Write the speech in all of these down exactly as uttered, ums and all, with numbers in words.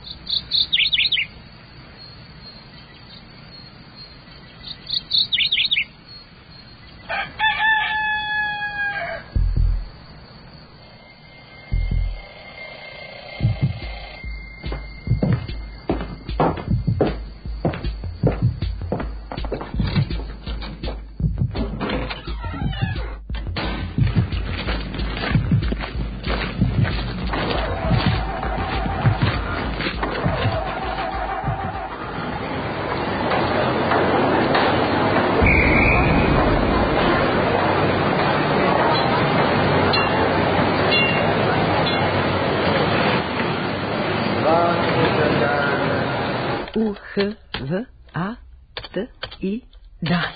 U, H, V, A, T, I, dan.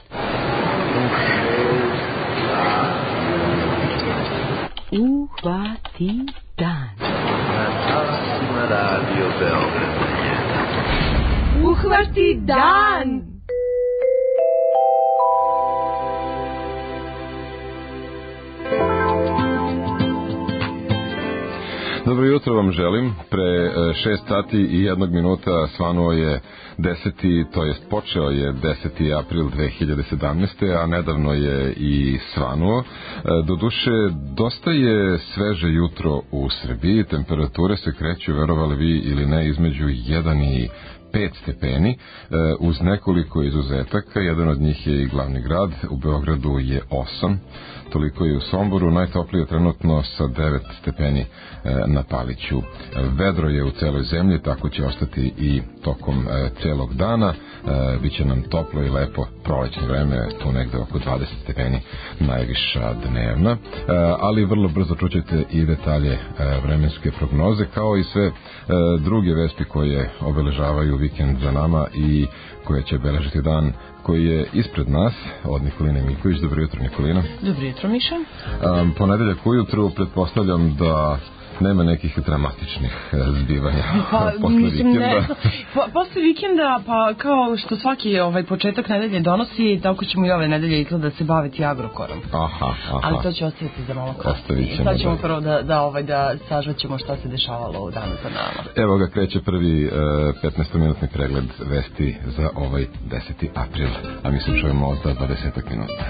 Uhvati dan. Uhvati dan. Dobro jutro vam želim. Pre šest sati i jednog minuta svanuo je deseti, to jest počeo je deseti april dve hiljade sedamnaeste. a nedavno je i svanuo. Doduše, dosta je sveže jutro u Srbiji, temperature se kreću, verovali vi ili ne, između jedan i pet stepeni, uz nekoliko izuzetaka. Jedan od njih je i glavni grad, u Beogradu je osam, toliko je u Somboru, najtoplije trenutno sa devet stepeni na Paliću. Vedro je u celoj zemlji, tako će ostati i tokom celog dana. Biće nam toplo i lepo prolećno vreme, tu negde oko dvadeset stepeni najviša dnevna, ali vrlo brzo čućete i detalje vremenske prognoze, kao i sve druge vesti koje obeležavaju vikend za nama i koje će beležiti dan koji je ispred nas, od Nikoline Miković. Dobro jutro, Nikolina. Dobro jutro, Miša. Um, ponedeljak ujutru, pretpostavljam da nema nekih dramatičnih zbivanja pa, posle mislim, vikenda. Ne, pa, posle vikenda, pa kao što svaki ovaj početak nedelje donosi, tako ćemo i ove nedelje izgleda da se baviti Agrokorom. Aha, aha. Ali to će ostaviti za malo kasnije. Sad ćemo da... prvo da, da, ovaj, da sažvaćemo šta se dešavalo u danu za nama. Evo ga, kreće prvi uh, petnaestominutni pregled vesti za ovaj deseti april, a mi se čujemo za dvadeset minuta.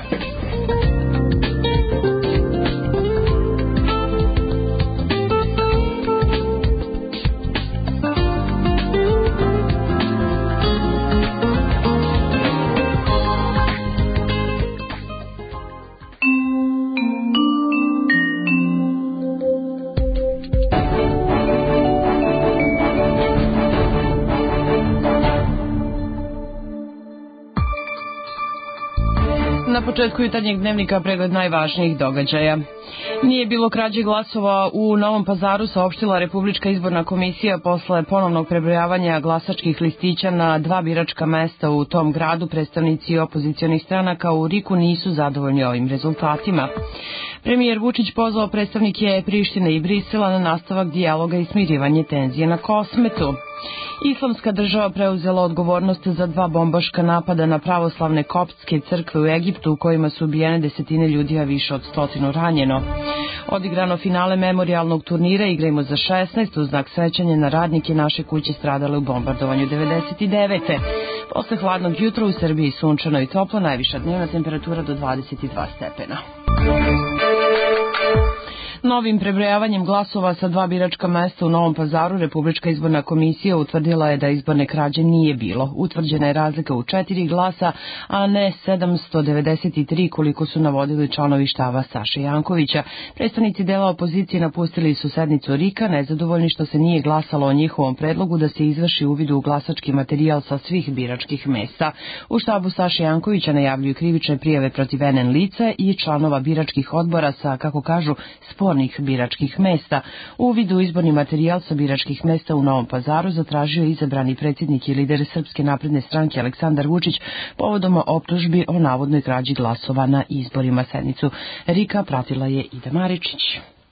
Na početku jutarnjeg dnevnika pregled najvažnijih događaja. Nije bilo krađe glasova u Novom Pazaru, saopštila Republička izborna komisija posle ponovnog prebrojavanja glasačkih listića na dva biračka mesta u tom gradu. Predstavnici opozicionih stranaka u RIK-u nisu zadovoljni ovim rezultatima. Premijer Vučić pozvao predstavnike Prištine i Brisela na nastavak dijaloga i smirivanje tenzije na Kosmetu. Islamska država preuzela odgovornost za dva bombaška napada na pravoslavne koptske crkve u Egiptu, u kojima su ubijene desetine ljudi, a više od stotinu ranjeno. Odigrano finale memorijalnog turnira Igrajmo za šesnaest u znak sećanja na radnike naše kuće stradale u bombardovanju devedeset devete. Posle hladnog jutra u Srbiji sunčano i toplo, najviša dnevna temperatura do dvadeset dva stepena. Novim prebrojavanjem glasova sa dva biračka mesta u Novom Pazaru Republička izborna komisija utvrdila je da izborne krađe nije bilo. Utvrđena je razlika u četiri glasa, a ne sedamsto devedeset tri koliko su navodili članovi štaba Saše Jankovića. Predstavnici dela opozicije napustili su sednicu RIK-a, nezadovoljni što se nije glasalo o njihovom predlogu da se izvrši uvid u glasački materijal sa svih biračkih mesta. U štabu Saše Jankovića najavljuju krivične prijave protiv N N lica i članova biračkih odbora sa, kako kažu, spornih biračkih mesta. Uvid u izborni materijal sa biračkih mesta u Novom Pazaru zatražio izabrani predsjednik i lider Srpske napredne stranke Aleksandar Vučić povodom optužbi o navodnoj krađi glasova na izborima. Sednicu RIK-a pratila je Ida Maričić.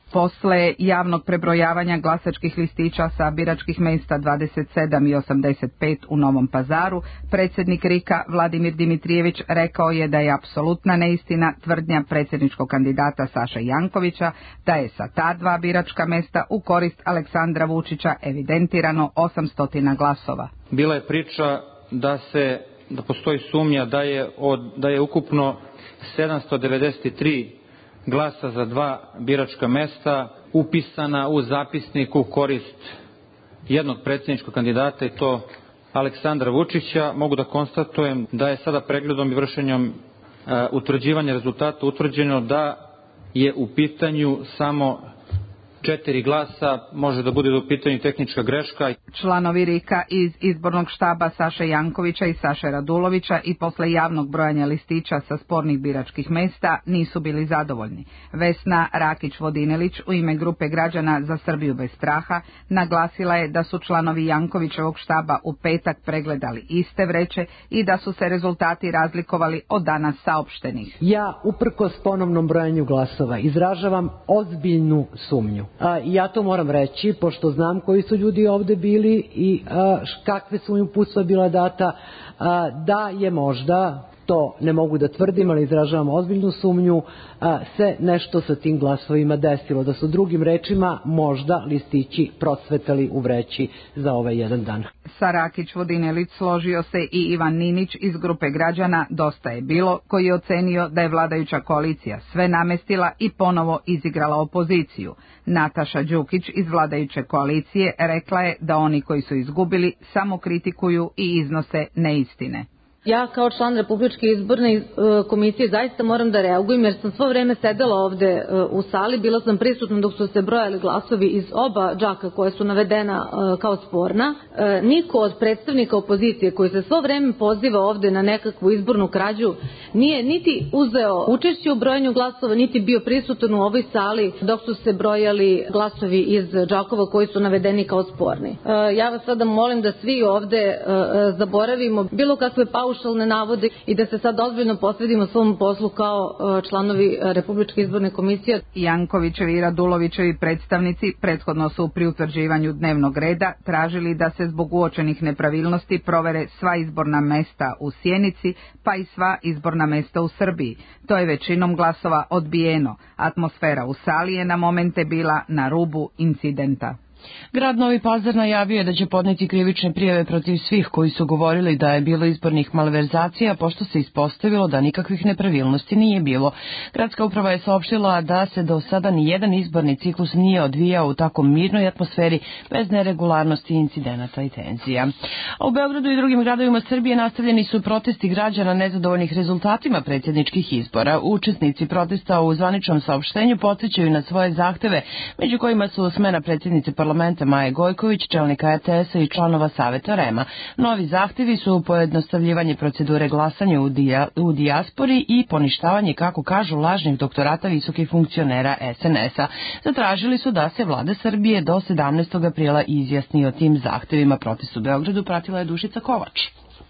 Posle javnog prebrojavanja glasačkih listića sa biračkih mesta dvadeset sedam i osamdeset pet u Novom Pazaru, predsjednik R I K-a Vladimir Dimitrijević rekao je da je apsolutna neistina tvrdnja predsjedničkog kandidata Saše Jankovića da je sa ta dva biračka mesta u korist Aleksandra Vučića evidentirano osamsto glasova. Bila je priča da se da postoji sumnja da je od da je ukupno sedamsto devedeset tri glasa za dva biračka mesta upisana u zapisnik u korist jednog predsjedničkog kandidata i to Aleksandra Vučića. Mogu da konstatujem da je sada pregledom i vršenjem uh, utvrđivanja rezultata utvrđeno da je u pitanju samo četiri glasa, može da bude u pitanju tehnička greška. Članovi R I K-a iz izbornog štaba Saše Jankovića i Saše Radulovića i posle javnog brojanja listića sa spornih biračkih mesta nisu bili zadovoljni. Vesna Rakić-Vodinelić u ime grupe građana za Srbiju bez straha naglasila je da su članovi Jankovićevog štaba u petak pregledali iste vreće i da su se rezultati razlikovali od danas saopštenih. Ja, uprkos ponovnom brojanju glasova, izražavam ozbiljnu sumnju. A, ja to moram reći, pošto znam koji su ljudi ovde bili i a, kakve su im uputstva bila data, a, da je možda, to ne mogu da tvrdim, ali izražavam ozbiljnu sumnju, a, se nešto sa tim glasovima desilo, da su drugim rečima možda listići procvetali u vreći za ovaj jedan dan. Sa Rakić-Vodinelić složio se i Ivan Ninić iz grupe građana Dosta je bilo, koji je ocenio da je vladajuća koalicija sve namestila i ponovo izigrala opoziciju. Nataša Đukić iz vladajuće koalicije rekla je da oni koji su izgubili samo kritikuju i iznose neistine. Ja kao član Republičke izborne komisije zaista moram da reagujem jer sam svo vreme sedela ovde u sali, bila sam prisutna dok su se brojali glasovi iz oba džaka koje su navedena kao sporna. Niko od predstavnika opozicije koji se svo vreme poziva ovde na nekakvu izbornu krađu nije niti uzeo učešće u brojanju glasova, niti bio prisutan u ovoj sali dok su se brojali glasovi iz džakova koji su navedeni kao sporni. Ja vas sada molim da svi ovde zaboravimo bilo kakve pauze paušalne navode i da se sad ozbiljno posvedimo svom poslu kao članovi Republičke izborne komisije. Jankovićevi i Radulovićevi predstavnici prethodno su pri utvrđivanju dnevnog reda tražili da se zbog uočenih nepravilnosti provere sva izborna mesta u Sjenici, pa i sva izborna mesta u Srbiji. To je većinom glasova odbijeno. Atmosfera u sali je na momente bila na rubu incidenta. Grad Novi Pazar najavio je da će podneti krivične prijave protiv svih koji su govorili da je bilo izbornih malverzacija, pošto se ispostavilo da nikakvih nepravilnosti nije bilo. Gradska uprava je saopštila da se do sada ni jedan izborni ciklus nije odvijao u tako mirnoj atmosferi bez neregularnosti, incidenata i tenzija. A u Beogradu i drugim gradovima Srbije nastavljeni su protesti građana nezadovoljnih rezultatima predsjedničkih izbora. Učesnici protesta u zvaničnom saopštenju podsjećaju na svoje zahteve, među kojima su smena predsjednice parlamenta parlamenta Maje Gojković, čelnika R T S-a i članova Saveta R E M-a. Novi zahtevi su pojednostavljivanje procedure glasanja u, dija, u dijaspori i poništavanje, kako kažu, lažnih doktorata visokih funkcionera S N S-a. Zatražili su da se vlada Srbije do sedamnaestog aprila izjasni o tim zahtevima. Protest u Beogradu pratila je Dušica Kovač.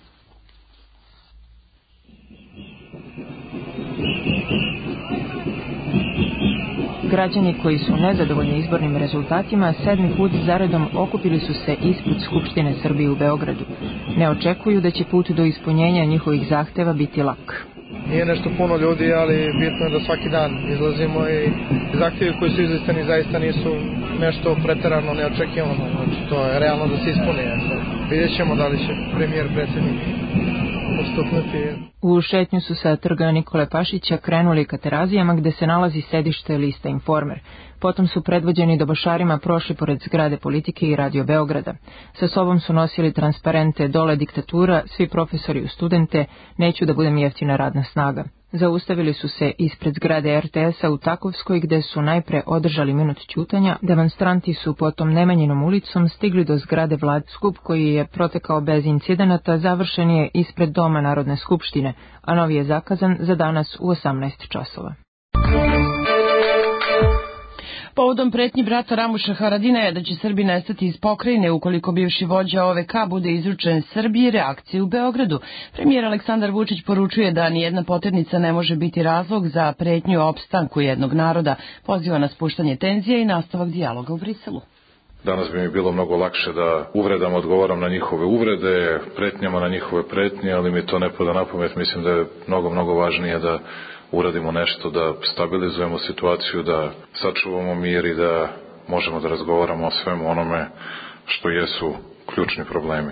Građani koji su nezadovoljni izbornim rezultatima sedmi put zaredom okupili su se ispred Skupštine Srbije u Beogradu. Ne očekuju da će put do ispunjenja njihovih zahteva biti lak. Nije nešto puno ljudi, ali bitno je da svaki dan izlazimo i zahtjevi koji su izlistani zaista nisu nešto preterano neočekivano. Znači, to je realno da se ispuni. Vidjet ćemo da li će premijer, predsjednik postupnuti. U šetnju su sa trga Nikole Pašića krenuli ka Terazijama gde se nalazi sedište lista Informer. Potom su predvođeni dobošarima prošli pored zgrade Politike i Radio Beograda. Sa sobom su nosili transparente "Dole diktatura", svi profesori u studente, "Neću da budem jeftina radna snaga". Zaustavili su se ispred zgrade R T S-a u Takovskoj gde su najpre održali minut ćutanja. Demonstranti su potom Nemanjinom ulicom stigli do zgrade Vlade. Skup koji je protekao bez incidenata završen je ispred Doma Narodne skupštine, a novi je zakazan za danas u osamnaest časova. Povodom pretnji brata Ramuša Haradinaja da će Srbi nestati iz pokrajine ukoliko bivši vođa O V K bude izručen Srbiji, reakcije u Beogradu. Premijer Aleksandar Vučić poručuje da nijedna poternica ne može biti razlog za pretnju opstanku jednog naroda, poziva na spuštanje tenzije i nastavak dijaloga u Briselu. Danas bi mi bilo mnogo lakše da uvredama odgovaram na njihove uvrede, pretnjama na njihove pretnje, ali mi to ne pada na pamet. Mislim da je mnogo, mnogo važnije da uradimo nešto, da stabilizujemo situaciju, da sačuvamo mir i da možemo da razgovaramo o svemu onome što jesu ključni problemi.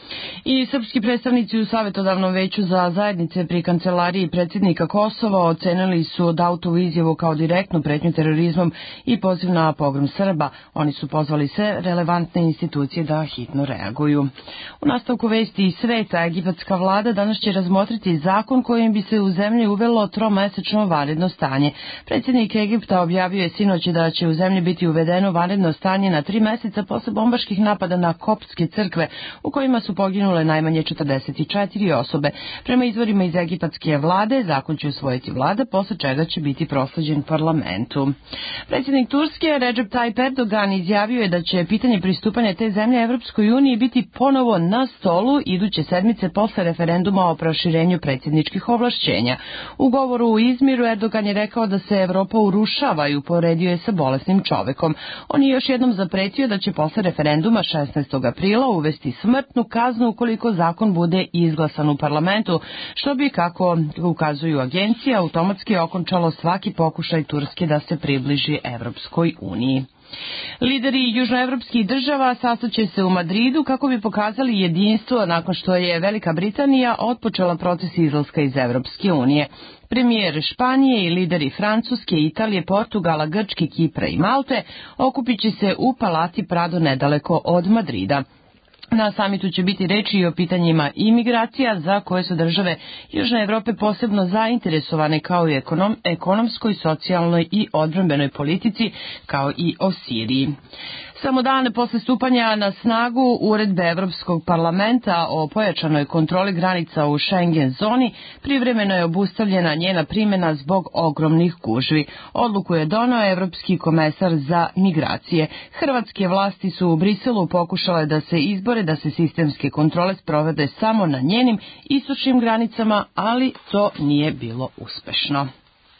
I srpski predstavnici u Savetodavnom veću za zajednice pri kancelariji predsjednika Kosova ocenili su Dautovu izjavu kao direktnu pretnju terorizmom i poziv na pogrom Srba. Oni su pozvali sve relevantne institucije da hitno reaguju. U nastavku vesti iz sveta, egipatska vlada danas će razmotriti zakon kojim bi se u zemlji uvelo tromesečno vanredno stanje. Predsjednik Egipta objavio je sinoć da će u zemlji biti uvedeno vanredno stanje na tri meseca posle bombaških napada na koptske crkve u kojima su poginule najmanje četrdeset četiri osobe. Prema izvorima iz egipatske vlade, zakon će usvojiti vlada, posle čega će biti prosleđen parlamentu. Predsjednik Turske Recep Tayyip Erdogan izjavio je da će pitanje pristupanja te zemlje Evropskoj uniji biti ponovo na stolu iduće sedmice posle referenduma o proširenju predsjedničkih ovlašćenja. U govoru u Izmiru Erdogan je rekao da se Evropa urušava i uporedio je sa bolesnim čovekom. On je još jednom zapretio da će posle referenduma šesnaestog aprila uvesti smrtnu kaznu ukoliko zakon bude izglasan u parlamentu, što bi, kako ukazuju agencije, automatski okončalo svaki pokušaj Turske da se približi Evropskoj uniji. Lideri južnoevropskih država sastaće se u Madridu kako bi pokazali jedinstvo nakon što je Velika Britanija otpočela proces izlaska iz Evropske unije. Premijer Španije i lideri Francuske, Italije, Portugala, Grčke, Kipra i Malte okupit će se u Palati Prado nedaleko od Madrida. Na samitu će biti reči i o pitanjima imigracija za koje su države Južne Evrope posebno zainteresovane, kao i ekonom, ekonomskoj, socijalnoj i odbrambenoj politici, kao i o Siriji. Samo dane posle stupanja na snagu uredbe Evropskog parlamenta o pojačanoj kontroli granica u Schengen zoni, privremeno je obustavljena njena primjena zbog ogromnih gužvi. Odluku je doneo Evropski komesar za migracije. Hrvatske vlasti su u Briselu pokušale da se izbore da se sistemske kontrole sprovede samo na njenim istočnim granicama, ali to nije bilo uspešno.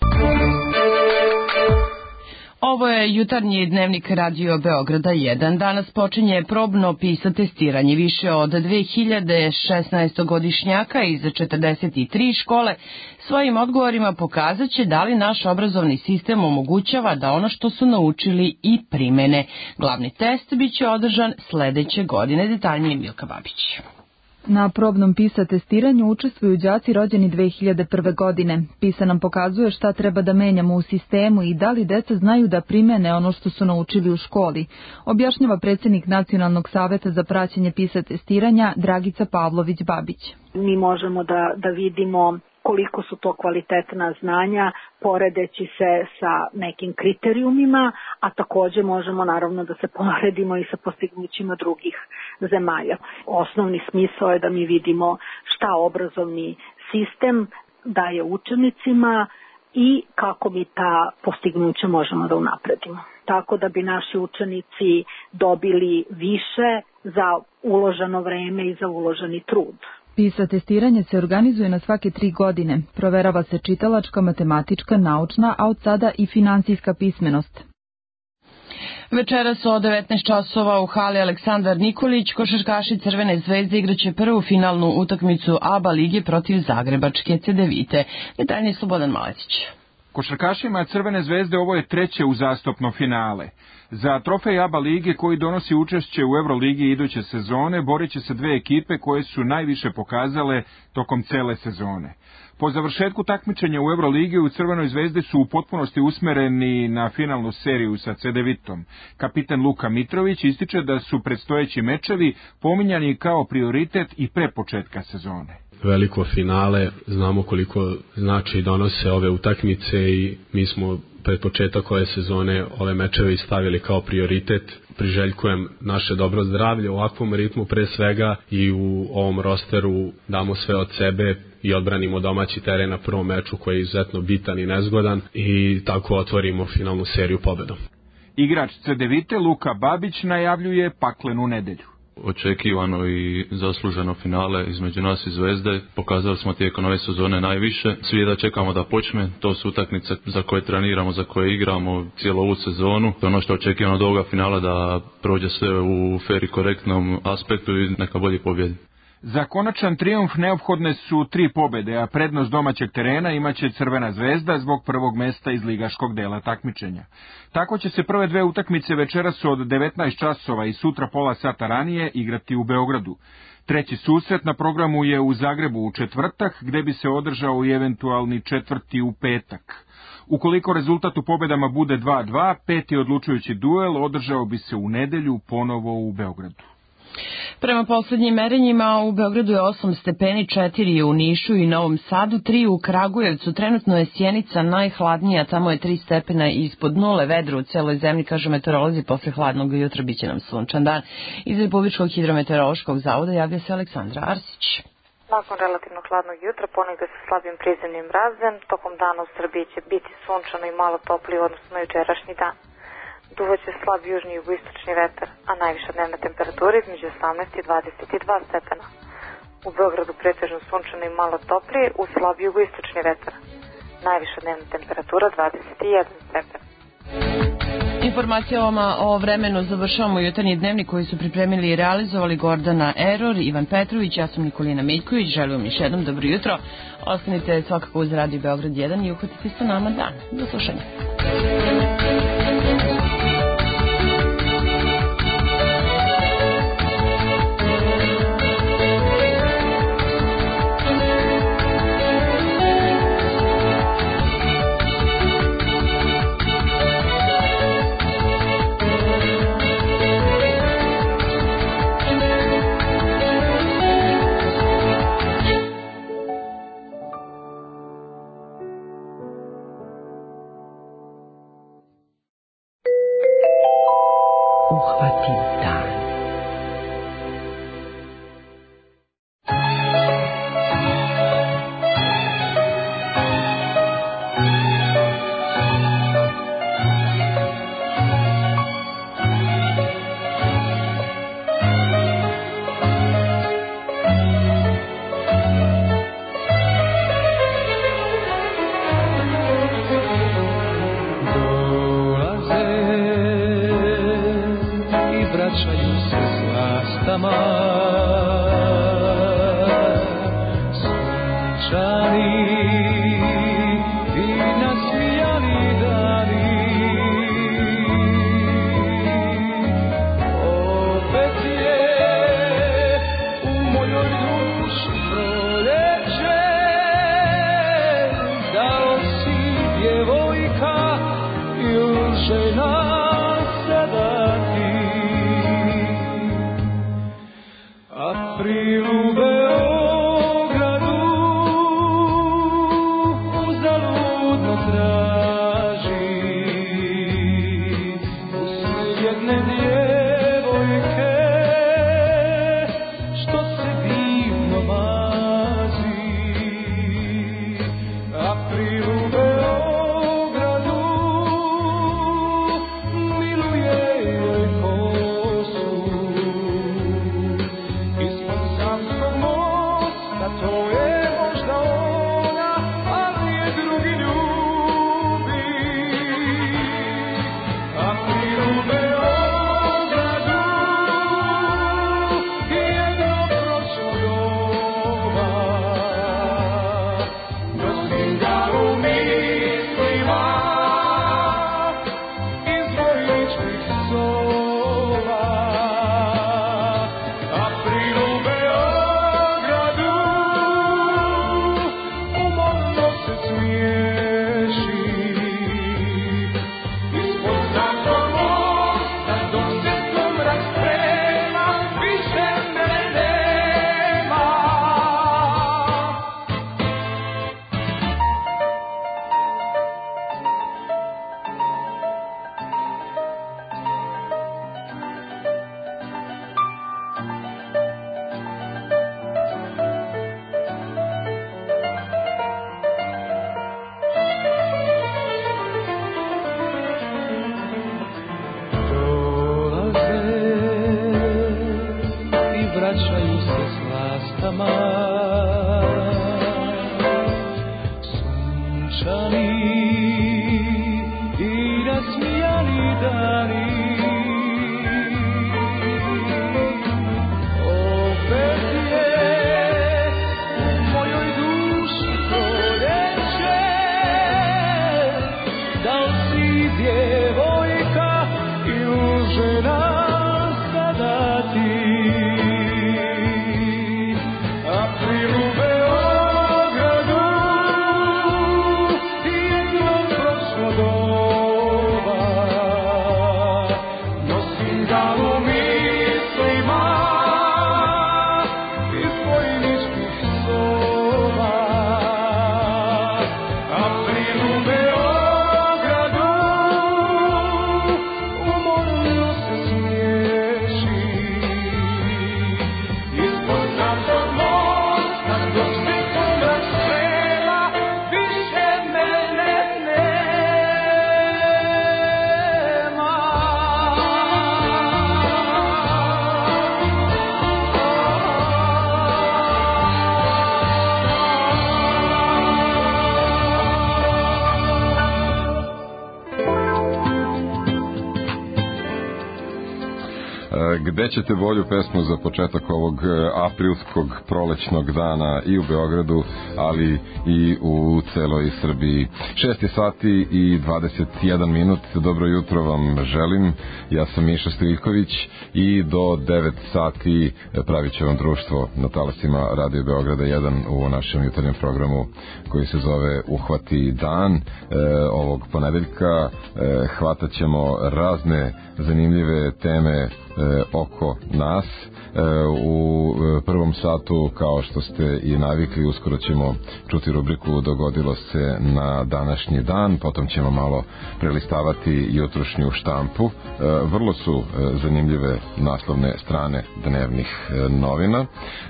Ovo je jutarnji dnevnik Radio Beograda jedan. Danas počinje probno PISA testiranje. Više od dve hiljade šesnaestogodišnjaka iz četrdeset tri škole svojim odgovorima pokazat će da li naš obrazovni sistem omogućava da ono što su naučili i primene. Glavni test biće održan sledeće godine. Detaljnije Milka Babić. Na probnom PISA testiranju učestvuju đaci rođeni dve hiljade prve. godine. PISA nam pokazuje šta treba da menjamo u sistemu i da li deca znaju da primene ono što su naučili u školi, objašnjava predsjednik Nacionalnog saveta za praćenje PISA testiranja Dragica Pavlović-Babić. Mi možemo da, da vidimo koliko su to kvalitetna znanja, poredeći se sa nekim kriterijumima, a također možemo naravno da se poredimo i sa postignućima drugih zemalja. Osnovni smisao je da mi vidimo šta obrazovni sistem daje učenicima i kako mi ta postignuća možemo da unapredimo. Tako da bi naši učenici dobili više za uloženo vreme i za uloženi trud. PISA testiranje se organizuje na svake tri godine. Proverava se čitalačka, matematička, naučna, a od sada i finansijska pismenost. Večeras od devetnaest časova u hali Aleksandar Nikolić košarkaši Crvene zvezde igraće prvu finalnu utakmicu A B A lige protiv Zagrebačke Cedevite. Detaljnije Slobodan Maletić. Košarkašima Crvene zvezde ovo je treće uzastopno finale. Za trofej A B A lige koji donosi učešće u Euroligi iduće sezone borit će se dve ekipe koje su najviše pokazale tokom cele sezone. Po završetku takmičenja u Euroligi u Crvenoj zvezdi su u potpunosti usmereni na finalnu seriju sa Cedevitom. Kapitan Luka Mitrović ističe da su predstojeći mečevi pominjani kao prioritet i pre početka sezone. Veliko finale, znamo koliko znači donose ove utakmice i mi smo pred početak ove sezone ove mečeve stavili kao prioritet. Priželjkujem naše dobro zdravlje u ovakvom ritmu pre svega i u ovom rosteru damo sve od sebe i odbranimo domaći teren na prvom meču koji je izuzetno bitan i nezgodan i tako otvorimo finalnu seriju pobedom. Igrač Cedevite Luka Babić najavljuje paklenu nedelju. Očekivano i zasluženo finale između nas i Zvezde. Pokazali smo tijekom ove sezone najviše. Svi da čekamo da počne. To su utakmice za koje treniramo, za koje igramo cijelu ovu sezonu. To je ono što očekivamo od ovoga finala, da prođe sve u fer i korektnom aspektu i neka bolje pobjedi. Za konačan trijumf neophodne su tri pobjede, a prednost domaćeg terena imaće Crvena zvezda zbog prvog mesta iz ligaškog dela takmičenja. Tako će se prve dve utakmice večeras od devetnaest časova i sutra pola sata ranije igrati u Beogradu. Treći susret na programu je u Zagrebu u četvrtak, gde bi se održao i eventualni četvrti u petak. Ukoliko rezultat u pobjedama bude dva dva, peti odlučujući duel održao bi se u nedelju ponovo u Beogradu. Prema posljednjim merenjima u Beogradu je osam stepeni, četiri je u Nišu i Novom Sadu, tri u Kragujevcu. Trenutno je Sjenica najhladnija, tamo je tri stepena ispod nule, vedro u celoj zemlji, kažu meteorolozi, posle hladnog jutra biće nam sunčan dan. Iz Republičkog hidrometeorološkog zavoda javlja se Aleksandra Arsić. Nakon relativno hladnog jutra, ponegde sa slabim prizemnim mrazem, tokom dana u Srbiji će biti sunčano i malo toplije u odnosu na jučerašnji dan. Duvaće slab južni i jugoistočni vetar, a najviša dnevna temperatura između osamnaest i dvadeset dva stepena. U Beogradu pretežno sunčano i malo toplije uz slab jugoistočni vetar. Najviša dnevna temperatura dvadeset jedan stepen. Informacijama o vremenu završavamo jutarnji dnevnik koji su pripremili i realizovali Gordana Eror, Ivan Petrović, ja sam Nikolina Miljković. Želim još jednom dobro jutro. Ostanite svakako uz Radio Beograd jedan i uhvatite sa nama dan. Do slušanja. Ispod samskog mora vraćaju se s lastama. Sunčani i nasmijani dani, Gde ćete bolju pesmu za početak ovog aprilskog prolećnog dana i u Beogradu, ali i u celoj Srbiji. šest sati i dvadeset jedan minut. Dobro jutro vam želim. Ja sam Miša Stiljković i do devet sati pravit će vam društvo na talasima Radio Beograda jedan u našem jutarnjem programu koji se zove Uhvati dan. E, ovog ponedeljka e, hvatat ćemo razne zanimljive teme e, oko nas. E, u prvom satu, kao što ste i navikli, uskoro ćemo čuti rubriku Dogodilo se na današnji dan, potom ćemo malo prelistavati jutrošnju štampu. E, vrlo su zanimljive naslovne strane dnevnih novina. E,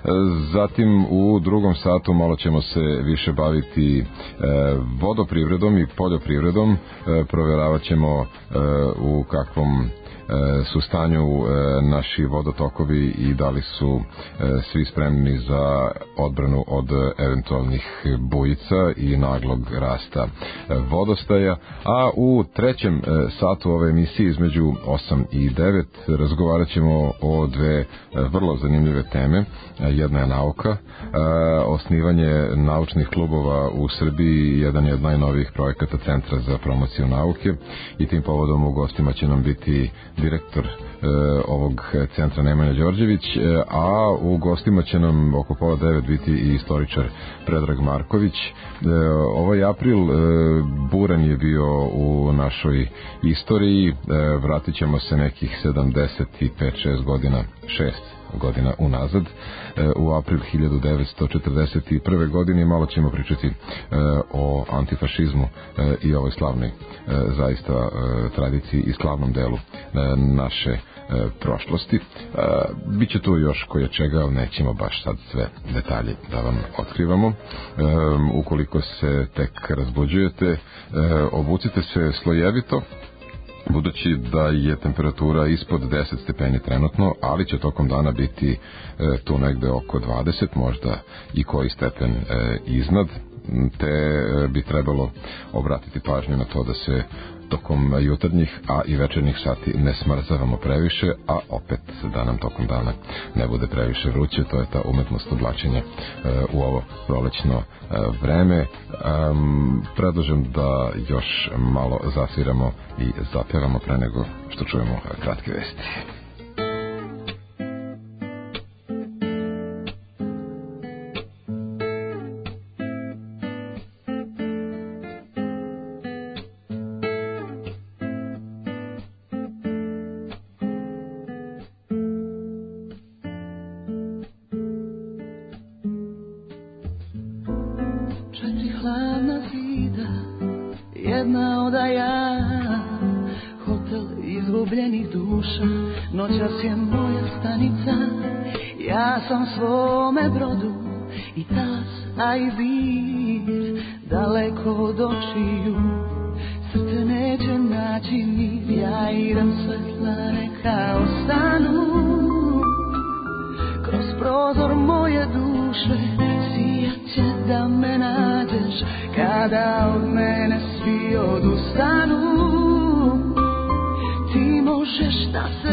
zatim u drugom satu malo ćemo se više baviti e, vodoprivredom i poljoprivredom. E, provjeravat ćemo e, u kakvom su stanju naši vodotokovi i da li su svi spremni za odbranu od eventualnih bujica i naglog rasta vodostaja. A u trećem satu ove emisije između osam i devet razgovarat ćemo o dve vrlo zanimljive teme. Jedna je nauka, osnivanje naučnih klubova u Srbiji, jedan je od najnovijih projekata Centra za promociju nauke, i tim povodom u gostima će nam biti direktor e, ovog centra Nemanja Đorđević, e, a u gostima će nam oko pola devet biti i istoričar Predrag Marković. E, ovaj april e, buran je bio u našoj istoriji. E, vratit ćemo se nekih sedamdeset pet šest godina, šest godina unazad, e, u april hiljadu devetsto četrdeset prve. godine. Malo ćemo pričati e, o antifašizmu e, i ovoj slavnoj e, zaista e, tradiciji i slavnom delu e, naše e, prošlosti. E, Biće tu još koje čega, ali nećemo baš sad sve detalje da vam otkrivamo. E, ukoliko se tek razbuđujete, e, obucite se slojevito, budući da je temperatura ispod deset stepeni trenutno, ali će tokom dana biti e, tu negde oko dvadeset, možda i koji stepen e, iznad, te e, bi trebalo obratiti pažnju na to da se tokom jutarnjih, a i večernjih sati ne smrzavamo previše, a opet da nam tokom dana ne bude previše vruće. To je ta umetnost oblačenja e, u ovo prolećno e, vreme. Um, predlažem da još malo zasviramo i zapevamo pre nego što čujemo kratke vesti. Noćas je moja stanica, ja sam svome brodu i tas, a i vir, daleko od očiju, srce neće naći mir, ja idem svetla neka ostanu, kroz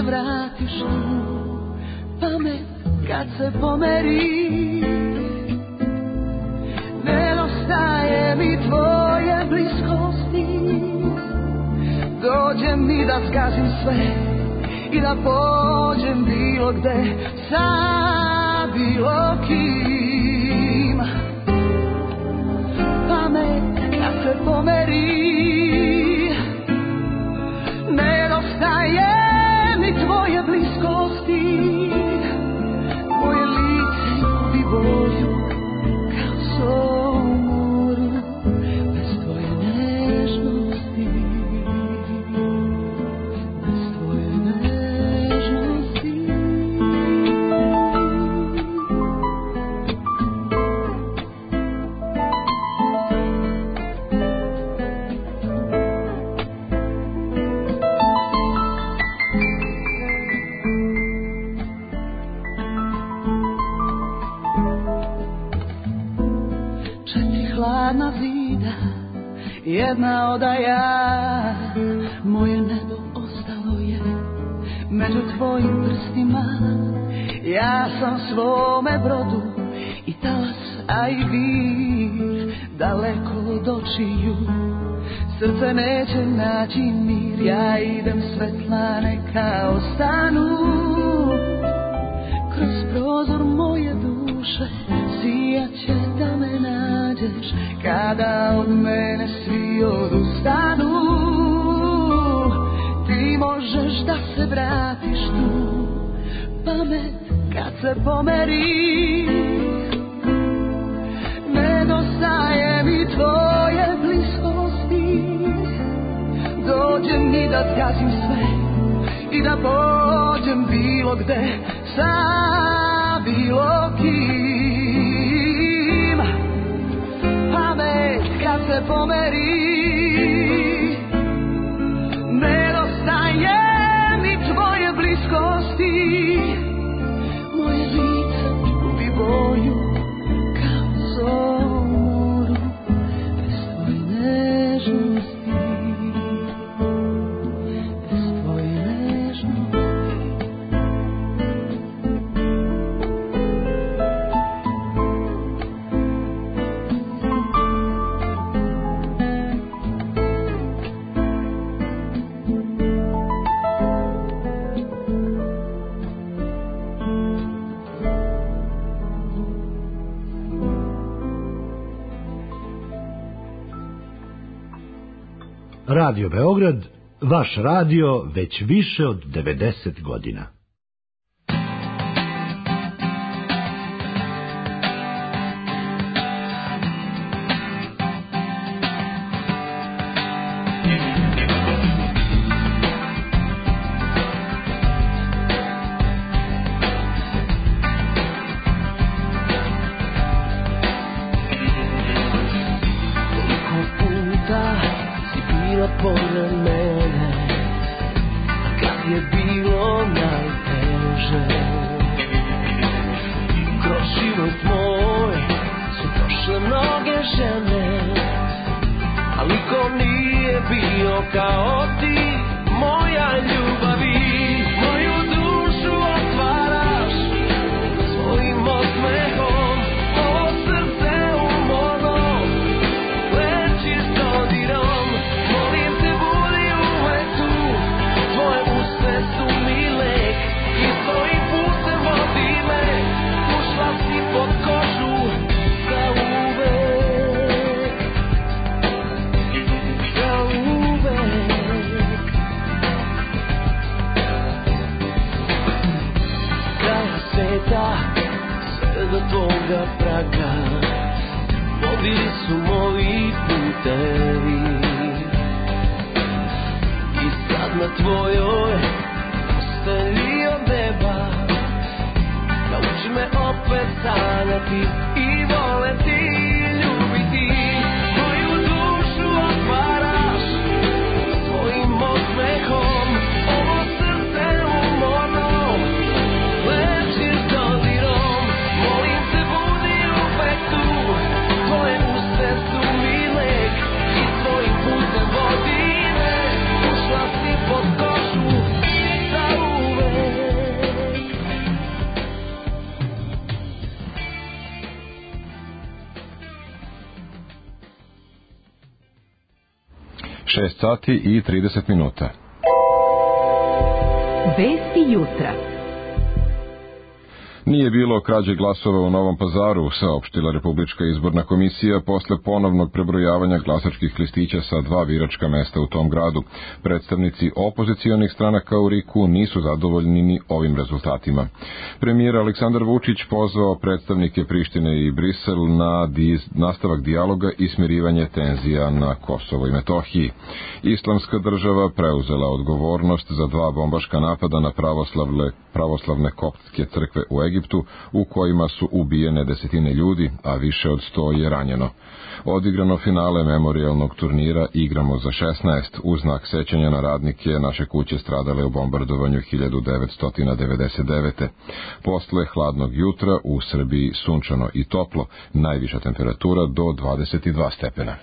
vratiš tu pamet kad se pomeri. Nedostaje mi tvoje bliskosti, dođe mi da zgazim sve i da pođem bilo gde sa bilo kim. Pamet kad se pomeri, nedostaje mi tvoje bliskosti, moje lice gubi boju kao sol u moru, bez tvoje nežnosti, bez tvoje nežnosti. Hladna zida, jedna odaja, moje nebo ostalo je među tvojim prstima. Ja sam svome brodu i talas, a i vir, daleko od očiju. Srce neće naći mir, ja idem svetla neka ostanu. Kroz prozor moje duše sijaće da me nađeš, kada od mene svi odustanu. Ti možeš da se vratiš tu, pamet kad se pomeri. Nedostaje mi tvoje bliskosti, dođe mi da zgazim sve i da pođem bilo gde sa bilo kim. Pamet kad se pomeri, nedostaje mi tvoje bliskosti, moje lice gubi boju kao sol u moru, bez tvoje nežnosti, bez tvoje nežnosti. Radio Beograd, vaš radio već više od devedeset godina. Pored mene, kad je bilo najteže, kroz život moj su prošle mnoge žene, ali niko nije bio kao ti, moja ljubavi. Moju dušu otvaraš svojim osmehom, ovo srce umorno leči s dodirom. Sve do tvoga praga vodili su moji putevi, i sad na tvojoj postelji od neba nauči me opet sanjati i voleti, ljubiti. Moju dušu otvaraš svojim osmehom, ovo srce umorno leči s dodirom. Molim te, budi uvek tu, tvoje uste su mi lek i tvojim putem vodi me. Ušla si pod kožu za uvek. šest sati i trideset minuta. Vesti jutra. Nije bilo krađe glasova u Novom Pazaru, saopštila Republička izborna komisija posle ponovnog prebrojavanja glasačkih listića sa dva biračka mesta u tom gradu. Predstavnici opozicionih stranaka u Riku nisu zadovoljni ni ovim rezultatima. Premijer Aleksandar Vučić pozvao predstavnike Prištine i Brisel na nastavak dijaloga i smirivanje tenzija na Kosovo i Metohiji. Islamska država preuzela odgovornost za dva bombaška napada na pravoslavne, pravoslavne koptske crkve u Egiptu, u kojima su ubijene desetine ljudi, a više od sto je ranjeno. Odigrano finale memorijalnog turnira Igramo za šesnaest u znak sećanja na radnike naše kuće stradale u bombardovanju hiljadu devetsto devedeset devete. Posle hladnog jutra u Srbiji sunčano i toplo, najviša temperatura do dvadeset dva stepena.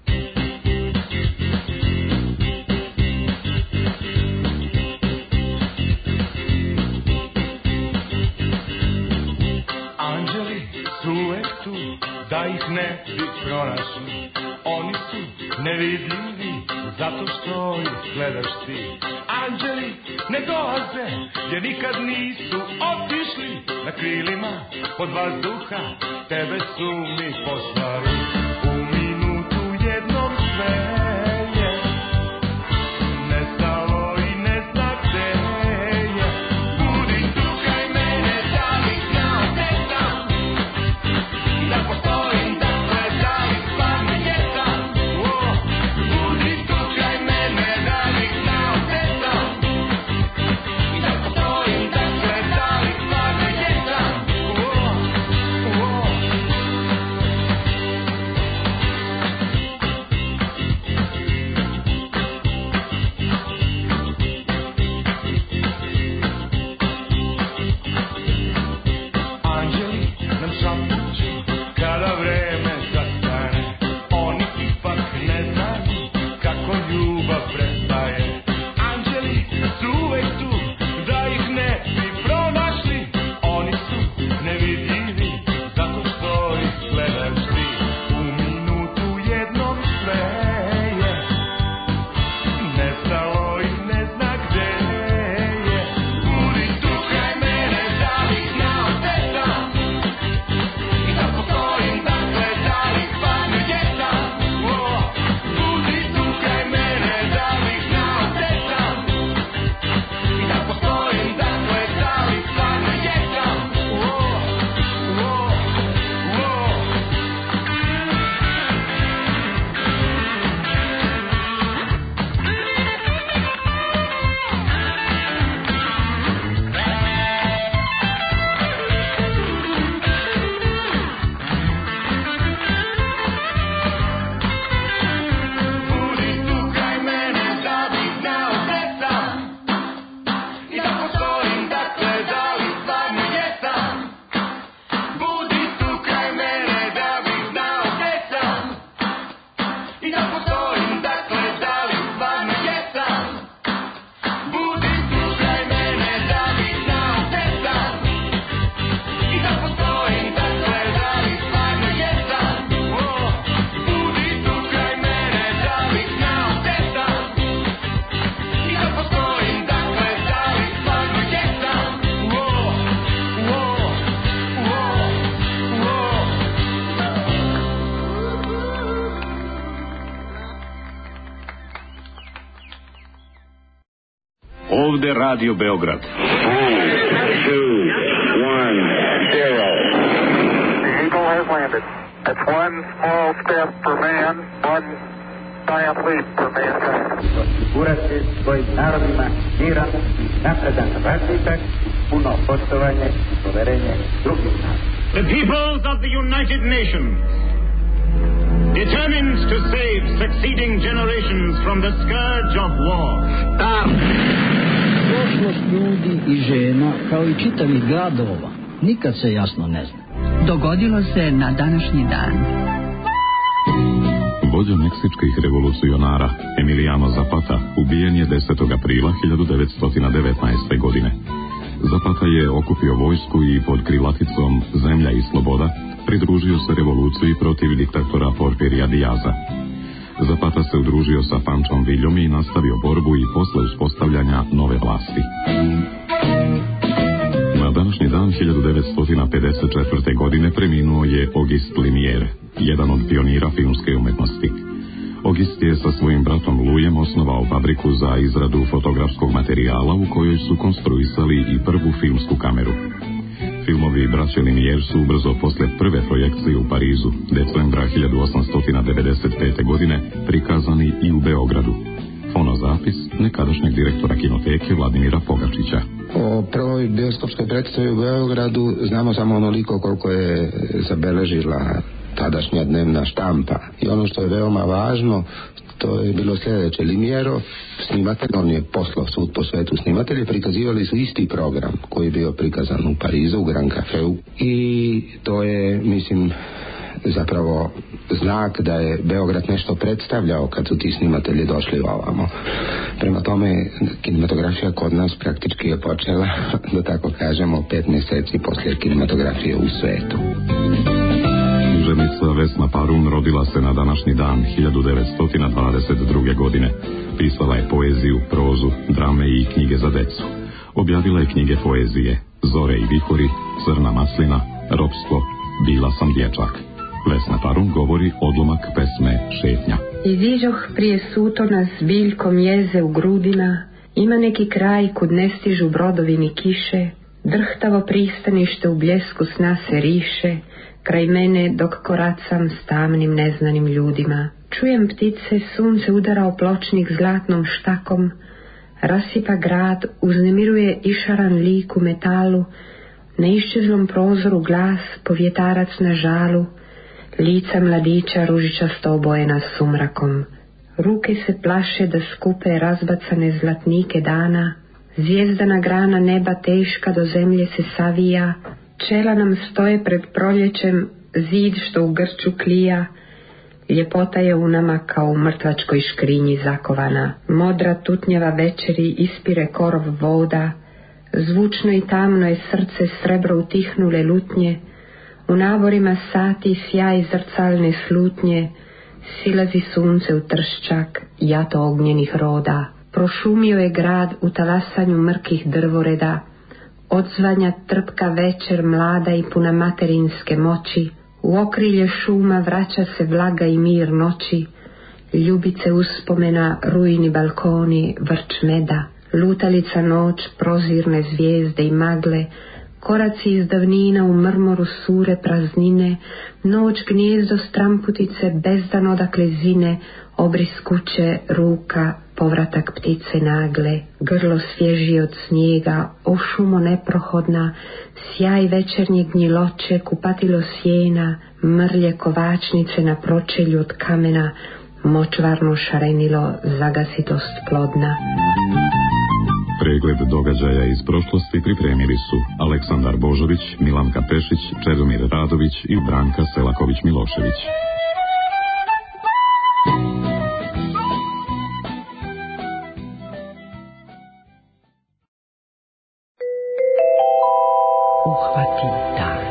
Da ih ne bi pronašli, oni su nevidljivi, zato što ih gledaš ti. Anđeli ne dolaze, jer nikad nisu otišli, na krilima pod vazduha tebe su mi poslali. U minutu jednom sve je nestalo i ne zna gde je. Budi tu kraj mene, da li znao gde sam, da postoji. Ovde Radio Beograd. One, two, one, zero. The Eagle has landed. That's one small step for man, one giant leap for mankind. Osigurati svojim narodima miran, napredan razvitak, puno poštovanje i poverenje drugih naroda. The peoples of the United Nations, determined to save succeeding generations from the scourge of war. Start! Prošlost ljudi i žena, kao i čitavih gradova, nikad se jasno ne zna. Dogodilo se na današnji dan. Vođa meksičkih revolucionara Emiliano Zapata ubijen je desetog aprila hiljadu devetsto devetnaeste. godine. Zapata je okupio vojsku i pod krilaticom Zemlja i sloboda pridružio se revoluciji protiv diktatora Porfirija Dijaza. Zapata se udružio sa Pančom Viljom i nastavio borbu i posle uspostavljanja nove vlasti. Na današnji dan hiljadu devetsto pedeset četvrte. godine preminuo je Auguste Lumière, jedan od pionira filmske umetnosti. Auguste je sa svojim bratom Louisom osnovao fabriku za izradu fotografskog materijala u kojoj su konstruisali i prvu filmsku kameru. Filmovi braće Lumière su ubrzo posle prve projekcije u Parizu, decembra hiljadu osamsto devedeset pete. godine, prikazani i u Beogradu. Fonozapis nekadašnjeg direktora kinoteke Vladimira Pogačića. O prvoj bioskopskoj predstavi u Beogradu znamo samo onoliko koliko je zabeležila tadašnja dnevna štampa. I ono što je veoma važno, to je bilo sljedeće. Lumière, snimatelj, on je poslao svud po svetu snimatelje, prikazivali su isti program koji je bio prikazan u Parizu, u Grand Cafeu. I to je, mislim, zapravo znak da je Beograd nešto predstavljao kad su ti snimatelji došli ovamo. Prema tome, kinematografija kod nas praktički je počela, da tako kažemo, pet mjeseci poslije kinematografije u svetu. Književnica Vesna Parun rodila se na današnji dan hiljadu devetsto dvadeset druge. godine. Pisala je poeziju, prozu, drame i knjige za decu. Objavila je knjige poezije Zore i vihori, Crna maslina, Ropstvo, Bila sam dječak. Vesna Parun govori odlomak pesme Šetnja. Iziđoh prije sutona s biljkom jeze u grudima, ima neki kraj kud ne stižu brodovi ni kiše, drhtavo pristanište u bljesku sna se riše, kraj mene dok koracam s tamnim neznanim ljudima. Čujem ptice, sunce udara o pločnik zlatnom štakom, rasipa grad, uznemiruje išaran lik u metalu, na iščezlom prozoru glas, povjetarac na žalu, lica mladića ružičasto obojena sumrakom. Ruke se plaše da skupe razbacane zlatnike dana, zvijezdana grana neba teška do zemlje se savija, čela nam stoje pred proljećem, zid što u grču klija, ljepota je u nama kao u mrtvačkoj škrinji zakovana. Modra tutnjava večeri ispire korov voda, zvučno i tamno je srce srebro utihnule lutnje, u naborima sati sjaj zrcalne slutnje, silazi sunce u trščak, jato ognjenih roda. Prošumio je grad u talasanju mrkih drvoreda, odzvanja trpka večer mlada i puna materinske moći, u okrilje šuma vraća se vlaga i mir noći, ljubice uspomena, rujni balkoni, vrč meda, lutalica noć, prozirne zvijezde i magle, koraci iz davnina u mrmoru sure praznine, noć gnijezdo stramputice, bezdan odakle zine, obris kuće, ruka, povratak ptice nagle, grlo svježije od snijega, o šumo neprohodna, sjaj večernje gnjiloće, kupatilo sjena, mrlje kovačnice na pročelju od kamena, močvarno šarenilo, zagasitost plodna. Pregled događaja iz prošlosti pripremili su Aleksandar Božović, Milanka Pešić, Čedomir Radović i Branka Selaković-Milošević. Uhvati dan.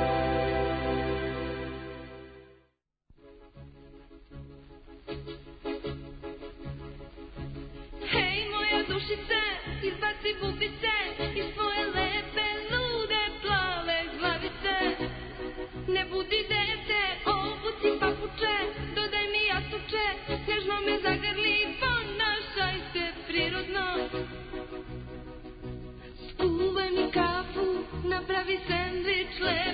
Hej moja dušice, izbaci bubice iz svoje lepe, lude, plave glavice. Ne budi dete, obuci papuče, dodaj mi jastuče, nježno me zagrli, ponašaj se prirodno. Skuvaj mi kafu, napravi sendvič, lepo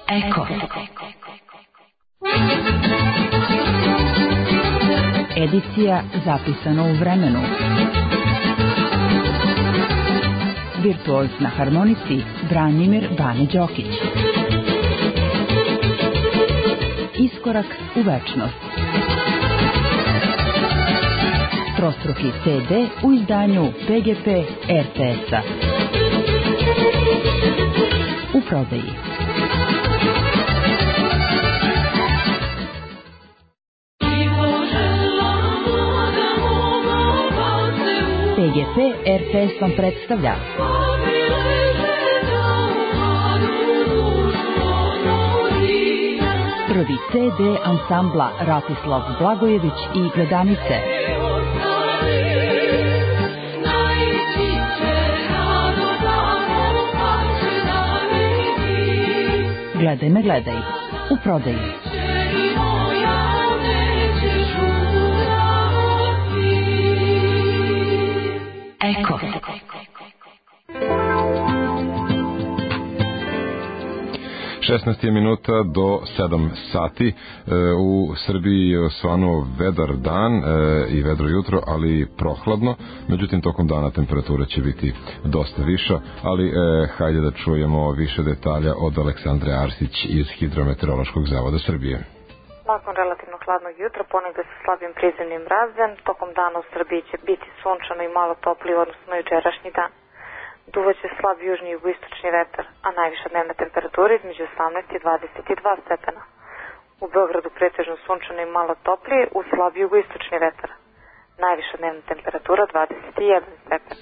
Eko. Edicija zapisana u vremenu. Virtuoz na harmonici Branimir Bane Đokić. Iskorak u večnost. Trostruki ce de u izdanju pe ge pe er te es-a. U prodaji. pe ge pe er te es vam predstavlja prvi ce de ansambla Ratislav Blagojević i Gledanice. Gledaj me, gledaj. U prodaji. Eko. šesnaest je minuta do sedam sati. E, u Srbiji je osvanuo vedar dan e, i vedro jutro, ali prohladno. Međutim, tokom dana temperatura će biti dosta viša, ali e, hajde da čujemo više detalja od Aleksandre Arsić iz Hidrometeorološkog zavoda Srbije. Nakon relativno hladnog jutra ponegde sa slabim prizemnim mrazem, tokom dana u Srbiji će biti sunčano i malo toplije u odnosu na jučerašnji dan. Duvaće slab južni i jugoistočni vetar, a najviša dnevna temperatura između osamnaest i dvadeset dva stepena. U Beogradu pretežno sunčano i malo toplije uz slab jugoistočni vetar. Najviša dnevna temperatura dvadeset jedan stepen.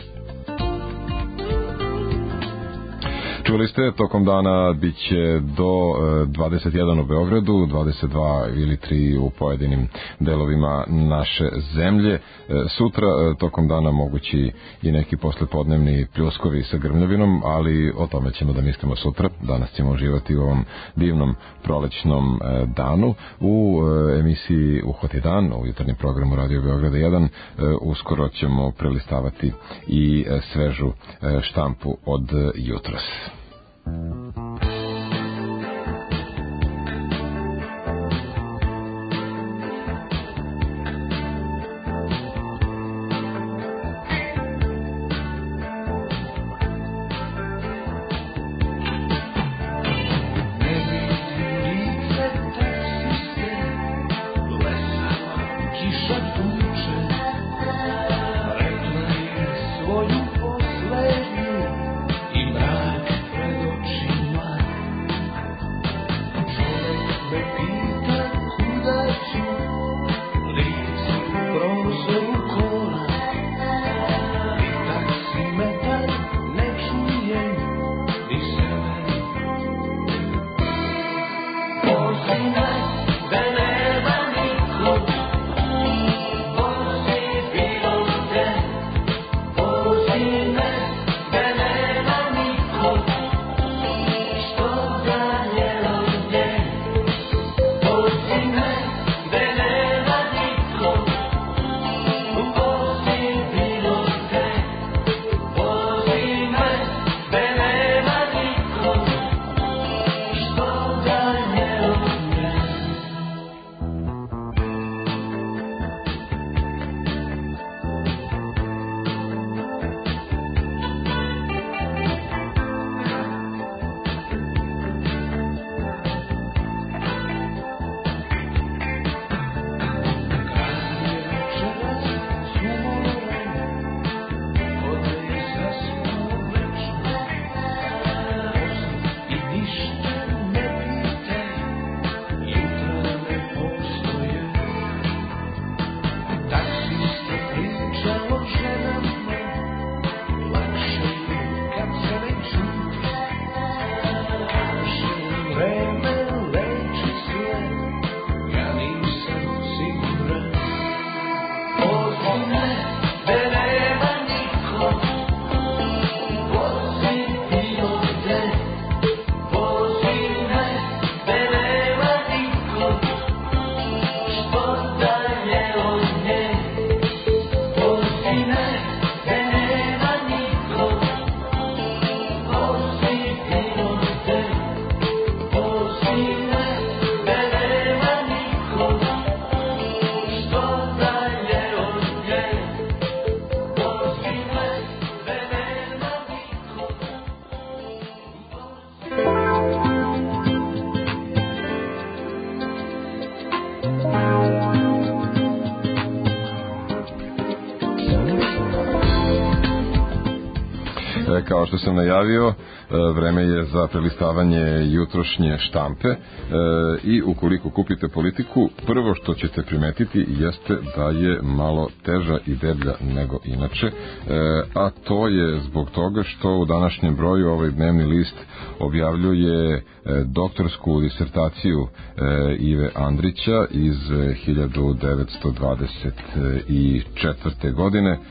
Čuli ste, tokom dana bit će do dvadeset jedan u Beogradu, dvadeset dva ili tri u pojedinim delovima naše zemlje. Sutra tokom dana mogući i neki poslepodnevni pljuskovi sa grmljavinom, ali o tome ćemo da mislimo sutra. Danas ćemo uživati u ovom divnom prolećnom danu. U emisiji Uhvati dan, u jutarnjem programu Radio Beograda jedan, uskoro ćemo prelistavati i svežu štampu od jutros. E, kao što sam najavio, e, vreme je za prelistavanje jutrošnje štampe e, i ukoliko kupite Politiku, prvo što ćete primetiti jeste da je malo teža i deblja nego inače, e, a to je zbog toga što u današnjem broju ovaj dnevni list objavljuje e, doktorsku disertaciju e, Ive Andrića iz hiljadu devetsto dvadeset četvrte. godine e,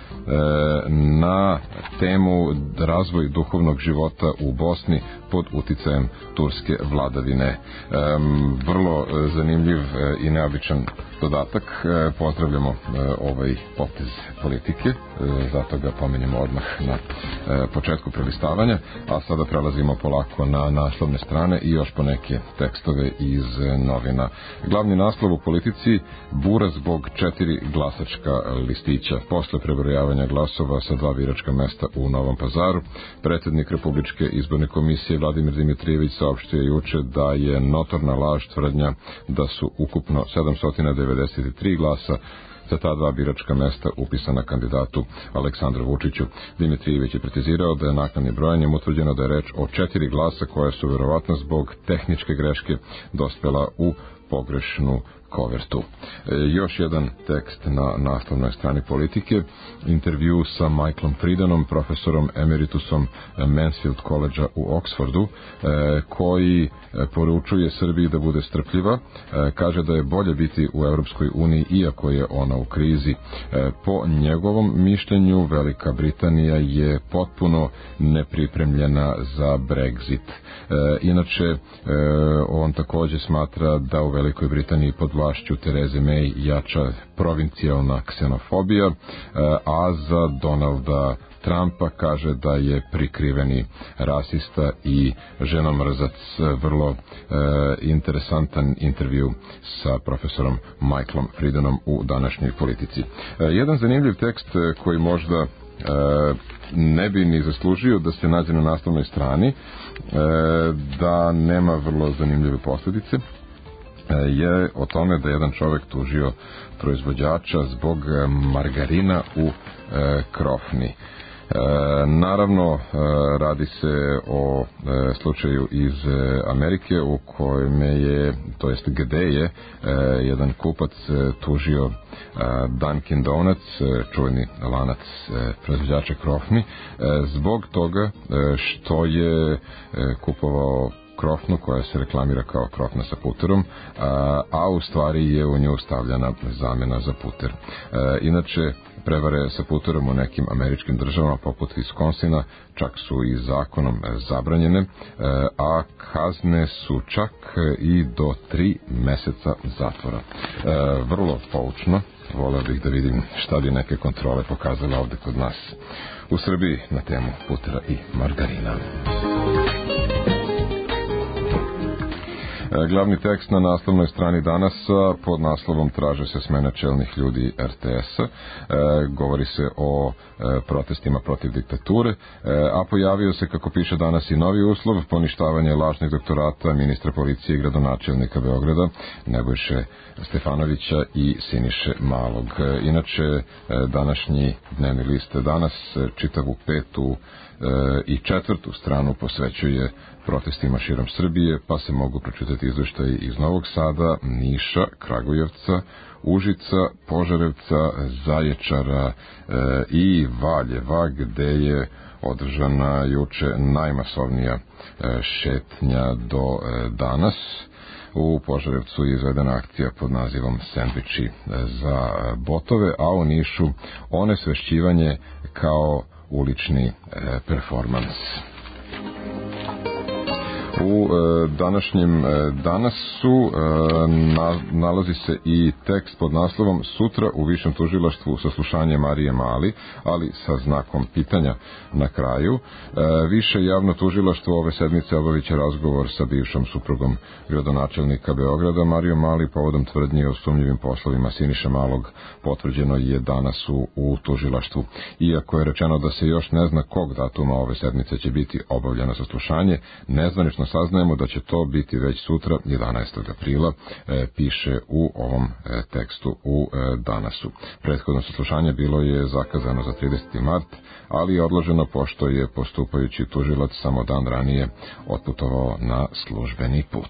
na temu razvoj duhovnog života u Bosni pod uticajem turske vladavine. E, vrlo zanimljiv i neobičan dodatak. E, pozdravljamo e, ovaj potez Politike, e, zato ga pomenjamo odmah na e, početku prelistavanja, a sada prelazimo polako na naslovne strane i još po neke tekstove iz novina. Glavni naslov u Politici: bura zbog četiri glasačka listića. Posle prebrojavanja glasova sa dva biračka mesta u Novom Pazaru, predsednik Republičke izborne komisije Vladimir Dimitrijević saopštio juče da je notorna laž tvrdnja da su ukupno sedamsto devedeset tri glasa za ta dva biračka mesta upisana kandidatu Aleksandru Vučiću. Dimitrijević je precizirao da je naknadnim brojanjem utvrđeno da je reč o četiri glasa koja su verovatno zbog tehničke greške dospela u pogrešnu kovertu. E, još jedan tekst na naslovnoj strani Politike, intervju sa Michaelom Friedanom, profesorom emeritusom Mansfield College-a u Oxfordu, e, koji poručuje Srbiji da bude strpljiva, e, kaže da je bolje biti u Europskoj uniji iako je ona u krizi. E, po njegovom mišljenju Velika Britanija je potpuno nepripremljena za Brexit. E, inače, e, on takođe smatra da u Velikoj Britaniji pod vlašću Tereze May jača provincijalna ksenofobija, a za Donalda Trumpa kaže da je prikriveni rasista i ženomrzac. Vrlo e, interesantan intervju sa profesorom Michaelom Friedanom u današnjoj Politici. E, jedan zanimljiv tekst koji možda e, ne bi ni zaslužio da se nađe na naslovnoj strani, e, da nema vrlo zanimljive posljedice, je o tome da jedan čovek tužio proizvođača zbog margarina u e, krofni. E, naravno, e, radi se o e, slučaju iz e, Amerike u kojem je, to jest gde je, e, jedan kupac e, tužio e, Dunkin Donuts, e, čuveni lanac e, proizvođača krofni, e, zbog toga e, što je e, kupovao krofnu koja se reklamira kao krofna sa puterom, a, a u stvari je u nju stavljena zamena za puter. E, inače, prevare sa puterom u nekim američkim državama poput Viskonsina čak su i zakonom zabranjene, e, a kazne su čak i do tri meseca zatvora. E, vrlo poučno, voleo bih da vidim šta bi neke kontrole pokazale ovde kod nas u Srbiji na temu putera i margarina. Glavni tekst na naslovnoj strani Danas pod naslovom traže se smene čelnih ljudi er te es-a. E, govori se o e, protestima protiv diktature, e, a pojavio se, kako piše Danas, i novi uslov: poništavanje lažnih doktorata ministra policije i gradonačelnika Beograda Nebojše Stefanovića i Siniše Malog. E, inače, e, današnji dnevni list Danas čitavu petu e, i četvrtu stranu posvećuje protestima širom Srbije, pa se mogu pročitati izveštaji iz Novog Sada, Niša, Kragujevca, Užica, Požarevca, Zaječara e, i Valjeva, gde je održana juče najmasovnija e, šetnja do e, danas. U Požarevcu je izvedena akcija pod nazivom Sendviči za botove, a u Nišu onesvešćivanje kao ulični e, performans. U e, današnjem e, Danasu e, na, nalazi se i tekst pod naslovom: sutra u Višem tužilaštvu saslušanje Marije Mali, ali sa znakom pitanja na kraju. E, više javno tužilaštvo ove sedmice obaviće razgovor sa bivšom suprugom gradonačelnika Beograda Marijom Mali povodom tvrdnje o sumnjivim poslovima Siniše Malog. Potvrđeno je danas u, u tužilaštvu. Iako je rečeno da se još ne zna kog datuma ove sedmice će biti obavljeno saslušanje, nezvanično Konačno saznajemo da će to biti već sutra, jedanaestog aprila, piše u ovom tekstu u Danasu. Prethodno saslušanje bilo je zakazano za trideseti mart, ali je odloženo pošto je postupajući tužilac samo dan ranije otputovao na službeni put.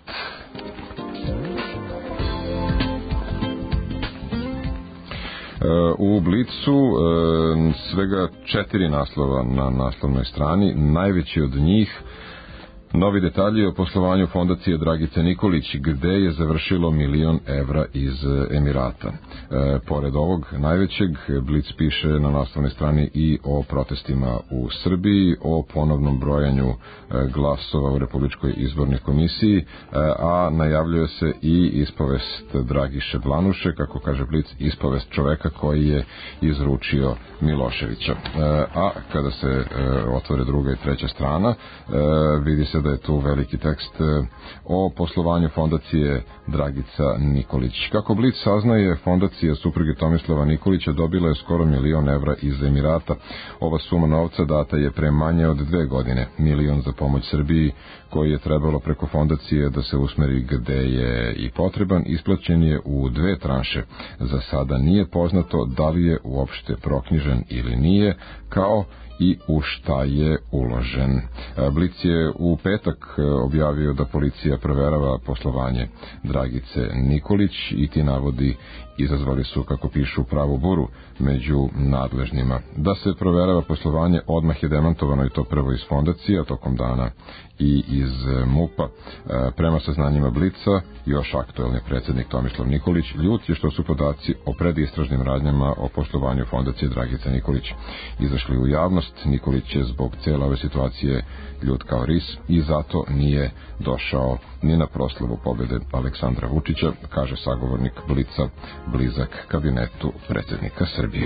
U Blicu svega četiri naslova na naslovnoj strani, najveći od njih novi detalji o poslovanju fondacije Dragice Nikolić, gde je završilo milion evra iz Emirata. E, pored ovog najvećeg, Blic piše na naslovnoj strani i o protestima u Srbiji, o ponovnom brojanju e, glasova u Republičkoj izbornoj komisiji, e, a najavljuje se i ispovest Dragiše Blanuše, kako kaže Blic, ispovest čoveka koji je izručio Miloševića. E, a kada se e, otvore druga i treća strana, e, vidi se da je tu veliki tekst o poslovanju fondacije Dragica Nikolić. Kako Blic saznaje, fondacija supruge Tomislava Nikolića dobila je skoro milion evra iz Emirata. Ova suma novca data je pre manje od dve godine. Milion za pomoć Srbiji, koji je trebalo preko fondacije da se usmeri gde je i potreban, isplaćen je u dve tranše. Za sada nije poznato da li je uopšte proknjižen ili nije, kao i u šta je uložen. Blic je u petak objavio da policija proverava poslovanje Dragice Nikolić i ti navodi izazvali su, kako pišu, pravu buru među nadležnima. Da se proverava poslovanje odmah je demantovano i to prvo iz fondacije, a tokom dana i iz MUP-a. Prema saznanjima Blica, još aktuelni predsjednik Tomislav Nikolić ljut je što su podaci o predistražnim radnjama o poslovanju fondacije Dragice Nikolić izašli u javnost. Nikolić je zbog cijele ove situacije ljut kao ris i zato nije došao ni na proslavu pobjede Aleksandra Vučića, kaže sagovornik Blica, blizak kabinetu predsjednika Srbije.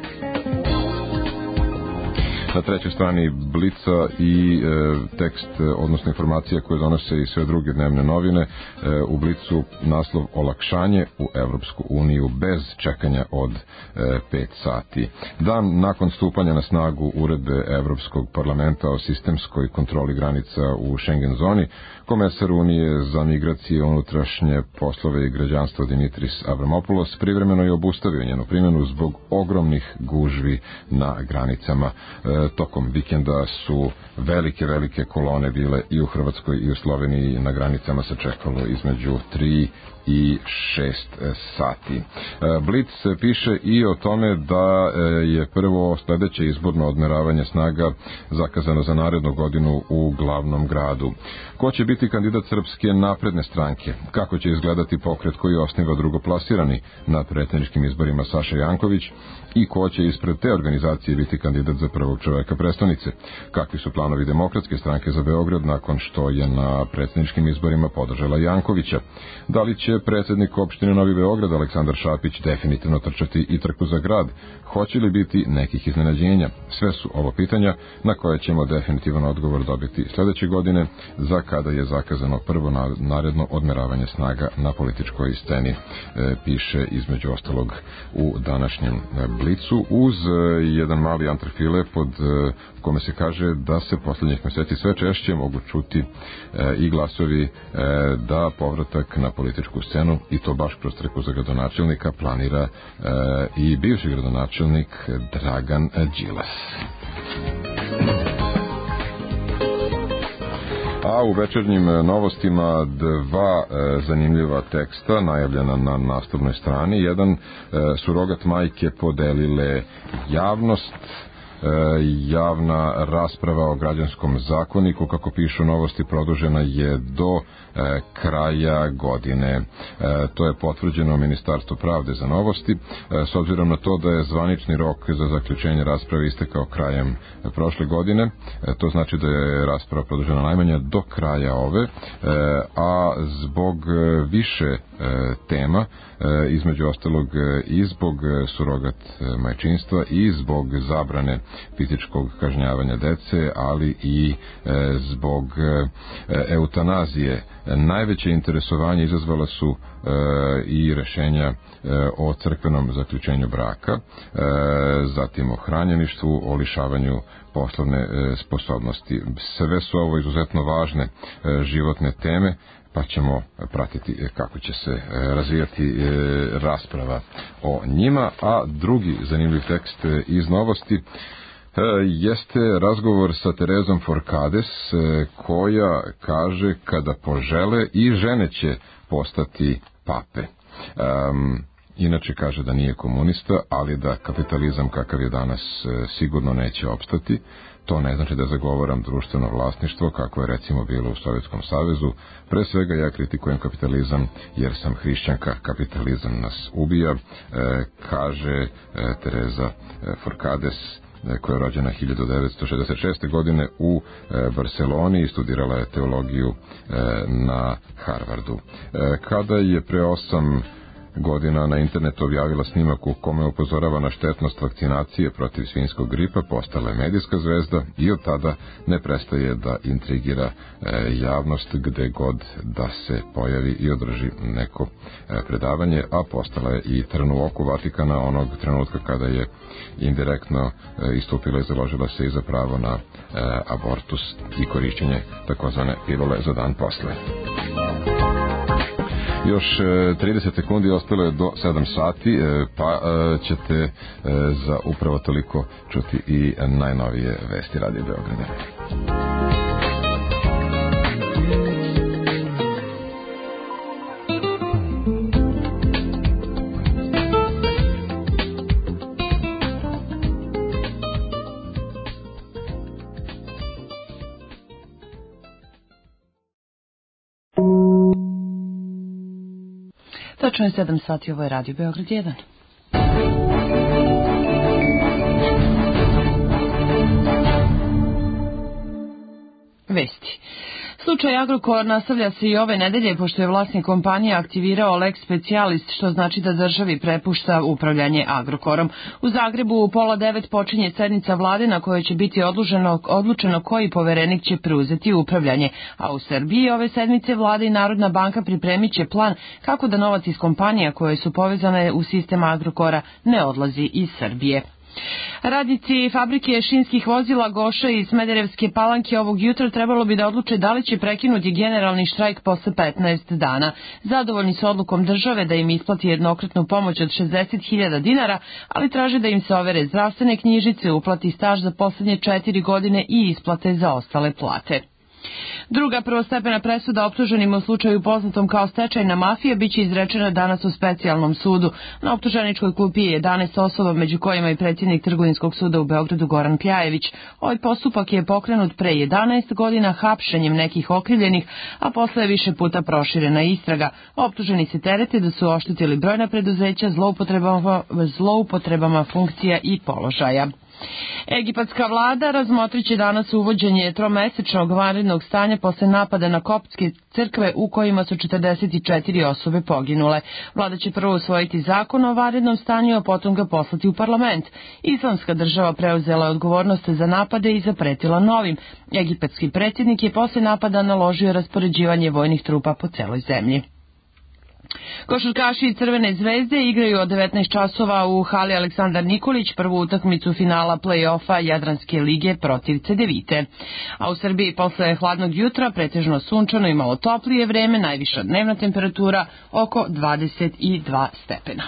Na trećoj strani Blica i e, tekst, odnosno informacije koje donose i sve druge dnevne novine. E, u Blicu naslov olakšanje u Evropsku uniju bez čekanja od e, pet sati. Dan nakon stupanja na snagu uredbe Evropskog parlamenta o sistemskoj kontroli granica u Schengen zoni, komesar Unije za migracije, unutrašnje poslove i građanstvo Dimitris Avramopoulos privremeno je obustavio njenu primjenu zbog ogromnih gužvi na granicama. E, tokom vikenda su velike, velike kolone bile i u Hrvatskoj i u Sloveniji. Na granicama se čekalo između tri i šest sati. Blic piše i o tome da je prvo sledeće izborno odmeravanje snaga zakazano za narednu godinu u glavnom gradu. Ko će biti kandidat Srpske napredne stranke? Kako će izgledati pokret koji osniva drugoplasirani na predsjedničkim izborima Saša Janković? I ko će ispred te organizacije biti kandidat za prvog čoveka prestonice? Kakvi su planovi Demokratske stranke za Beograd nakon što je na predsjedničkim izborima podržala Jankovića? Da li će predsjednik opštine Novi Beograd Aleksandar Šapić definitivno trčati i trku za grad? Hoće li biti nekih iznenađenja? Sve su ovo pitanja na koje ćemo definitivan odgovor dobiti sljedeće godine, za kada je zakazano prvo naredno odmeravanje snaga na političkoj sceni, e, piše između ostalog u današnjem Blicu, uz jedan mali antrafile pod kome se kaže da se posljednjih mjeseci sve češće mogu čuti e, i glasovi e, da povratak na političku scenu, i to baš kroz trku za gradonačelnika, planira e, i bivši gradonačelnik Dragan Đilas. A u večernjim novostima dva e, zanimljiva teksta najavljena na naslovnoj strani. Jedan, e, surogat majke podelile javnost, javna rasprava o građanskom zakoniku, kako pišu novosti, produžena je do e, kraja godine. E, to je potvrđeno Ministarstvo pravde za novosti, e, s obzirom na to da je zvanični rok za zaključenje rasprave istekao krajem prošle godine. E, to znači da je rasprava produžena najmanje do kraja ove, e, a zbog više e, tema, e, između ostalog i zbog surogat majčinstva i zbog zabrane fizičkog kažnjavanja dece, ali i e, zbog e, eutanazije. Najveće interesovanje izazvala su i rešenja o crkvenom zaključenju braka, zatim o hranjeništvu, o lišavanju poslovne sposobnosti. Sve su ovo izuzetno važne životne teme, pa ćemo pratiti kako će se razvijati rasprava o njima. A drugi zanimljiv tekst iz novosti jeste razgovor sa Terezom Forcades, koja kaže kada požele i žene će postati pape. Um, inače kaže da nije komunista, ali da kapitalizam kakav je danas sigurno neće opstati. To ne znači da zagovaram društveno vlasništvo, kako je recimo bilo u Sovjetskom savezu. Pre svega ja kritikujem kapitalizam jer sam hrišćanka, kapitalizam nas ubija, e, kaže e, Tereza Forcades, koja je rođena hiljadu devetsto šezdeset šeste. godine u e, Barseloni i studirala je teologiju e, na Harvardu. E, kada je pre osam godina na internetu objavila snimak u kome upozorava na štetnost vakcinacije protiv svinjskog gripa, postala je medijska zvezda i od tada ne prestaje da intrigira e, javnost gde god da se pojavi i održi neko e, predavanje, a postala je i trn u oku Vatikana onog trenutka kada je indirektno e, istupila i založila se i za pravo na e, abortus i korišćenje takozvane pilule za dan posle. Još trideset sekundi ostalo je do sedam sati, pa ćete za upravo toliko čuti i najnovije vesti Radio Beograda. Tačno je sedam sati, ovo je Radio Beograd jedan. Vesti. Slučaj Agrokor nastavlja se i ove nedelje, pošto je vlasnik kompanije aktivirao lex specialis, što znači da državi prepušta upravljanje Agrokorom. U Zagrebu u pola devet počinje sednica vlade na kojoj će biti odlučeno, odlučeno koji poverenik će preuzeti upravljanje, a u Srbiji ove sedmice vlada i Narodna banka pripremit će plan kako da novac iz kompanija koje su povezane u sistem Agrokora ne odlazi iz Srbije. Radnici fabrike šinskih vozila Goša i Smederevske Palanke ovog jutra trebalo bi da odluče da li će prekinuti generalni štrajk posle petnaest dana. Zadovoljni su odlukom države da im isplati jednokratnu pomoć od šezdeset hiljada dinara, ali traže da im se overe zdravstvene knjižice, uplati staž za poslednje četiri godine i isplate za ostale plate. Druga prvostepena presuda optuženima u slučaju poznatom kao stečajna mafija biće izrečena danas u specijalnom sudu. Na optuženičkoj klupi je jedanaest osoba, među kojima i predsjednik Trgovinskog suda u Beogradu Goran Kljajević. Ovaj postupak je pokrenut pre jedanaest godina hapšenjem nekih okrivljenih, a posle je više puta proširena istraga. Optuženi se terete da su oštetili brojna preduzeća zloupotrebama, zloupotrebama funkcija i položaja. Egipatska vlada razmotriće danas uvođenje tromesečnog vanrednog stanja posle napada na koptske crkve u kojima su četrdeset četiri osobe poginule. Vlada će prvo usvojiti zakon o vanrednom stanju, a potom ga poslati u parlament. Islamska država preuzela je odgovornost za napade i zapretila novim. Egipatski predsjednik je posle napada naložio raspoređivanje vojnih trupa po celoj zemlji. Košarkaši Crvene zvezde igraju od devetnaest časova u hali Aleksandar Nikolić prvu utakmicu finala play-offa Jadranske lige protiv Cedevite. A u Srbiji posle hladnog jutra pretežno sunčano i malo toplije vreme, najviša dnevna temperatura oko dvadeset dva stepena.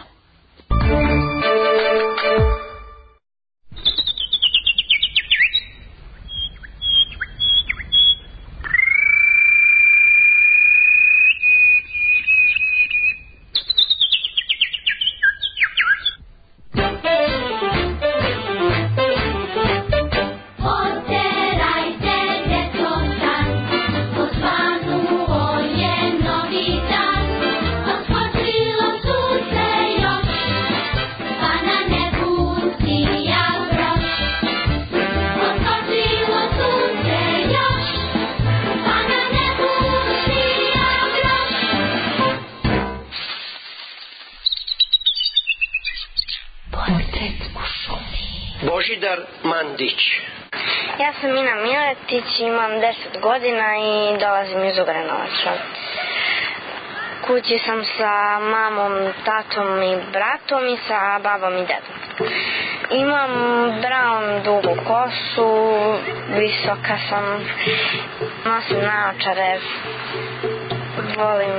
Božidar Mandić. Ja sam Mina Miletić, imam deset godina i dolazim iz Ugranovaca. Kući sam sa mamom, tatom i bratom i sa babom i dedom. Imam brown dugu kosu, visoka sam, nosim naočare, volim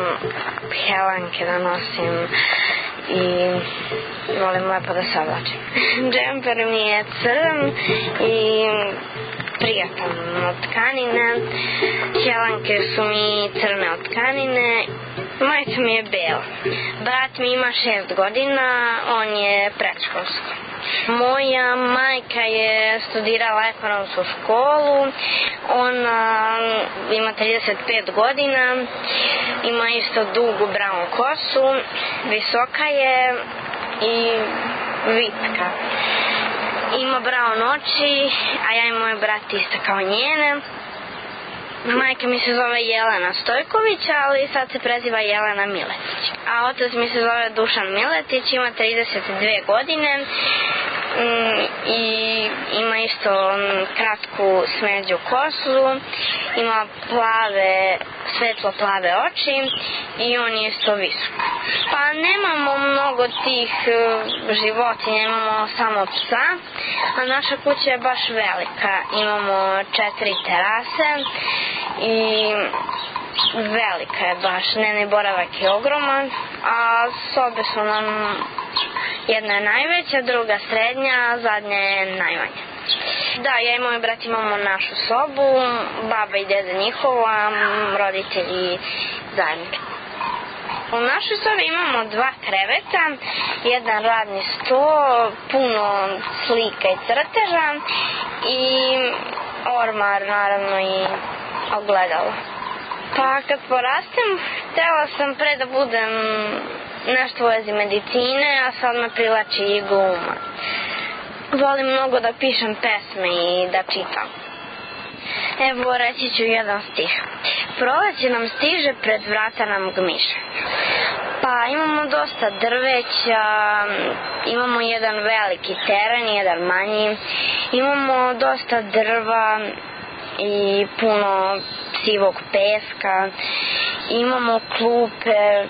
helanke da nosim i volim lepo da se oblačim. Džemper mi je crn i prijatan od tkanine, helanke su mi crne od tkanine, majica mi je bela. Brat mi ima šest godina, on je predškolsko. Moja majka je studirala ekonomsku školu, ona ima trideset pet godina, ima isto dugu brown kosu, visoka je i vitka. Ima brown oči, a ja i moj brat isto kao njene. Majka mi se zove Jelena Stojković, ali sad se preziva Jelena Miletić. A otac mi se zove Dušan Miletić, ima trideset dve godine i ima isto kratku smeđu kosu, ima plave, svetlo plave oči i on je isto visok. Pa nemamo mnogo tih životinja, imamo samo psa, a naša kuća je baš velika. Imamo četiri terase i velika je baš, dnevni boravak je ogroman, a sobe su nam, jedna je najveća, druga srednja, a zadnja je najmanja. Da, ja i moj brat imamo našu sobu, baba i deda njihova, roditelji zajedno. U našoj sobi imamo dva kreveta, jedan radni sto, puno slika i crteža i ormar, naravno, i ogledalo. Pa kad porastem, htela sam pre da budem nešto u vezi medicine, a sad me privlači i gluma. Volim mnogo da pišem pesme i da čitam. Evo, reći ću jedan stih. Proleće nam stiže, pred vrata nam gmiše. Pa imamo dosta drveća, imamo jedan veliki teren, jedan manji, imamo dosta drva i puno sivog peska, imamo klupe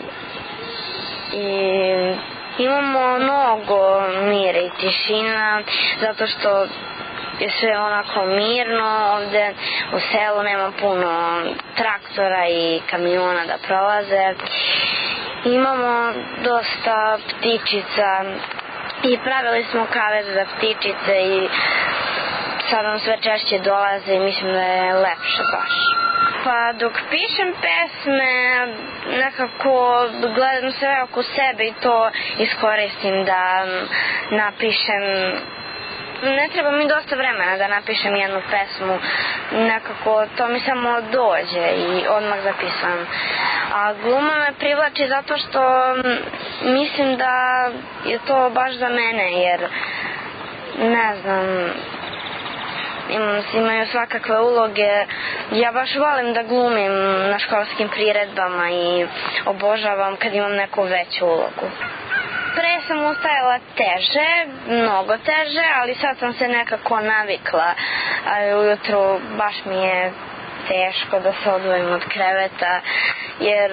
i imamo mnogo mira i tišina, zato što je sve onako mirno ovde u selu, nema puno traktora i kamiona da prolaze. Imamo dosta ptičica i pravili smo kavez za ptičice i sad nam sve češće dolaze i mislim da je lepše baš. Pa dok pišem pesme, nekako gledam sve oko sebe i to iskoristim da napišem. Ne treba mi dosta vremena da napišem jednu pesmu, nekako to mi samo dođe i odmah zapisujem. A gluma me privlači zato što mislim da je to baš za mene, jer ne znam, imam, imaju svakakve uloge. Ja baš volim da glumim na školskim priredbama i obožavam kad imam neku veću ulogu. Pre sam ustajala teže, mnogo teže, ali sad sam se nekako navikla. A ujutru baš mi je teško da se odvojim od kreveta, jer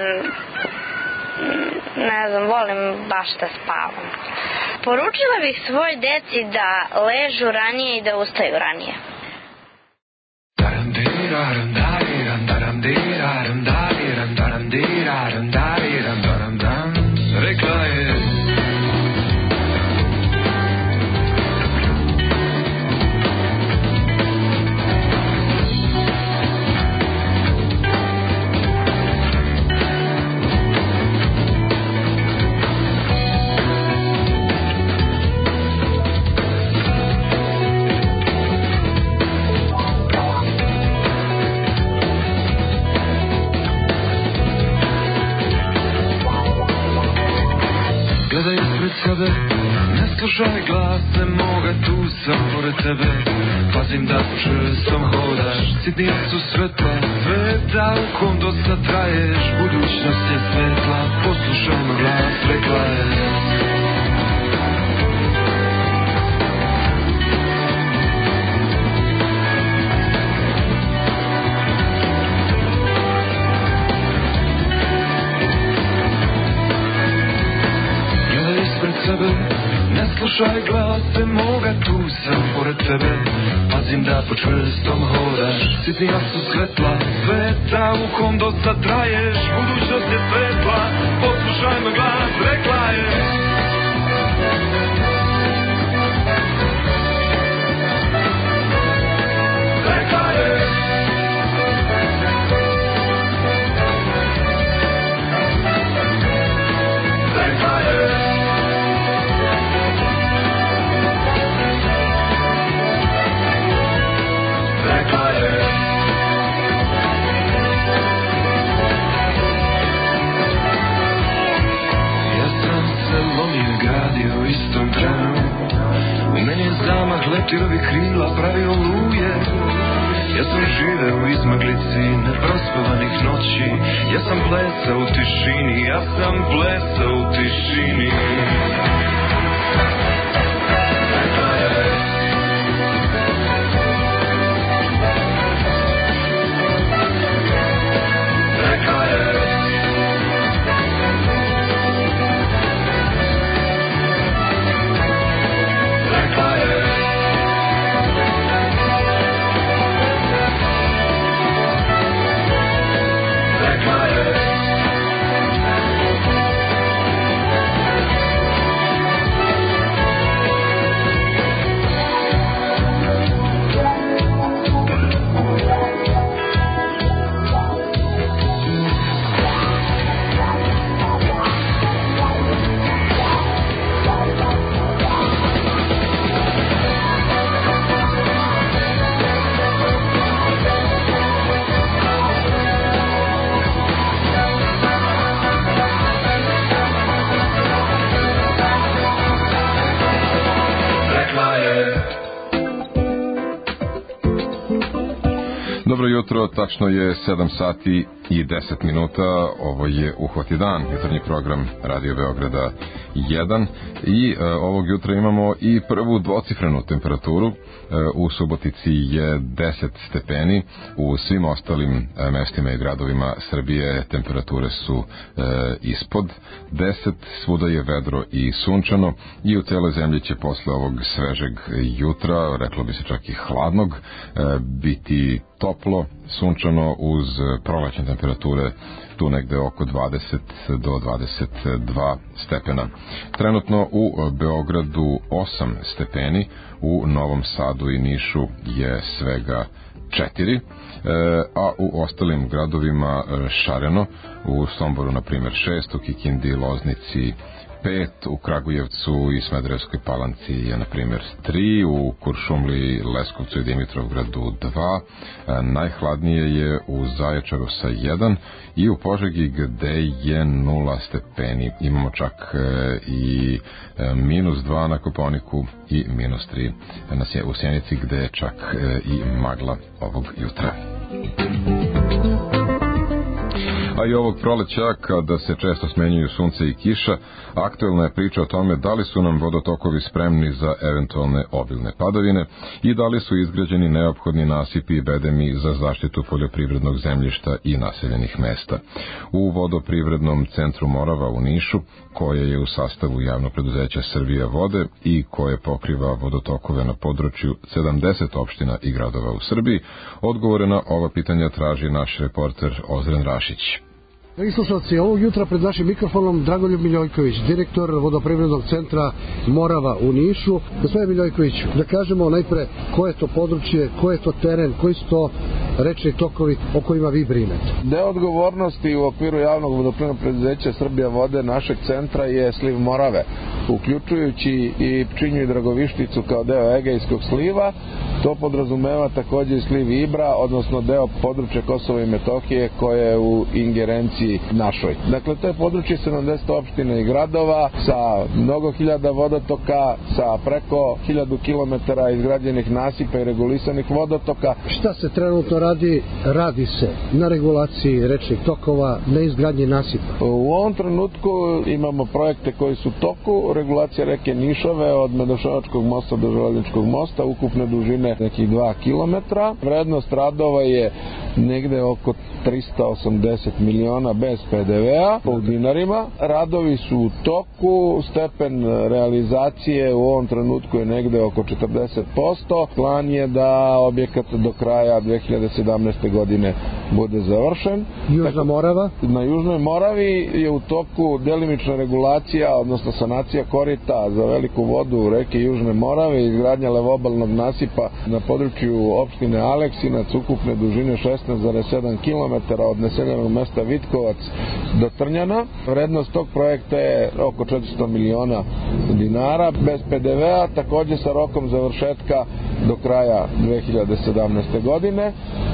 ne znam, volim baš da spavam. Poručila bih svoj deci da ležu ranije i da ustaju ranije. Rekla je sebe, ne slušaj glase moga, tu sam pored tebe. Pazim da čvrsom hodaš, sitnije su svetla, sveta u kom dosta traješ. Budućnost je svetla, poslušaj moj glas, rekla je. moga, tu sam pored tebe. Pazim da po čvrstom hodaš, sitnija su svetla sveta u kom dosta traješ. Budućnost je svetla, poslušaj me glas, rekla je. Rekla je. Rekla je. Rekla je. Ja sam se lomio i gradio u istom trenu. U meni je zamah leptirovi krila pravio luje. Ja sam živeo u izmaglici neprospavanih noći. Ja sam plesao u tišini, ja sam plesao u tišini. Rekla je. Rekla je. Rekla je. Rekla je. Dobro jutro, tačno je sedam sati i deset minuta, ovo je Uhvati dan, jutarnji program Radio Beograda jedan i e, ovog jutra imamo i prvu dvocifrenu temperaturu, e, u Subotici je deset stepeni, u svim ostalim e, mestima i gradovima Srbije temperature su e, ispod deset, svuda je vedro i sunčano i u celoj zemlji će posle ovog svežeg jutra, reklo bi se čak i hladnog, e, biti toplo, sunčano uz prolećne temperature tu negde oko dvadeset do dvadeset dva stepena. Trenutno u Beogradu osam stepeni, u Novom Sadu i Nišu je svega četiri, a u ostalim gradovima šareno, u Somboru na primjer šest, u Kikindi, Loznici pet, u Kragujevcu i Smederevskoj Palanci je na primjer tri, u Kuršumliji, Leskovcu i Dimitrovgradu dva, najhladnije je u Zaječaru sa jedan i u Požegi gde je nula stepeni. Imamo čak i minus dva na Kopaoniku i minus tri u Sjenici gde je čak i magla ovog jutra. A i ovog proleća, kada se često smenjuju sunce i kiša, aktuelna je priča o tome da li su nam vodotokovi spremni za eventualne obilne padavine i da li su izgrađeni neophodni nasipi i bedemi za zaštitu poljoprivrednog zemljišta i naseljenih mesta. U vodoprivrednom centru Morava u Nišu, koje je u sastavu javnog preduzeća Srbija vode i koje pokriva vodotokove na području sedamdeset opština i gradova u Srbiji, odgovore na ova pitanja traži naš reporter Ozren Rašić. Dragi slušalci, ovog jutra pred našim mikrofonom Dragoljub Miljojković, direktor vodoprivrednog centra Morava u Nišu. Gospodine Miljojkoviću, da kažemo najpre koje je to područje, koje je to teren, koji su to rečni tokovi o kojima vi brinete. Deo odgovornosti u okviru javnog vodoprivrednog preduzeća Srbija vode našeg centra je sliv Morave, uključujući i Pčinju i Dragovišticu kao deo Egejskog sliva. To podrazumeva takođe i sliv Ibra, odnosno deo područja Kosova i Metohije koje je u ingerenciji našoj. Dakle, to je područje sedamdeset opština i gradova sa mnogo hiljada vodotoka, sa preko hiljadu kilometara izgrađenih nasipa i regulisanih vodotoka. Šta se trenutno radi? Radi se na regulaciji rečnih tokova, na izgradnji nasipa. U ovom trenutku imamo projekte koji su u toku, regulacija reke Nišove od Medoševačkog mosta do Železničkog mosta, ukupne dužine nekih dva kilometra. Vrednost radova je negde oko trista osamdeset miliona bez pe de vea u dinarima. Radovi su u toku, stepen realizacije u ovom trenutku je negde oko četrdeset posto. Plan je da objekat do kraja dve hiljade sedamnaeste. godine bude završen. Južna Morava? Na Južnoj Moravi je u toku delimična regulacija, odnosno sanacija korita za veliku vodu u reke Južne Morave i izgradnja levobalnog nasipa na području opštine Aleksinac ukupne dužine šesnaest zarez sedam kilometara od naseljenog mesta Vitkovac do Trnjana. Vrednost tog projekta je oko četiristo miliona dinara bez pe de vea, takođe sa rokom završetka do kraja dve hiljade sedamnaeste. godine.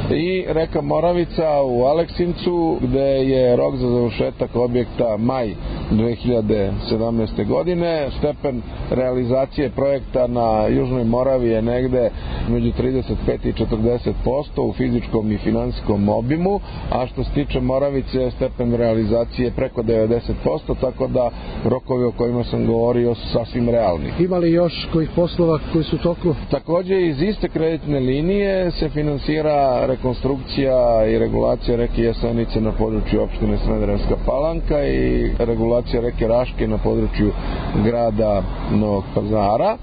I reka Moravica u Aleksincu, gde je rok za završetak objekta maj dve hiljade sedamnaeste. godine. Stepen realizacije projekta na Južnoj Moravi je negde među trideset pet i četrdeset posto u fizičkom i finansijskom obimu, a što se tiče Moravice, stepen realizacije preko devedeset posto, tako da rokovi o kojima sam govorio su sasvim realni. Ima li još kojih poslova koji su u toku? Takođe, iz iste kreditne linije se finansira rekonstrukcija i regulacija reke Jesenice na području opštine Smederevska Palanka i regulacija reke Raške na području grada Novog Pazara,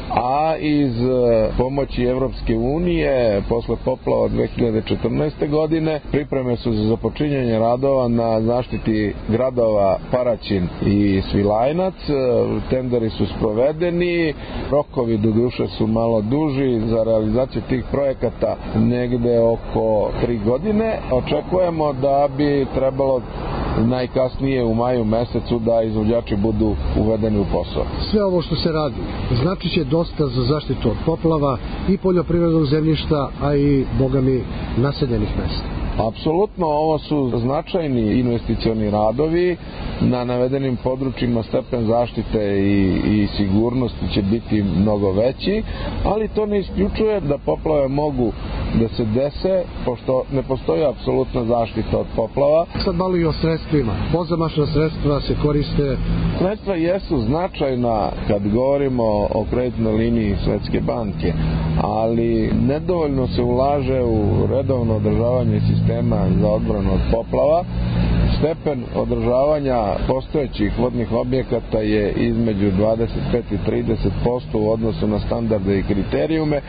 a iz pomoći Evropske unije posle poplava dve hiljade četrnaeste. godine pripreme su za započinjanje radova na zaštiti gradova Paraćin i Svilajnac. Tenderi su sprovedeni, rokovi do duše su malo duži za realizaciju tih projekata negde oko tri godine. Očekujemo da bi trebalo najkasnije u maju mesecu da izvođači budu uvedeni u posao. Sve ovo što se radi znači će dosta za zaštitu od poplava i poljoprivrednog zemljišta, a i, boga mi, naseljenih mesta. Apsolutno, ovo su značajni investicioni radovi. Na navedenim područjima stepen zaštite i, i sigurnosti će biti mnogo veći, ali to ne isključuje da poplave mogu da se dese, pošto ne postoji apsolutna zaštita od poplava. Sad malo i o sredstvima. Pozamašna sredstva se koriste. Sredstva jesu značajna kad govorimo o kreditnoj liniji Svetske banke, ali nedovoljno se ulaže u redovno održavanje sistema za odbranu od poplava. Stepen održavanja postojećih vodnih objekata je između dvadeset pet i trideset posto u odnosu na standarde i kriterijume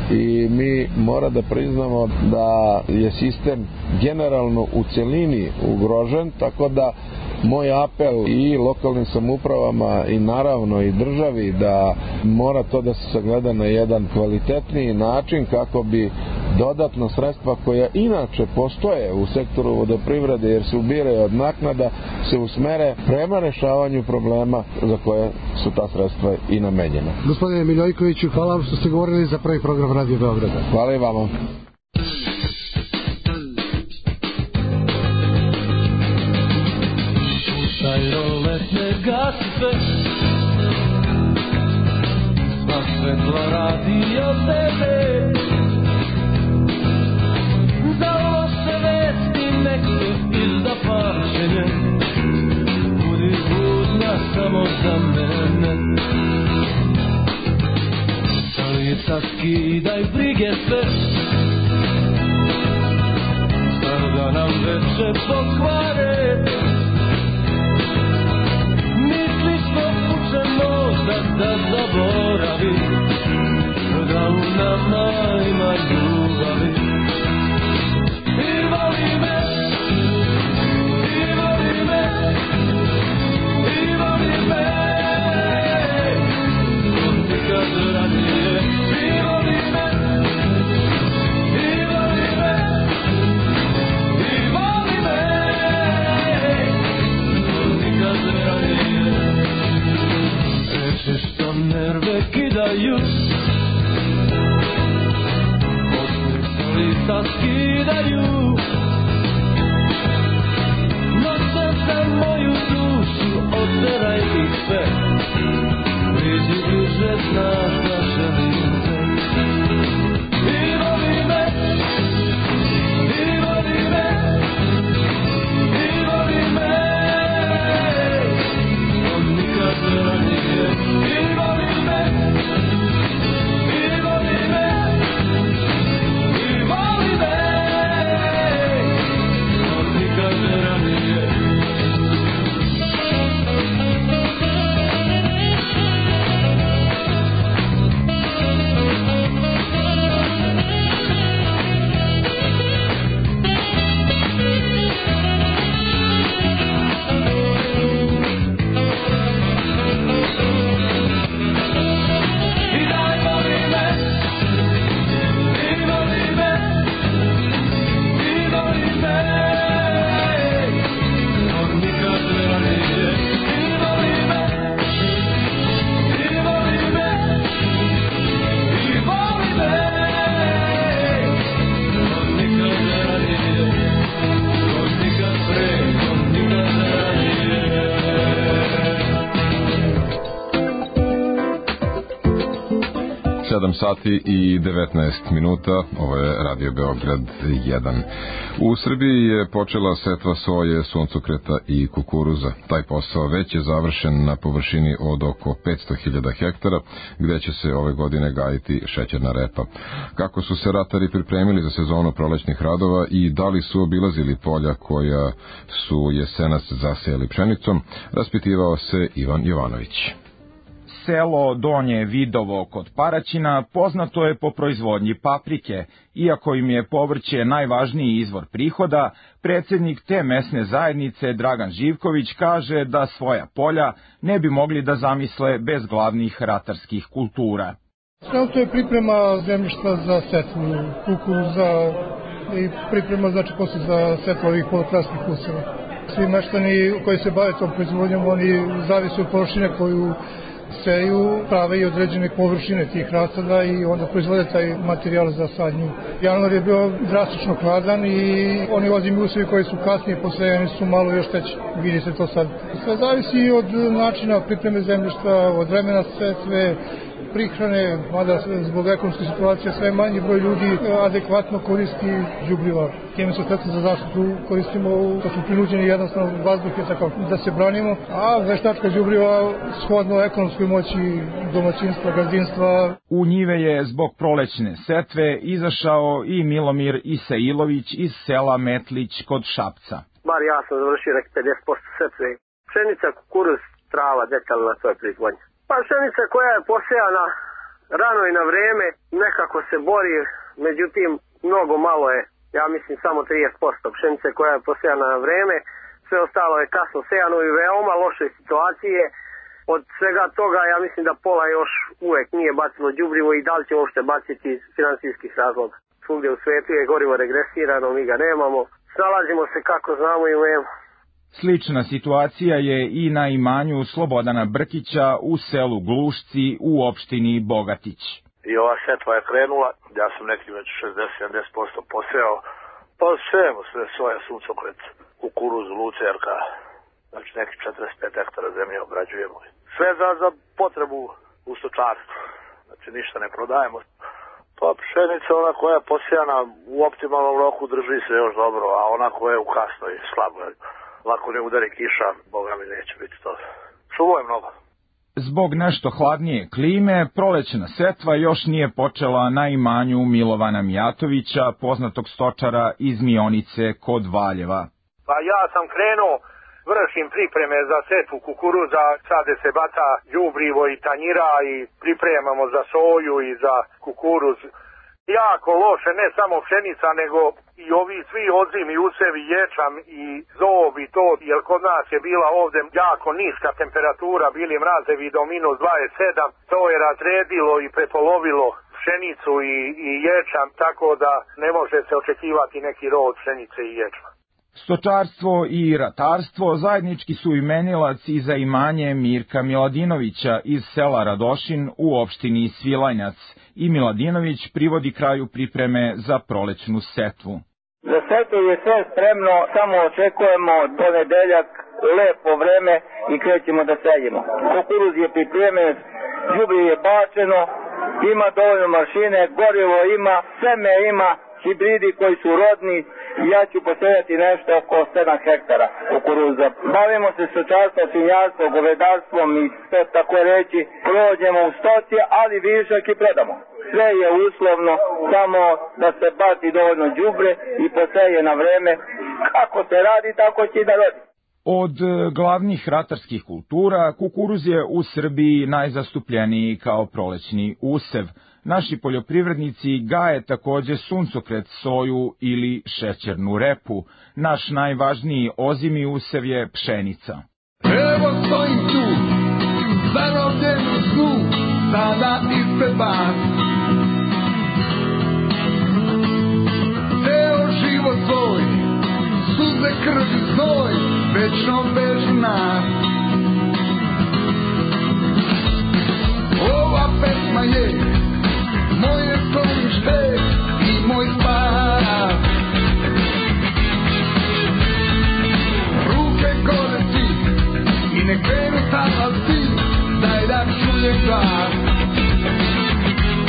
i mi mora da priznamo da je sistem generalno u celini ugrožen, tako da moj apel i lokalnim samoupravama i naravno i državi da mora to da se sagleda na jedan kvalitetniji način kako bi dodatno sredstva koja inače postoje u sektoru vodoprivrede jer se ubiraju od naknada se usmere prema rešavanju problema za koje su ta sredstva i namenjena. Gospodine Miljojkoviću, hvala vam što ste govorili za prvi program Radio Beograda. Hvala i vama. Letne gasife, sva svetla radio tebe, za loše vesti neke izda pamćenje, budi budna samo za mene. Sa lica skidaj brige sve, star da nam veče pokvare, da zaboravi, da u nama ima ljubavi. I voli me, i voli me, i voli me, on ti kad radije. I voli me, i voli me, i voli me, on ti kad radije. Što nerve kidaju sedam sati i devetnaest minuta, ovo je Radio Beograd jedan. U Srbiji je počela setva soje, suncokreta i kukuruza. Taj posao već je završen na površini od oko petsto hiljada hektara, gde će se ove godine gajiti šećerna repa. Kako su se ratari pripremili za sezonu prolećnih radova i da li su obilazili polja koja su jesenas zasejali pšenicom, raspitivao se Ivan Jovanović. Selo Donje Vidovo kod Paraćina poznato je po proizvodnji paprike. Iako im je povrće najvažniji izvor prihoda, predsjednik te mesne zajednice Dragan Živković kaže da svoja polja ne bi mogli da zamisle bez glavnih ratarskih kultura. Sve to je priprema zemljišta za setvu kukuruza i priprema znači posle za setvu ovih polokrasnih useva. Svi meštani koji se bave tom proizvodnjom, oni zavise od površine koju seju, prave i određene površine tih rasada i onda proizvode taj materijal za sadnju. Januar je bio drastično hladan i oni ozimi usevi koji su kasnije posejani su malo još teći. Vidi se to sad. Sve zavisi od načina pripreme zemljišta, od vremena setve, prihrane, mada zbog ekonomske situacije sve manji broj ljudi adekvatno koristi đubriva. Kemijsko sredstvo za zaštitu koristimo kad smo prinuđeni jednostavno vazduh je takav da se branimo, a veštačka đubriva shodno ekonomskoj moći domaćinstva, gazdinstva. U njive je zbog prolećne setve izašao i Milomir Isailović iz sela Metlić kod Šapca. Bar ja sam završio nek pedeset posto setve. Pšenica, kukuruz, trava, detaljna to je proizvodnja. Pa pšenica koja je posejana rano i na vreme, nekako se bori, međutim mnogo malo je, ja mislim samo trideset posto pšenice koja je posejana na vreme, sve ostalo je kasno sejano i veoma loše situacije. Od svega toga ja mislim da pola još uvek nije bacilo đubrivo i da li će uopšte baciti iz finansijskih razloga. Svugdje u svetu je gorivo regresirano, mi ga nemamo, snalazimo se kako znamo i umemo. Slična situacija je i na imanju Slobodana Brkića u selu Glušci u opštini Bogatić. I ova setva je krenula, ja sam neki već šezdeset do sedamdeset posto poseo, pa sejemo sve soja, suncokret, kukuruz, lucerka, znači neki četrdeset pet hektara zemlje obrađujemo. Sve za, za potrebu u stočarstvu, znači ništa ne prodajemo. Pa pšenica, ona koja je posejana u optimalnom roku drži se još dobro, a ona koja je u kasnoj slabo je. Lako ne udari kiša, boga mi neće biti to. Suvo je mnogo. Zbog nešto hladnije klime, prolećna setva još nije počela na imanju Milovana Mijatovića, poznatog stočara iz Mionice kod Valjeva. Pa ja sam krenuo, vršim pripreme za setvu kukuruza, sade se baca đubrivo i tanjira i pripremamo za soju i za kukuruz. Jako loše, ne samo pšenica, nego i ovi svi ozimi usevi, ječam i zob i to, jer kod nas je bila ovde jako niska temperatura, bili mrazevi do minus dvadeset sedam, to je razredilo i prepolovilo pšenicu i, i ječam, tako da ne može se očekivati neki rod pšenice i ječma. Stočarstvo i ratarstvo zajednički su imenilac i za imanje Mirka Miladinovića iz sela Radošin u opštini Svilajnac i Miladinović privodi kraju pripreme za prolećnu setvu. Za setvu je sve spremno, samo očekujemo do nedeljak lepo vreme i krećemo da sejemo. Kukuruz je pripremljen, đubrivo je bačeno, ima dovoljno mašine, gorivo ima, seme ima, hibridi koji su rodni i ja ću posejati nešto oko sedam hektara kukuruza. Bavimo se stočarstvom, svinjarstvom, govedarstvom i sve tako reći, prođemo u stoci, ali višak i predamo. Sve je uslovno, samo da se baci dovoljno đubre i poseje na vreme. Kako se radi, tako će i da rodi. Od glavnih ratarskih kultura, kukuruz je u Srbiji najzastupljeniji kao prolećni usev. Naši poljoprivrednici gaje takođe suncokret, soju ili šećernu repu. Naš najvažniji ozimi usev je pšenica. Evo stojim tu, zarobljen u snu, sada ispred vas. Ceo život svoj, suze, krv i znoj, večno vežu nas. Ova pesma je moje sklonište i moj spas. Ruke gore ti i ne krenu talasi, daj da čujem glas.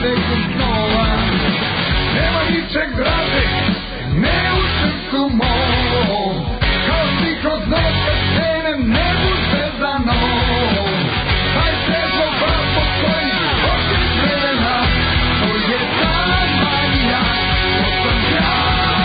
svetu snova. Nema ničeg draže, ne u srcu mom, kao ti kroz noć kad krenem nebu zvezdano. Taj svetlo bar postoji od vremena, to je ta magija, to sam ja.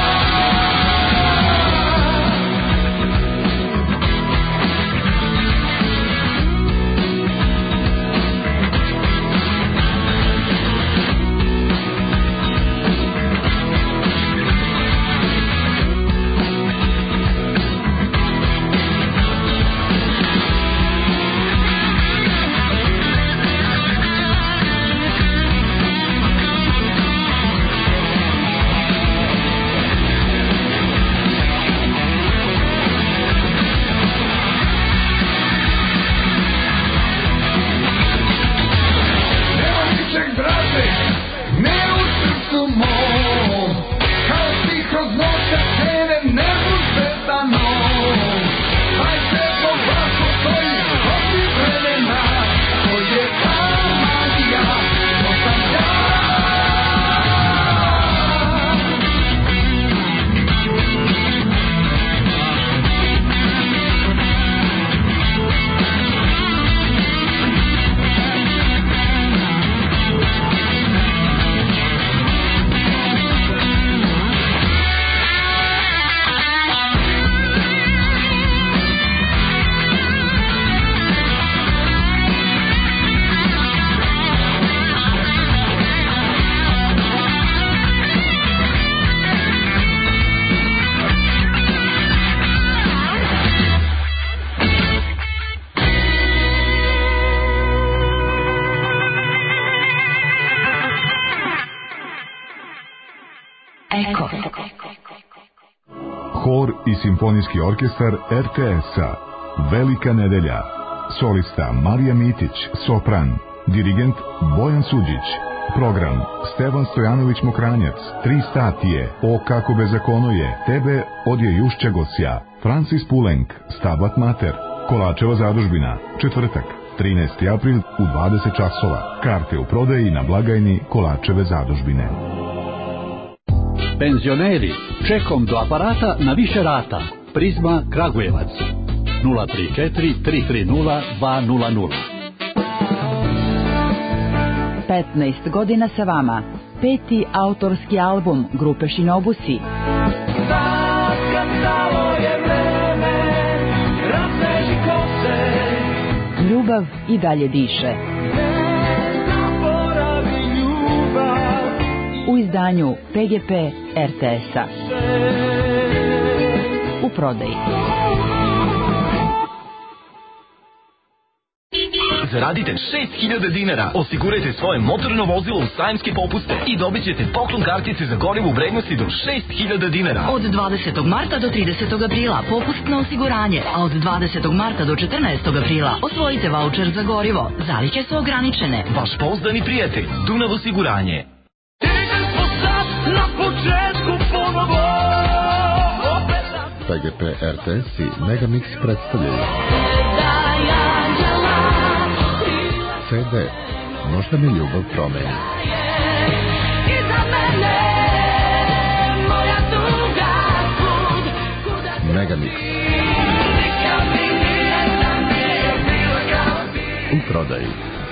Hor i simfonijski orkestar er te es-a. Velika nedelja. Solista Marija Mitić, sopran. Dirigent Bojan Suđić. Program Stevan Stojanović Mokranjac, tri statije, O kako bezakono je, Tebe odje Jušća Gosja, Francis Pulenk, Stabat Mater, Kolačeva zadužbina, četvrtak, trinaesti april u dvadeset časova. Karte u prodaji na blagajni Kolačeve zadužbine. Penzioneri, čekom do aparata na više rata. Prizma Kragujevac. nula tri četiri tri tri nula dva nula nula. petnaest godina sa vama. Peti autorski album grupe Shinobusi. Ljubav i dalje diše. U izdanju pe ge pe er te es-a. U prodaji. Zaradite šest hiljada dinara, osigurajte svoje motorno vozilo u sajamske popuste i dobit ćete poklon kartice za gorivo u vrednosti do šest hiljada dinara. Od dvadesetog marta do tridesetog aprila popust na osiguranje, a od dvadesetog marta do četrnaestog aprila osvojite vaučer za gorivo. Zalihe su ograničene. Vaš pouzdani prijatelj, Dunav osiguranje. Na početku ponovo pe ge pe er te es i Megamix predstavljaju ce de Možda me ljubav promeni. Megamix u prodaji.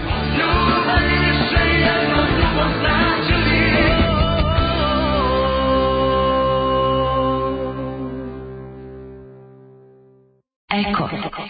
Eko.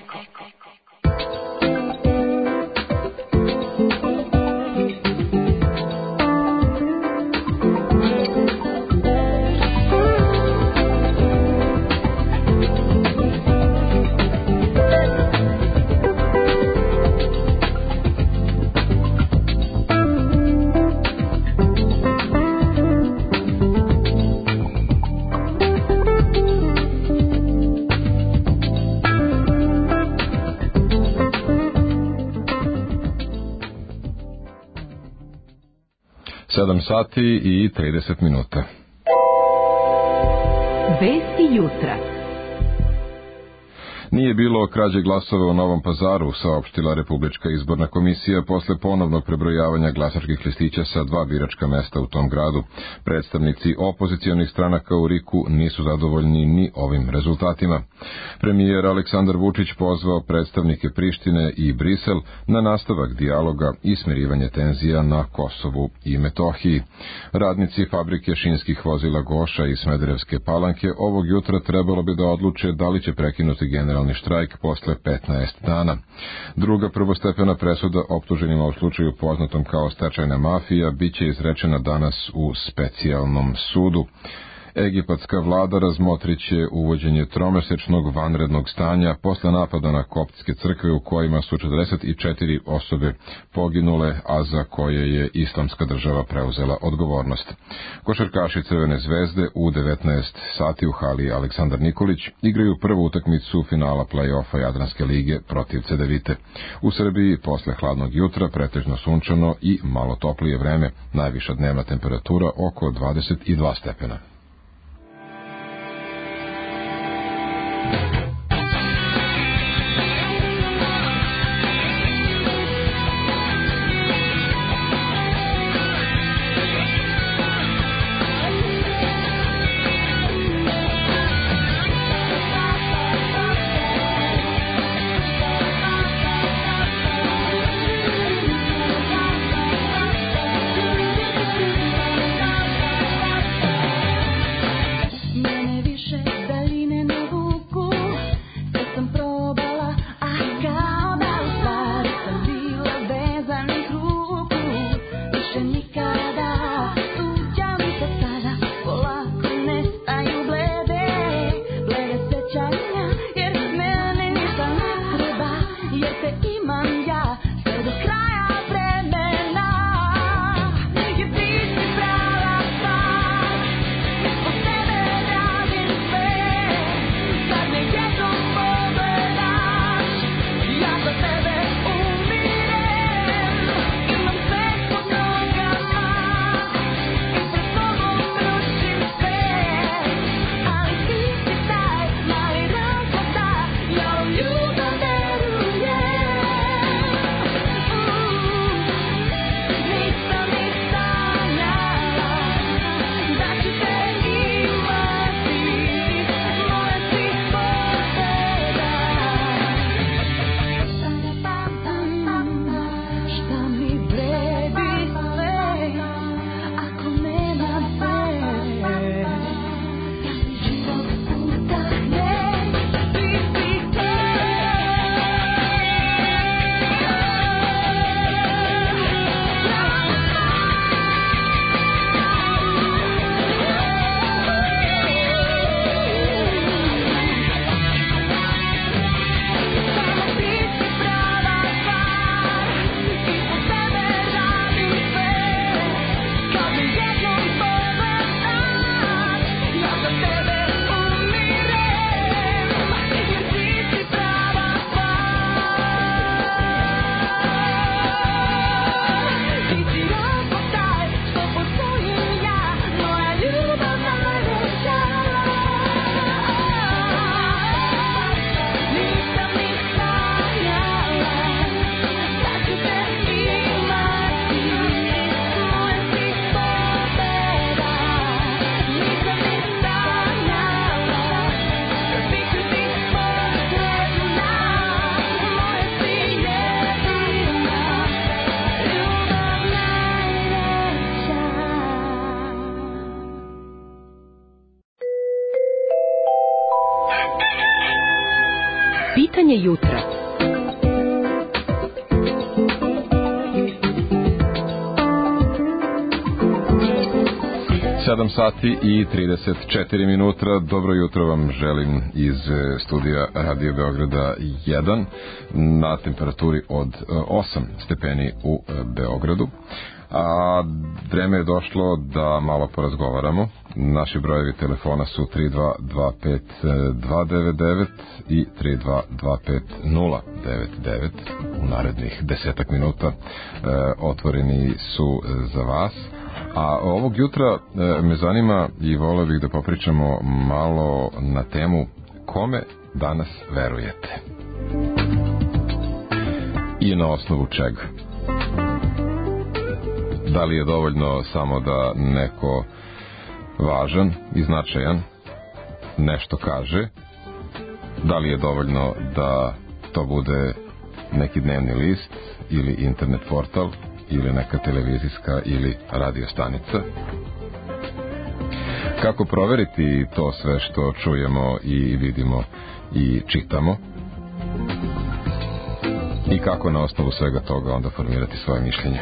sedam sati i trideset minuta. Vesti jutra. Nije bilo krađe glasova u Novom Pazaru, saopštila Republička izborna komisija posle ponovnog prebrojavanja glasačkih listića sa dva biračka mesta u tom gradu. Predstavnici opozicionih stranaka u Riku nisu zadovoljni ni ovim rezultatima. Premijer Aleksandar Vučić pozvao predstavnike Prištine i Brisel na nastavak dijaloga i smirivanje tenzija na Kosovu i Metohiji. Radnici fabrike šinskih vozila Goša i Smederevske Palanke ovog jutra trebalo bi da odluče da li će prekinuti generalni štrajk posle petnaest dana. Druga prvostepena presuda optuženima u slučaju poznatom kao stečajna mafija biće izrečena danas u specijalnom sudu. Egipatska vlada razmotriće uvođenje tromesečnog vanrednog stanja posle napada na koptske crkve u kojima su četrdeset četiri osobe poginule, a za koje je Islamska država preuzela odgovornost. Košarkaši Crvene zvezde u devetnaest sati u hali Aleksandar Nikolić igraju prvu utakmicu finala play-offa Jadranske lige protiv Cedevite. U Srbiji posle hladnog jutra pretežno sunčano i malo toplije vreme, najviša dnevna temperatura oko dvadeset dva stepena. Pitanje jutra. sedam sati i trideset četiri minuta. Dobro jutro vam želim iz studija Radio Beograda jedan na temperaturi od osam stepeni u Beogradu. A vreme je došlo da malo porazgovaramo. Naši brojevi telefona su tri dva dva pet dva devet devet i tri dva dva pet nula devet devet. U narednih desetak minuta e, otvoreni su za vas. A ovog jutra e, me zanima i voleo bih da popričamo malo na temu kome danas verujete? I na osnovu čega? Da li je dovoljno samo da neko važan i značajan nešto kaže? Da li je dovoljno da to bude neki dnevni list ili internet portal ili neka televizijska ili radio stanica? Kako proveriti to sve što čujemo i vidimo i čitamo? I kako na osnovu svega toga onda formirati svoje mišljenje?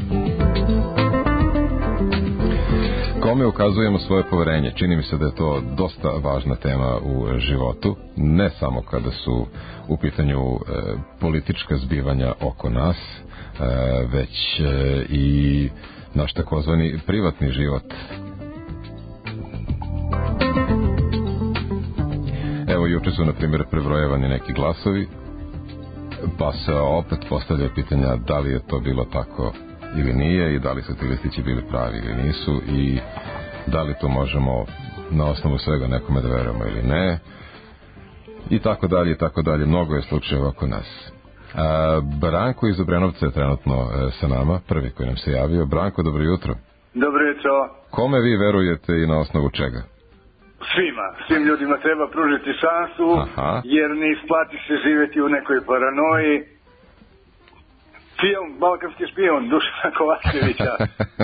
Kome ukazujemo svoje poverenje? Čini mi se da je to dosta važna tema u životu, ne samo kada su u pitanju e, politička zbivanja oko nas, e, već e, i naš takozvani privatni život. Evo, juče su, na primjer, prebrojevani neki glasovi, pa se opet postavlja pitanja da li je to bilo tako ili nije i da li su ti listići bili pravi ili nisu i da li to možemo na osnovu svega nekome da verujemo ili ne i tako dalje i tako dalje. Mnogo je slučajeva oko nas. A, Branko iz Obrenovca je trenutno e, sa nama, prvi koji nam se javio. Branko, dobro jutro. Dobro jutro. Kome vi verujete i na osnovu čega? Svima, svim ljudima treba pružiti šansu. Aha. Jer ne isplati se živjeti u nekoj paranoji. Film Balkanski špion Dušana Kovačevića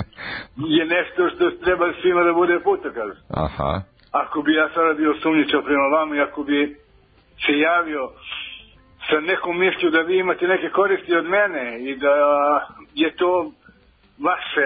je nešto što treba svima da bude putokaz. Aha. Ako bi ja sada bio sumnjičao prema vama i ako bi se javio sa nekom mišlju da vi imate neke koristi od mene i da je to vaše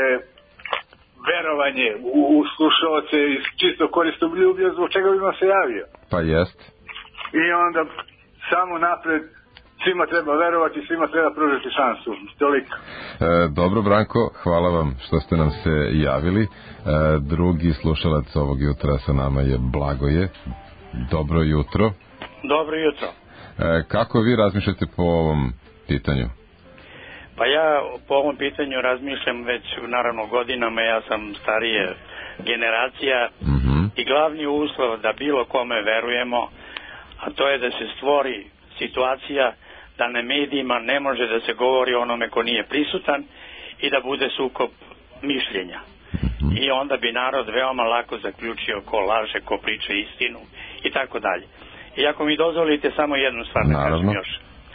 verovanje u, u slušalce i čisto koristoljublje, zbog čega bi vam se javio? Pa jest. I onda samo napred svima treba verovati, svima treba pružiti šansu. Toliko. E, dobro, Branko, hvala vam što ste nam se javili. E, drugi slušalac ovog jutra sa nama je Blagoje. Dobro jutro. Dobro jutro. E, kako vi razmišljate po ovom pitanju? Pa ja po ovom pitanju razmišljam već naravno godinama, ja sam starije generacija mm-hmm. i glavni uslov da bilo kome verujemo, a to je da se stvori situacija da na medijima ne može da se govori onome ko nije prisutan i da bude sukob mišljenja. Mm-hmm. I onda bi narod veoma lako zaključio ko laže, ko priča istinu i tako dalje. I ako mi dozvolite samo jednu stvar da kažem još.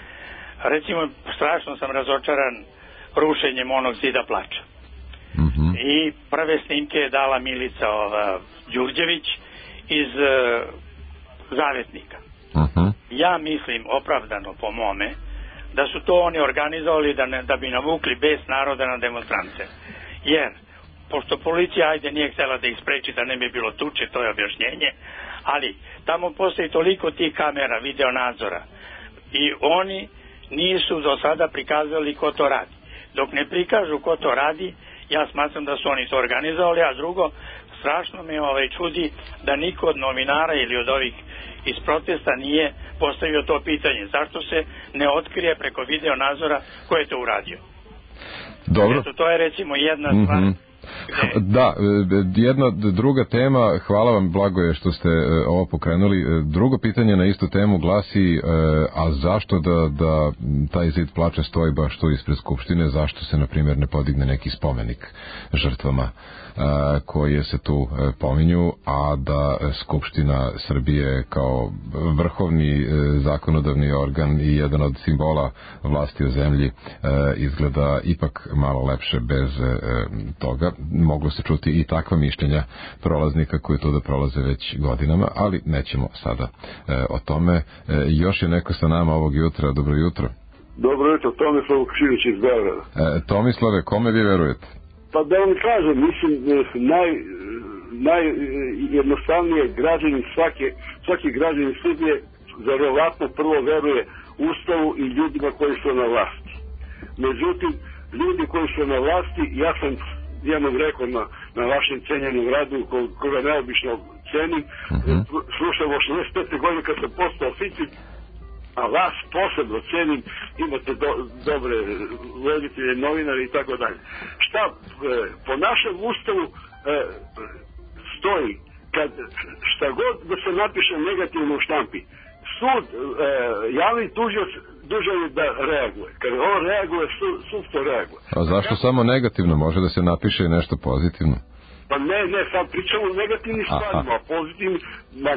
Recimo, strašno sam razočaran rušenjem onog zida plača. Mm-hmm. I prve snimke je dala Milica ova, Đurđević iz uh, Zavetnika. Mm-hmm. Ja mislim, opravdano po mome, da su to oni organizovali da, ne, da bi navukli bes naroda na demonstrance. Jer, pošto policija, ajde, nije htjela da ih spreči da ne bi bilo tuče, to je objašnjenje, ali tamo postoji toliko tih kamera, video nadzora i oni nisu do sada prikazali ko to radi. Dok ne prikažu ko to radi, ja smatram da su oni to organizovali, a drugo, strašno me ovaj čudi da niko od novinara ili od ovih iz protesta nije postavio to pitanje. Zašto se ne otkrije preko video nadzora ko je to uradio? Dobro. Eto, to je recimo jedna stvar. Mm-hmm. Da, jedna druga tema, hvala vam Blagoje što ste ovo pokrenuli. Drugo pitanje na istu temu glasi, a zašto da, da taj zid plača stoji baš tu ispred Skupštine, zašto se na primjer ne podigne neki spomenik žrtvama koje se tu pominju, a da Skupština Srbije kao vrhovni zakonodavni organ i jedan od simbola vlasti u zemlji izgleda ipak malo lepše bez toga. Moglo se čuti i takva mišljenja prolaznika koji tu da prolaze već godinama, ali nećemo sada e, o tome. E, još je neko sa nama ovog jutra. Dobro jutro. Dobro jutro, Tomislav Vukašinović iz Beograda. E, Tomislave, kome vi verujete? Pa da vam kažem, mislim, naj, najjednostavnije građanin svake, svaki građanin Srbije verovatno prvo veruje Ustavu i ljudima koji su na vlasti. Međutim, ljudi koji su na vlasti, ja sam jednom rekao na, na vašem cenjenom radu, ko, koga neobično cenim, mm-hmm. slušam o šezdeset pete godine kad sam postao oficir, a vas posebno cenim, imate do, dobre voditelje, novinare i tako dalje. Šta, e, po našem ustavu e, stoji kad šta god da se napiše negativno u štampi, sud, e, javni tužioc dužan je da reaguje. Kad on reaguje, sud, sud to reaguje. A zašto ja, samo negativno? Može da se napiše i nešto pozitivno? Pa ne, ne, sad pričamo o negativnim stvarima, a pozitivni, ma,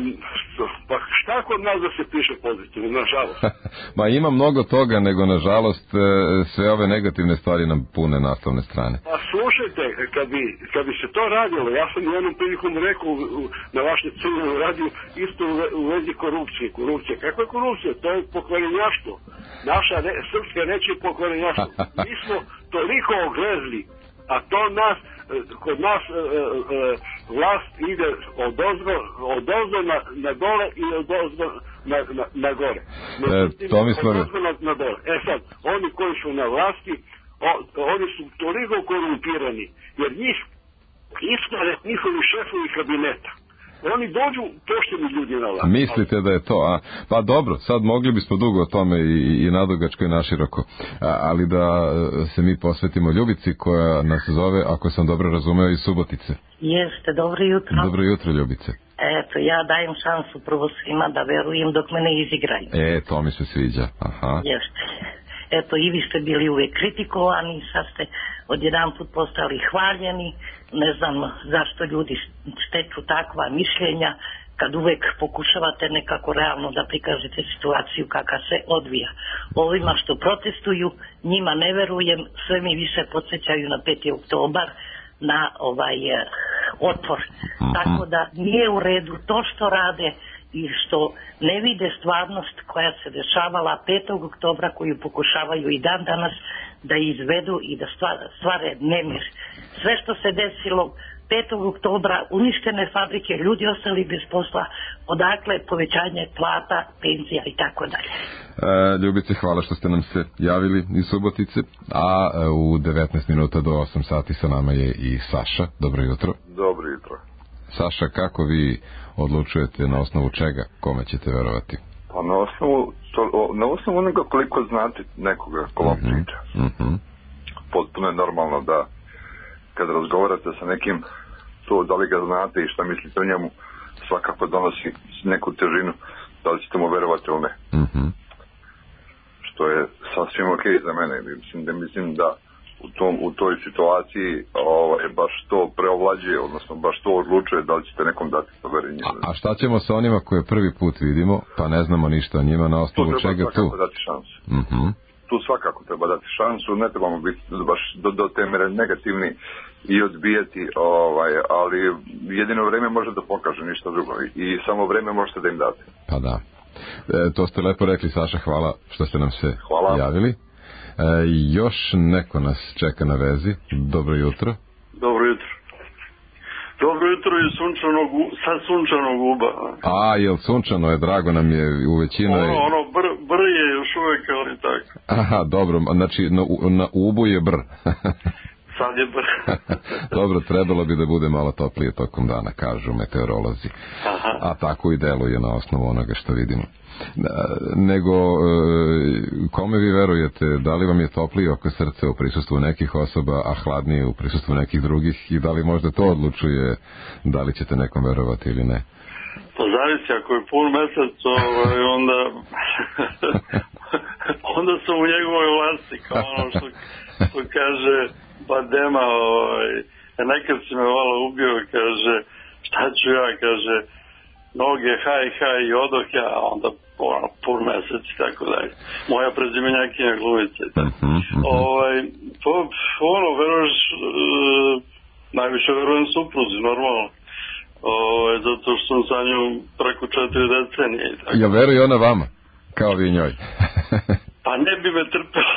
pa šta kod nas da se piše pozitivno, nažalost? Ma ima mnogo toga, nego nažalost sve ove negativne stvari nam pune naslovne strane. Pa slušajte, kad bi, kad bi se to radilo, ja sam jednom prilikom rekao na vašem civilnom radiju isto u vezi korupcije. Korupcija, kakva je korupcija? To je pokvarenjaštvo. Naša re, srpska reč je pokvarenjaštvo. Mi smo toliko ogrezli, a to nas, kod nas e, e, vlast ide od ozgo, od ozgo na, na dole i od ozgo na, na, na gore. E, to mi smo... Od ozgo na, na dole. E sad, oni koji su na vlasti, o, oni su toliko korumpirani, jer njih ispare njihovi šefovi kabineta. Oni dođu pošteni ljudi na vlast. Mislite da je to, a? Pa dobro, sad mogli bismo dugo o tome i, i nadugačko i naširoko, a, ali da se mi posvetimo Ljubici koja nas zove, ako sam dobro razumeo, iz Subotice. Jeste, dobro jutro. Dobro jutro, Ljubice. Eto, ja dajem šansu prvo svima da verujem dok me ne izigraju. E, to mi se sviđa, aha. Jeste. Eto, i vi ste bili uvijek kritikovani, sad ste odjedan put postali hvaljeni, ne znam zašto ljudi steču takva mišljenja, kad uvijek pokušavate nekako realno da prikažete situaciju kakva se odvija. Ovima što protestuju, njima ne verujem, sve mi više podsjećaju na peti oktobar, na ovaj eh, otpor. Mm-hmm. Tako da nije u redu to što rade i što ne vide stvarnost koja se dešavala petog oktobra, koju pokušavaju i dan danas da izvedu i da stvare nemir. Sve što se desilo petog oktobra, uništene fabrike, ljudi ostali bez posla, odakle povećanje plata, penzija i tako dalje. Ljubice, hvala što ste nam se javili iz Subotice, a u devetnaest minuta do osam sati sa nama je i Saša. Dobro jutro. Dobro jutro. Saša, kako vi odlučujete na osnovu čega, kome ćete verovati? Pa na osnovu, to, na osnovu onoga koliko znate nekoga ko vam priča. Mm-hmm. Potpuno je normalno da kad razgovarate sa nekim, to da li ga znate i šta mislite o njemu, svakako donosi neku težinu, da li ćete mu verovati ili ne. Mm-hmm. Što je sasvim ok za mene. Mislim da, mislim da u, tom, u toj situaciji ovaj, baš to preovlađuje, odnosno baš to odlučuje da li ćete nekom dati poverenje. A, a šta ćemo sa onima koje prvi put vidimo, pa ne znamo ništa o njima, na osnovu čega tu? Tu treba dati šansu. Mm-hmm. Tu svakako treba dati šansu, ne trebamo biti baš do, do te mere negativni i odbijati, ovaj, ali jedino vreme može da pokaže, ništa drugo, i samo vreme možete da im date. Pa da. E, to ste lepo rekli, Saša, hvala što ste nam se hvala. javili. E, još neko nas čeka na vezi. Dobro jutro. Dobro jutro. Dobro jutro i sunčanog, sa sunčanog uba. A, jel sunčano je, drago nam je u većini. Ono, ono br, br je još uvijek, ali tako. Aha, dobro, znači na, na ubu je br. Sad je br. Dobro, trebalo bi da bude malo toplije tokom dana, kažu meteorolozi. Aha. A tako i deluje na osnovu onoga što vidimo. Nego, kome vi verujete, da li vam je toplije oko srce u prisustvu nekih osoba, a hladnije u prisustvu nekih drugih, i da li možda to odlučuje da li ćete nekom verovati ili ne? To zavisi, ako je pun mesec, ovaj, onda onda sam u njegovoj vlasti, kao ono što, što kaže Badema, ovaj, nekad si me vala ubio, kaže, šta ću ja, kaže, noge, haj, haj, i odoh ja, a onda ono, pun mesec i tako dalje. Moja prezimenjakinja glumica i tako. Mm-hmm. Ovaj, to, ono, veruješ, e, najviše verujem supruzi, normalno. Ovaj, zato što sam sa njom preko četiri decenije i tako. Ja veruje ona vama, kao vi njoj? Pa ne bi me trpela.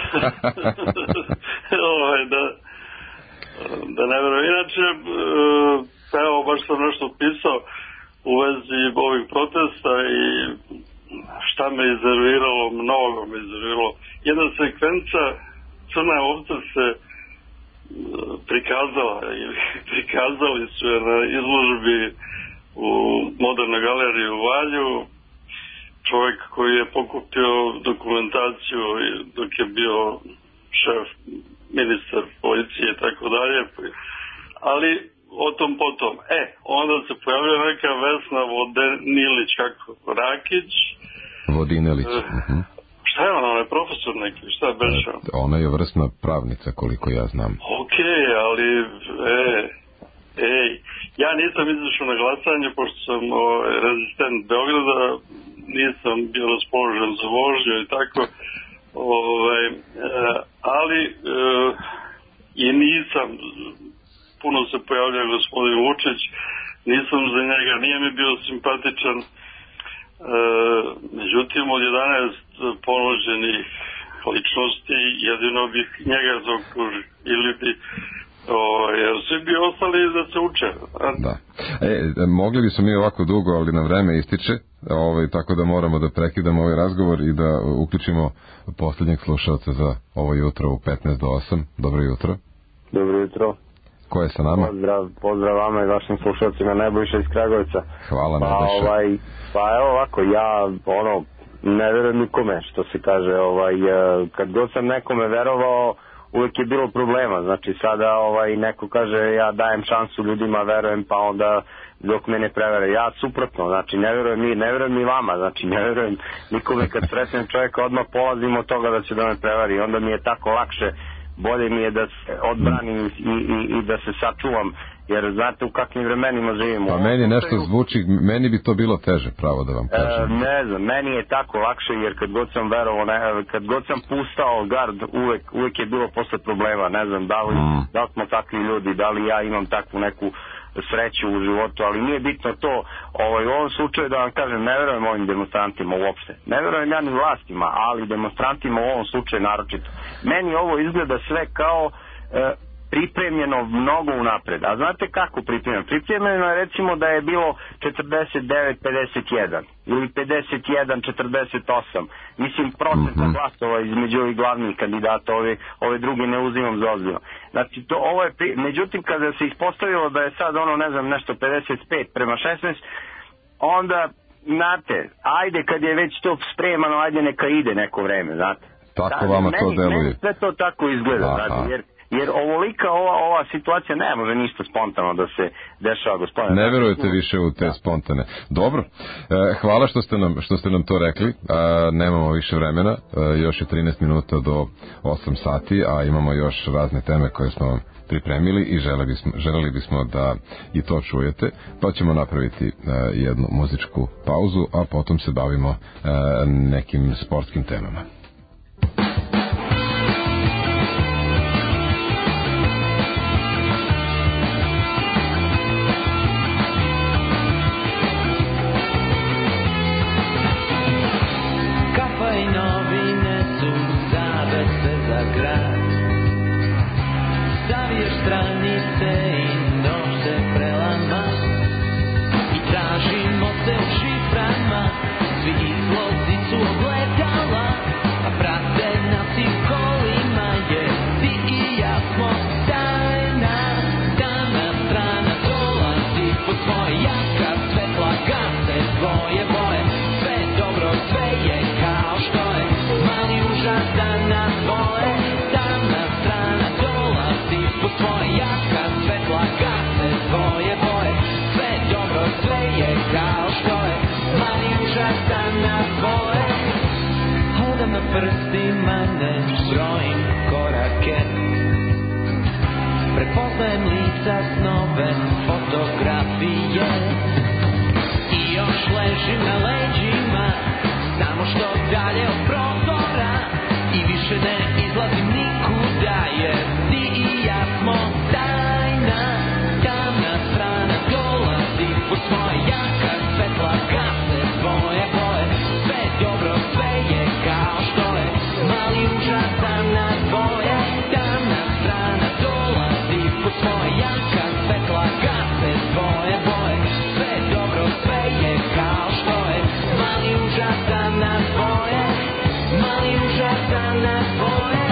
ovaj, da, da ne verujem. Inače, e, evo, baš sam nešto pisao u vezi ovih protesta i šta me iznerviralo, mnogo me iznerviralo. Jedna sekvenca, crna ovca se prikazala ili prikazali su je na izložbi u Modernoj galeriji u Valju. Čovjek koji je pokupio dokumentaciju dok je bio šef, ministar policije i tako dalje. Ali o tom potom. E, onda se pojavlja neka Vesna Vodenilić, kako, Rakić. Vodinelić. E, uh-huh. Šta je ona, ona je profesor neki, šta je beša? Ona je vrsna pravnica, koliko ja znam. Okej, okay, ali, e, ej, ja nisam izašao na glasanje, pošto sam o, rezistent Beograda, nisam bio raspoložen za vožnju i tako, ovaj, e, ali e, i nisam, puno se pojavljao gospodin Vučić, nisam za njega, nije mi bio simpatičan, e, međutim od jedanaest ponuđenih ličnosti jedino bih njega zaokružio ili bi o, jer svi bi ostali da se uče. Da. E, mogli bi smo mi ovako dugo, ali na vreme ističe, ovaj, tako da moramo da prekidamo ovaj razgovor i da uključimo posljednjeg slušalca za ovo jutro u petnaest do osam. Dobro jutro. Dobro jutro. Ko je sa nama? Pozdrav, pozdrav vama i vašim slušalcima, Nebojša iz Kragujevca. Hvala, pa, Nebojša. Ovaj, pa evo ovako, ja ono, ne verujem nikome, što se kaže, ovaj, kad god sam nekome verovao, uvijek je bilo problema, znači sada ovaj, neko kaže ja dajem šansu ljudima, verujem, pa onda dok me ne prevere, ja suprotno, znači ne verujem ni, ne verujem ni vama, znači ne verujem nikome, kad sretnem čovjeka odmah polazim od toga da će da me prevari, onda mi je tako lakše, bolje mi je da se odbranim i, i, i da se sačuvam, jer znate u kakvim vremenima živimo. Pa meni nešto zvuči, meni bi to bilo teže, pravo da vam kažem. E, ne znam, meni je tako lakše, jer kad god sam verovao, ne, kad god sam pustao gard, uvek, uvek je bilo posle problema, ne znam, da li, mm. da li smo takvi ljudi, da li ja imam takvu neku sreću u životu, ali nije bitno to. Ovaj, u ovom slučaju da vam kažem, ne verujem ovim demonstrantima uopšte. Ne verujem ja ni vlastima, ali demonstrantima u ovom slučaju naročito. Meni ovo izgleda sve kao e, pripremljeno mnogo unapred. A znate kako pripremljeno? Pripremljeno je recimo da je bilo četrdeset devet pedeset jedan ili pedeset jedan četrdeset osam. Mislim, procenta glasova između ovih glavnih kandidata, ove, ove druge ne uzimam za ozbiljno. Znači, to, ovo je, pri... međutim, kada se ispostavilo da je sad ono, ne znam, nešto pedeset pet prema šesnaest, onda, znate, ajde kad je već to spremano, ajde neka ide neko vreme, znate. Tako vama to deluje. Meni sve to tako izgleda, znači, jer jer ovolika ova, ova situacija ne može ništa spontano da se dešava, gospodine. Ne verujete više u te spontane. Dobro, e, hvala što ste nam, što ste nam to rekli. E, nemamo više vremena, e, još je trinaest minuta do osam sati, a imamo još razne teme koje smo vam pripremili i želeli bismo, želeli bismo da i to čujete, pa ćemo napraviti e, jednu muzičku pauzu, a potom se bavimo e, nekim sportskim temama. Prstima ne brojim korake, prepoznajem lica, snove, fotografije i još ležim na leđima, samo što dalje od prozora i više ne izlazim nikuda, jer ti i ja smo tajna, tamna strana dolazi po svoje jaka svetla, gase svoje boje, sve dobro, sve je kao što je, mali užasan na dvoje, tamna strana dolazi po svoje jaka svetla, gase svoje boje, sve dobro, sve je kao što je, mali užasan na dvoje, mali užasan na dvoje.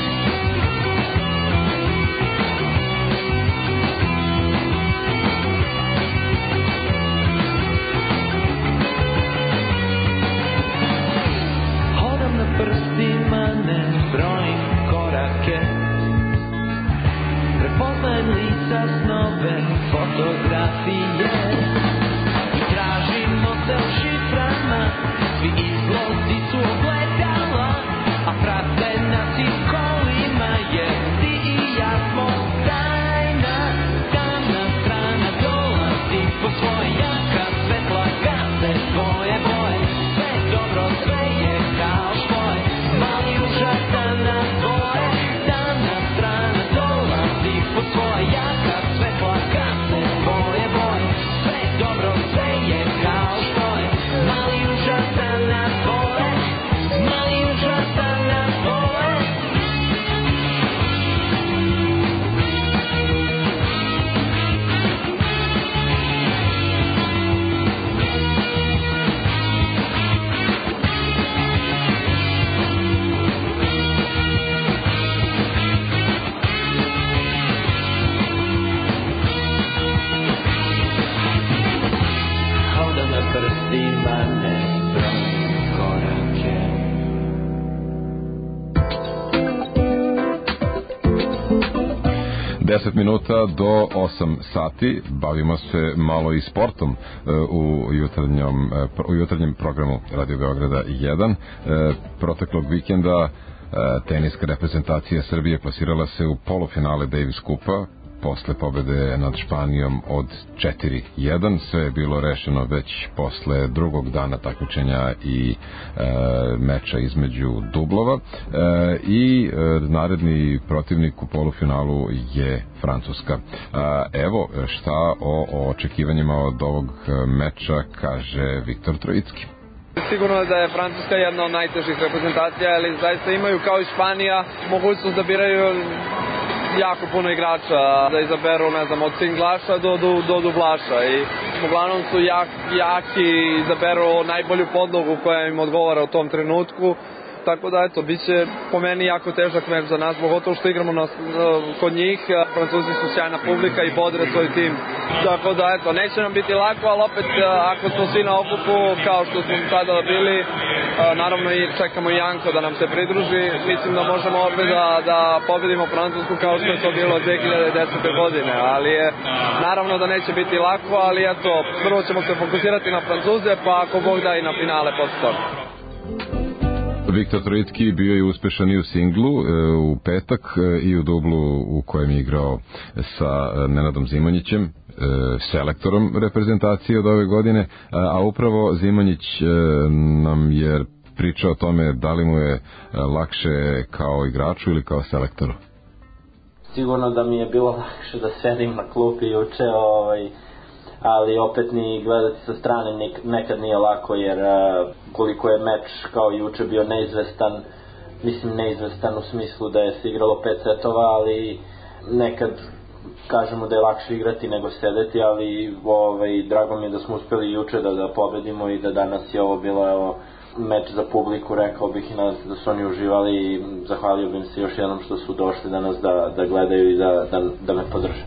Hodam na prstima, ne brojim korake, prepoznajem lica, snove, tebe fotografije i tražimo se u šiframa, svi izlozi su ogledala, a prate nas i kolima, jer ti i ja smo tajna, tamna strana dolazi po svoje jaka svetla gase tvoje boje, sve dobro, sve je kao što je, mali užasan na tvoje, tamna strana dolazi po svoje jaka svetla gase tvoje boje, sve dobro, sve je kao što je, mali užasan na tvoje, mali užasan na tvoje. Hoda na prstima ne brojim korake. deset minuta do osam sati, bavimo se malo i sportom e, u jutarnjem, e, u jutarnjem programu Radio Beograda jedan. E, proteklog vikenda e, teniska reprezentacija Srbije plasirala se u polufinale Davis Kupa posle pobede nad Španijom od četiri jedan. Sve je bilo rešeno već posle drugog dana takmičenja i e, meča između dublova e, i e, naredni protivnik u polufinalu je Francuska. E, evo šta o, o očekivanjima od ovog meča kaže Viktor Trojicki. Sigurno je da je Francuska jedna od najtežih reprezentacija, ali zaista imaju kao i Španija mogućnost da biraju jako puno igrača, da izaberu, ne znam, od singlaša do, do, do dublaša i uglavnom su jak, jaki, izaberu najbolju podlogu koja im odgovara u tom trenutku. Tako da, eto, bit će po meni jako težak meč za nas, pogotovo što igramo na, kod njih. Francuzi su sjajna publika i bodre svoj tim. Tako da, eto, neće nam biti lako, ali opet, ako smo svi na okupu, kao što smo sada bili, naravno i čekamo Janko da nam se pridruži, mislim da možemo opet da, da pobedimo Francusku kao što je to bilo dve hiljade desete. godine, ali je, naravno da neće biti lako, ali eto, prvo ćemo se fokusirati na Francuze, pa ako Bog da i na finale posle toga. Viktor Trojicki bio je uspešan i u singlu e, u petak e, i u dublu u kojem je igrao sa Nenadom Zimonjićem, e, selektorom reprezentacije od ove godine, a, a upravo Zimonjić e, nam je pričao o tome da li mu je lakše kao igraču ili kao selektoru. Sigurno da mi je bilo lakše da sedim na klupi juče, ovaj, ali opet ni gledati sa strane nekad nije lako, jer uh, koliko je meč kao juče bio neizvestan, mislim neizvestan u smislu da je se igralo pet setova, ali nekad kažemo da je lakše igrati nego sedeti, ali ovaj, drago mi je da smo uspeli juče da, da pobedimo i da danas je ovo bilo evo, meč za publiku, rekao bih, i nadam se da su oni uživali i zahvalio bih se još jednom što su došli danas da, da gledaju i da, da, da me podrže.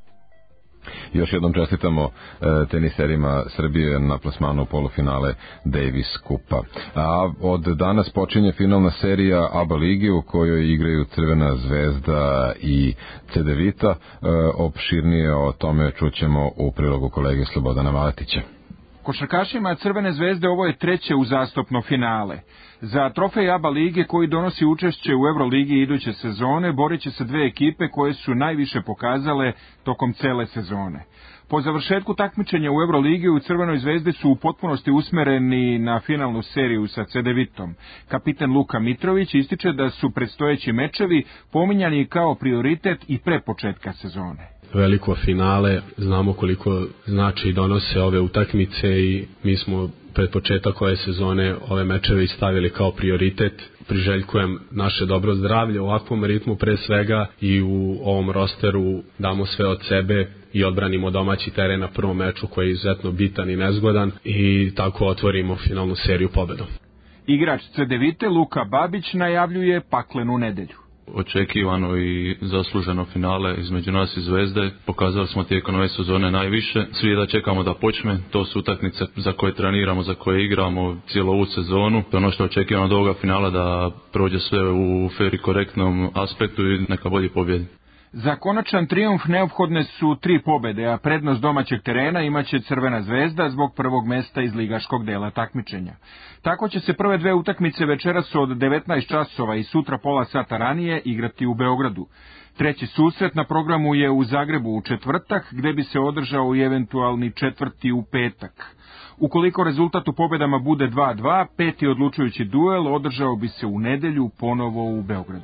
Još jednom čestitamo e, teniserima Srbije na plasmanu polufinale Davis Kupa. A od danas počinje finalna serija ABA Lige u kojoj igraju Crvena zvezda i Cedevita. E, opširnije o tome čućemo u prilogu kolege Slobodana Maletića. Košarkašima Crvene zvezde ovo je treće uzastopno finale. Za trofej ABA lige koji donosi učešće u Euroligi iduće sezone borit će se dve ekipe koje su najviše pokazale tokom cele sezone. Po završetku takmičenja u Euroligi u Crvenoj zvezdi su u potpunosti usmereni na finalnu seriju sa Cedevitom. Kapitan Luka Mitrović ističe da su predstojeći mečevi pominjani kao prioritet i pre početka sezone. Veliko finale, znamo koliko znači i donose ove utakmice i mi smo pred početak ove sezone ove mečeve stavili kao prioritet. Priželjkujem naše dobro zdravlje u ovakvom ritmu pre svega i u ovom rosteru damo sve od sebe i odbranimo domaći teren na prvom meču koji je izuzetno bitan i nezgodan i tako otvorimo finalnu seriju pobedom. Igrač Cedevite Luka Babić najavljuje paklenu nedelju. Očekivano i zasluženo finale između nas i Zvezde. Pokazali smo tijekom ove sezone najviše. Svi da čekamo da počne. To su utakmice za koje treniramo, za koje igramo cijelu ovu sezonu. Ono što očekivamo od ovoga finala da prođe sve u fer i korektnom aspektu i neka bolji pobjedi. Za konačan trijumf neophodne su tri pobede, a prednost domaćeg terena imaće Crvena zvezda zbog prvog mesta iz ligaškog dela takmičenja. Tako će se prve dve utakmice večeras od devetnaest časova i sutra pola sata ranije igrati u Beogradu. Treći susret na programu je u Zagrebu u četvrtak, gde bi se održao i eventualni četvrti u petak. Ukoliko rezultat u pobedama bude dva dva, peti odlučujući duel održao bi se u nedelju ponovo u Beogradu.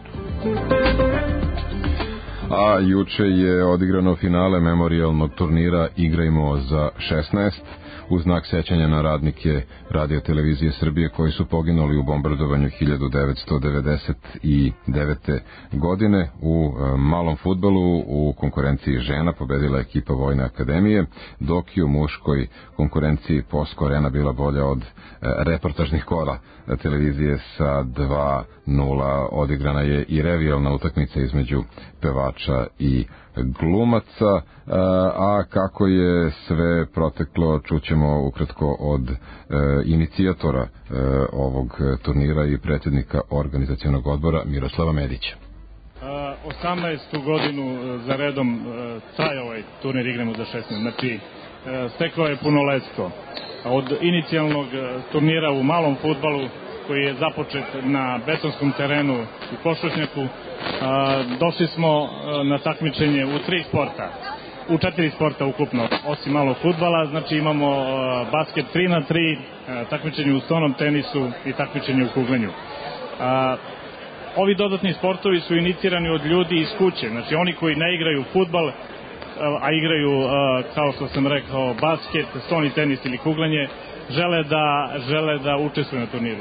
A juče je odigrano finale memorijalnog turnira Igrajmo za šesnaest u znak sećanja na radnike Radio televizije Srbije koji su poginuli u bombardovanju hiljadu devetsto devedeset devete. godine. U malom fudbalu u konkurenciji žena pobedila ekipa Vojne akademije, dok je u muškoj konkurenciji Posko Arena bila bolja od reportažnih kola televizije sa dva nula. Odigrana je i revijalna utakmica između pevača i glumaca, a kako je sve proteklo čućemo ukratko od e, inicijatora e, ovog turnira i predsjednika organizacionog odbora Miroslava Medića. osamnaestu godinu za redom traje ovaj turnir Igrajmo za šesnaest, znači stekao je punoletstvo. Od inicijalnog turnira u malom fudbalu koji je započet na betonskom terenu u košaršnjaku, došli smo na takmičenje u tri sporta, u četiri sporta ukupno, osim malog fudbala, znači imamo basket tri na tri, takmičenje u stonom tenisu i takmičenje u kuglanju. Ovi dodatni sportovi su inicirani od ljudi iz kuće, znači oni koji ne igraju fudbal, a igraju, kao što sam rekao, basket, stoni tenis ili kuglanje, žele da, žele da učestvuju na turniru.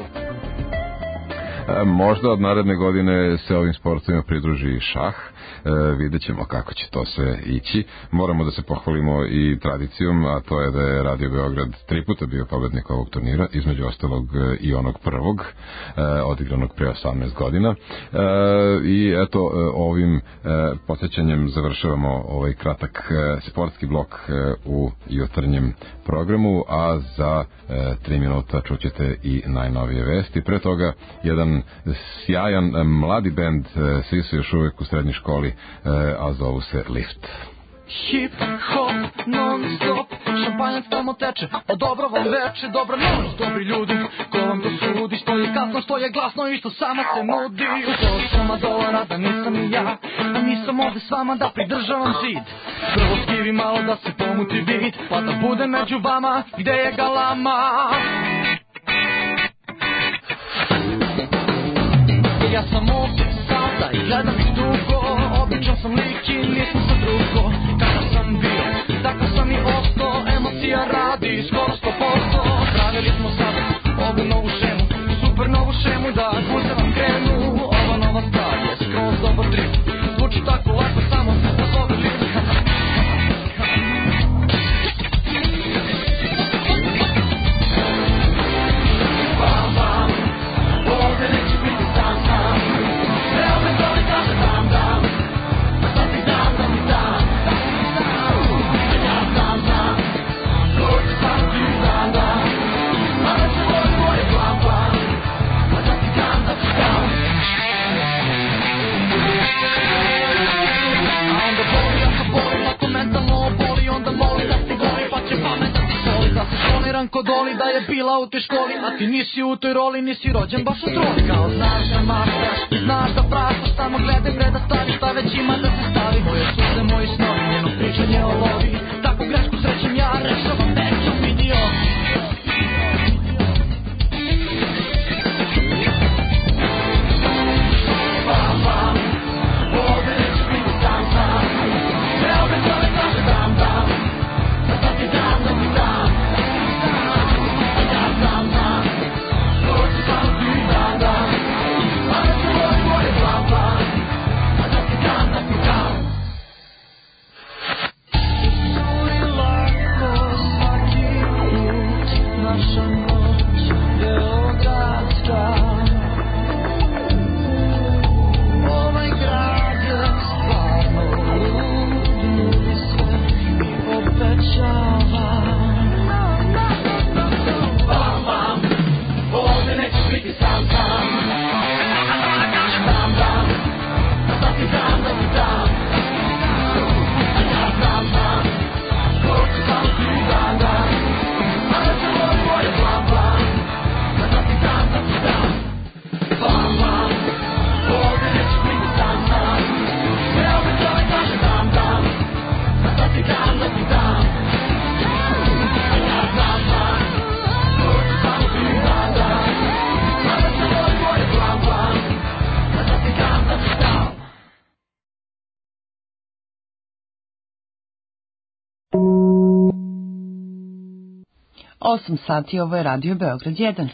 Možda od naredne godine se ovim sportovima pridruži šah. E, vidjet ćemo kako će to sve ići. Moramo da se pohvalimo i tradicijom, a to je da je Radio Beograd tri puta bio pobednik ovog turnira, između ostalog i onog prvog, e, odigranog pre osamnaest godina. E, I eto, ovim e, podsjećanjem završavamo ovaj kratak e, sportski blok e, u jutarnjem programu, a za e, tri minuta čućete i najnovije vesti. Pre toga, jedan sjajan mladi bend, e, svi su još uvek u srednjoj školi, a zovu se Lift. Hip hop non stop, šampanjac tamo teče, o dobro vam veče, dobra noć, dobri ljudi, ko vam to sudi, što je kasno, što je glasno i što sama se nudi. Uzeo sam dolara da nisam i ja, a nisam ovde s vama da pridržavam zid. Prvo skivi malo da se pomuti vid, pa da bude među vama, gde je galama. Ja sam ovde sada i gledam ih dugo, običan sam lik i nisam sa drugo. Kada sam bio, tako sam i ostao, emocija radi skoro sto posto. Pravili smo sada ovu novu šemu, super novu šemu da guze vam krenu. Ova nova stvar je skroz dobar trip, zvuči tako lako samo da zove lik. Bam bam, ovdje neće biti sam sam. Evo me zove kaže dam dam, a sad ti dam dam i dam. Ja znam znam, koji će sam ti dam dam. A da će voli moje plan plan, a sad ti dam dam i dam. A onda boli, ako boli, ako mentalno boli, onda moli da ti goli, pa će pamet da ti soli. Da se šoniran kod Oli, da je bila u toj školi, a ti nisi u toj roli, nisi rođen baš u troli. Kao znaš da maštaš, znaš da praštaš, samo gledaj bre da staviš, šta već ima da se stavi. Moje suze, moji snovi, njeno pričanje o lovi, tako grešku srećem ja, rešavam već sam vidio. Bam bam, ovdje neće biti sam sam. Evo me zove kaže dam dam, a sad ti dam dam i dam. Ja znam znam, koji će sam ti dam dam. A da će voli moje plan plan, a da ti dam dam i dam. osam sati, ovo je Radio Beograd jedan.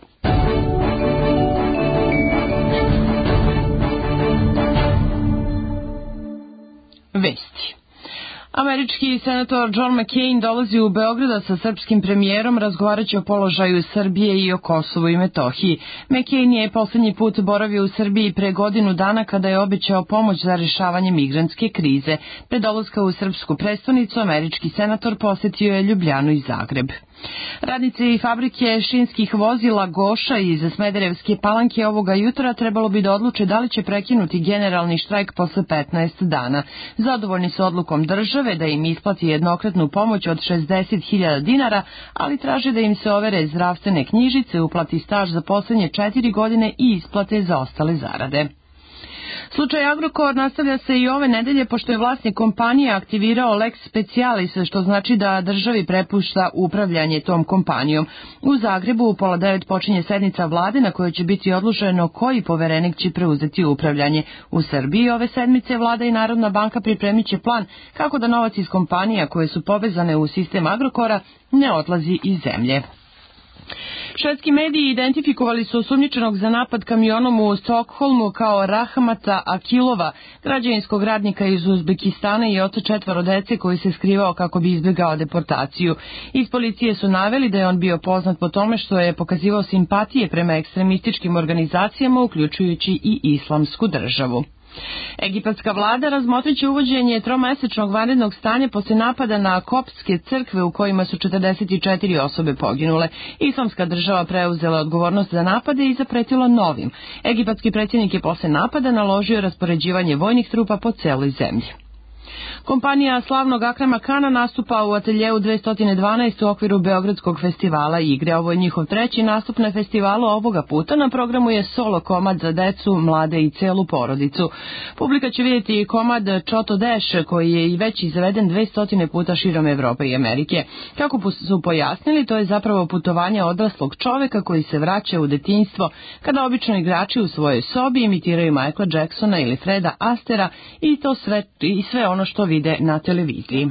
Vesti. Američki senator John McCain dolazi u Beograda sa srpskim premijerom, razgovaraće o položaju Srbije i o Kosovu i Metohiji. McCain je poslednji put boravio u Srbiji pre godinu dana kada je obećao pomoć za rešavanje migrantske krize. Pre dolaska u srpsku prestonicu, američki senator posetio je Ljubljanu i Zagreb. Radnice i fabrike šinskih vozila Goša iz Smederevske Palanke ovoga jutra trebalo bi da odluče da li će prekinuti generalni štrajk posle petnaest dana. Zadovoljni su odlukom države da im isplati jednokratnu pomoć od šezdeset hiljada dinara, ali traže da im se overe zdravstvene knjižice, uplati staž za poslednje četiri godine i isplate za ostale zarade. Slučaj Agrokor nastavlja se i ove nedelje pošto je vlasnik kompanije aktivirao lex specialis, što znači da državi prepušta upravljanje tom kompanijom. U Zagrebu u pola devet počinje sednica vlade na kojoj će biti odlučeno koji poverenik će preuzeti upravljanje. U Srbiji ove sedmice vlada i Narodna banka pripremit će plan kako da novac iz kompanija koje su povezane u sistem Agrokora ne odlazi iz zemlje. Švedski mediji identifikovali su osumnjičenog za napad kamionom u Stokholmu kao Rahmata Akilova, građevinskog radnika iz Uzbekistana i oca četvoro dece koji se skrivao kako bi izbjegao deportaciju. Iz policije su naveli da je on bio poznat po tome što je pokazivao simpatije prema ekstremističkim organizacijama, uključujući i Islamsku državu. Egipatska vlada razmotrit će uvođenje tromesečnog vanrednog stanja posle napada na koptske crkve u kojima su četrdeset četiri osobe poginule. Islamska država preuzela odgovornost za napade i zapretila novim. Egipatski predsjednik je posle napada naložio raspoređivanje vojnih trupa po celoj zemlji. Kompanija slavnog Akrama Kana nastupa u ateljeu dvesta dvanaest u okviru Beogradskog festivala igre. Ovo je njihov treći nastup na festivalu, ovoga puta na programu je solo komad za decu, mlade i celu porodicu. Publika će vidjeti komad Choto Dash koji je i već izveden dvesta puta širom Evrope i Amerike. Kako su pojasnili, to je zapravo putovanje odraslog čoveka koji se vraća u detinjstvo, kada obično igrači u svojoj sobi imitiraju Michaela Jacksona ili Freda Astera i to sve, i sve ono što vide na televiziji.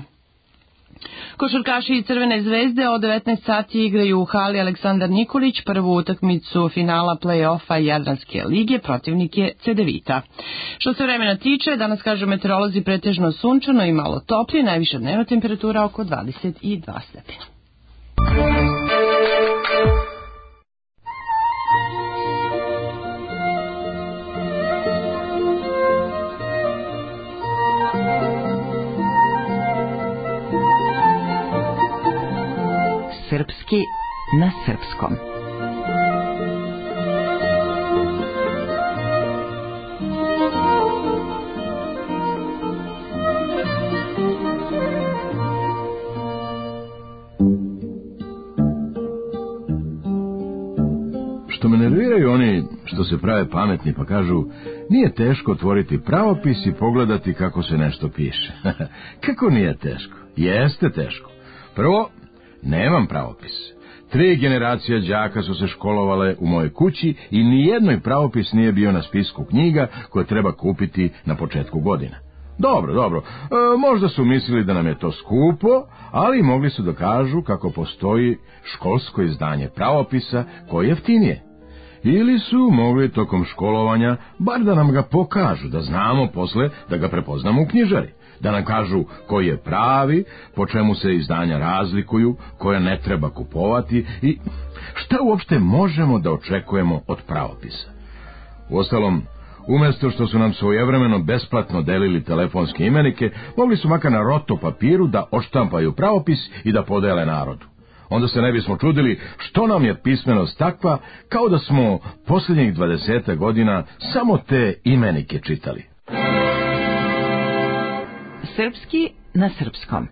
Košarkaši i Crvene zvezde od devetnaest sati igraju u hali Aleksandar Nikolić prvu utakmicu finala play-offa Jadranske lige, protivnik je Cedevita. Što se vremena tiče, danas kažu meteorolozi pretežno sunčano i malo toplije, najviša dnevna temperatura oko dvadeset dva stepena. Srpski na srpskom. Što me nerviraju oni što se prave pametni pa kažu nije teško otvoriti pravopis i pogledati kako se nešto piše. Kako nije teško? Jeste teško. Prvo, nemam pravopis. Tri generacije đaka su se školovale u mojoj kući i nijednoj pravopis nije bio na spisku knjiga koje treba kupiti na početku godine. Dobro, dobro, e, možda su mislili da nam je to skupo, ali mogli su da kažu kako postoji školsko izdanje pravopisa koje je jeftinije. Ili su mogli tokom školovanja bar da nam ga pokažu, da znamo posle da ga prepoznamo u knjižari. Da nam kažu koji je pravi, po čemu se izdanja razlikuju, koja ne treba kupovati i šta uopšte možemo da očekujemo od pravopisa. Uostalom, umjesto što su nam svojevremeno besplatno delili telefonske imenike, mogli su makar na roto papiru da odštampaju pravopis i da podele narodu. Onda se ne bismo čudili što nam je pismenost takva, kao da smo posljednjih dvadeset godina samo te imenike čitali. Srpski na srpskom.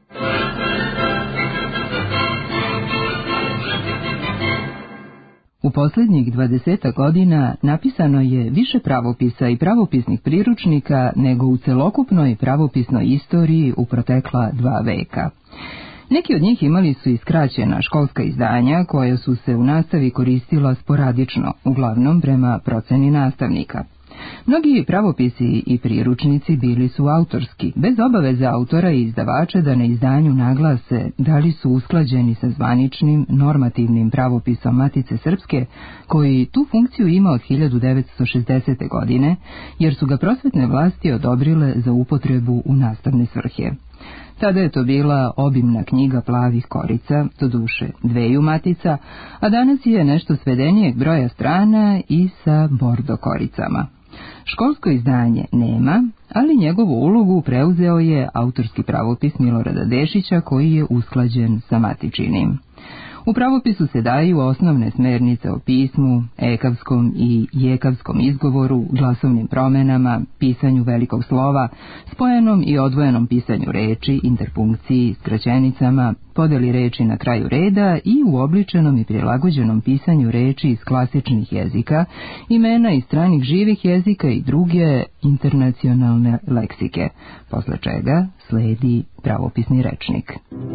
U posljednjih dvadeset godina napisano je više pravopisa i pravopisnih priručnika nego u celokupnoj pravopisnoj istoriji u protekla dva veka. Neki od njih imali su i skraćena školska izdanja koja su se u nastavi koristila sporadično, uglavnom prema proceni nastavnika. Mnogi pravopisi i priručnici bili su autorski, bez obaveze autora i izdavača da na izdanju naglase da li su usklađeni sa zvaničnim normativnim pravopisom Matice Srpske, koji tu funkciju ima od hiljadu devetsto šezdesete. godine, jer su ga prosvetne vlasti odobrile za upotrebu u nastavne svrhe. Tada je to bila obimna knjiga plavih korica, to duše dveju matica, a danas je nešto svedenijeg broja strana i sa bordo koricama. Školsko izdanje nema, ali njegovu ulogu preuzeo je autorski pravopis Milorada Dešića, koji je usklađen sa matičinim. U pravopisu se daju osnovne smernice o pismu, ekavskom i jekavskom izgovoru, glasovnim promenama, pisanju velikog slova, spojenom i odvojenom pisanju reči, interpunkciji, skraćenicama, podeli reči na kraju reda i uobličenom i prilagođenom pisanju reči iz klasičnih jezika, imena iz stranih živih jezika i druge internacionalne leksike, posle čega sledi pravopisni rečnik.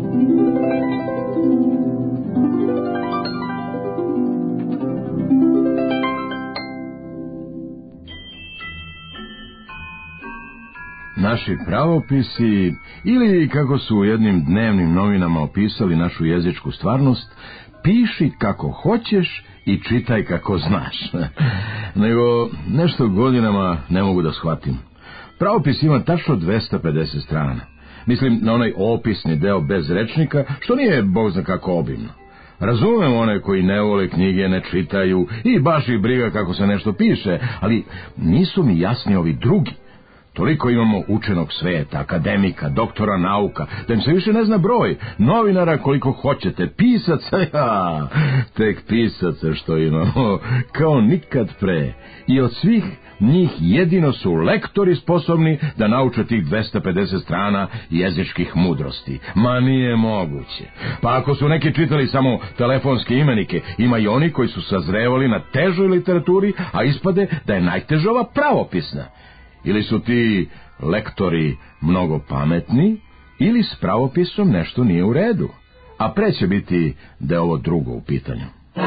Naši pravopisi, ili kako su u jednim dnevnim novinama opisali našu jezičku stvarnost, piši kako hoćeš i čitaj kako znaš. Nego nešto godinama ne mogu da shvatim. Pravopis ima tačno dvesta pedeset strana. Mislim na onaj opisni deo bez rečnika, što nije bog zna kako obimno. Razumem one koji ne vole knjige, ne čitaju i baš ih briga kako se nešto piše, ali nisu mi jasni ovi drugi. Toliko imamo učenog sveta, akademika, doktora nauka, da im se više ne zna broj, novinara koliko hoćete, pisaca, ja, tek pisaca što imamo, kao nikad pre. I od svih njih jedino su lektori sposobni da nauče tih dvesta pedeset strana jezičkih mudrosti. Ma nije moguće. Pa ako su neki čitali samo telefonske imenike, ima i oni koji su sazrevali na težoj literaturi, a ispade da je najteža ova pravopisna. Ili su ti lektori mnogo pametni, ili s pravopisom nešto nije u redu, a pre će biti da je ovo drugo u pitanju.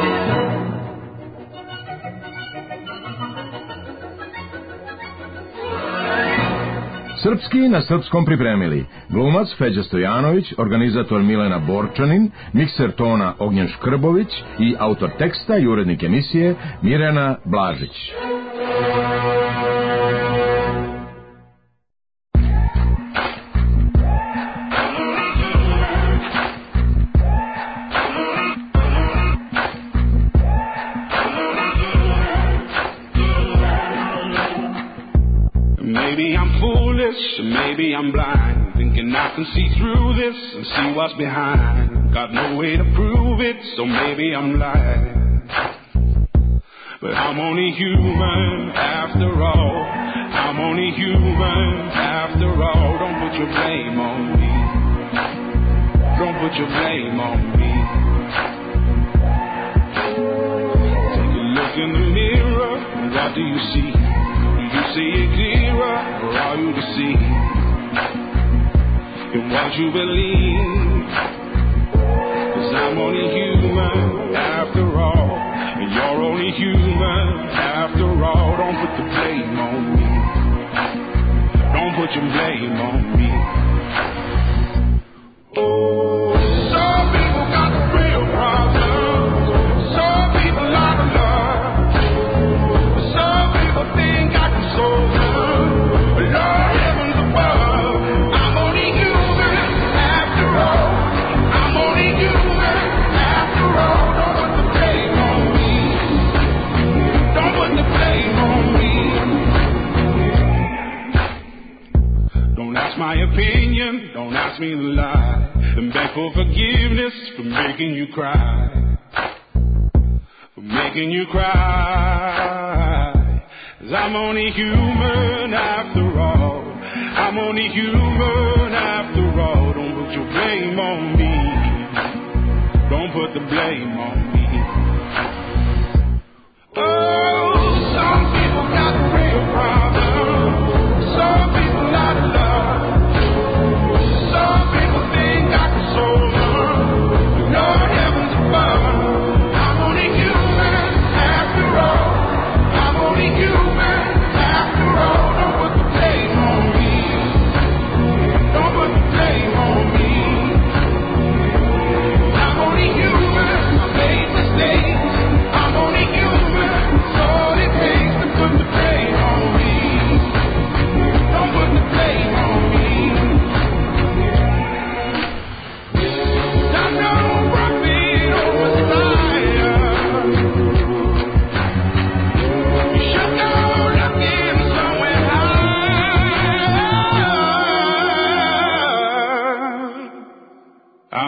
Srpski na srpskom pripremili glumac Feđa Stojanović, organizator Milena Borčanin, mikser tona Ognjen Škrbović i autor teksta i urednik emisije Mirjana Blažić. Maybe I'm blind, thinking I can see through this and see what's behind. Got no way to prove it, so maybe I'm lying. But I'm only human after all. I'm only human after all. Don't put your blame on me. Don't put your blame on me. Take a look in the mirror, and what do you see? Do you see it clearer, or are you deceived in what you believe? 'Cause I'm only human after all, and you're only human after all. Don't put the blame on me. Don't put your blame on me. Oh, some people got the real problems. Some people out of love. Some people think I can solve them. But Lord heavens above, I'm only human after all. I'm only human after all. Don't put the blame on me. Don't put the blame on me. Don't ask my opinion, don't ask me to lie, and beg for forgiveness for making you cry, for making you cry. 'Cause I'm only human after all. I'm only human after all. Don't put your blame on me. Don't put the blame on me. Oh, some people got real problems. Some people not in love. Some people think I can solve them. Lord heavens above, I'm only human after all. I'm only human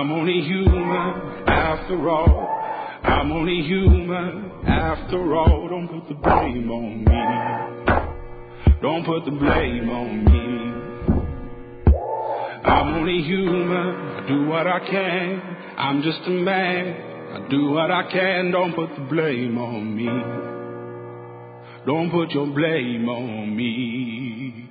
I'm only human after all. I'm only human after all. Don't put the blame on me. Don't put the blame on me. I'm only human. I do what I can. I'm just a man. I do what I can. Don't put the blame on me. Don't put your blame on me.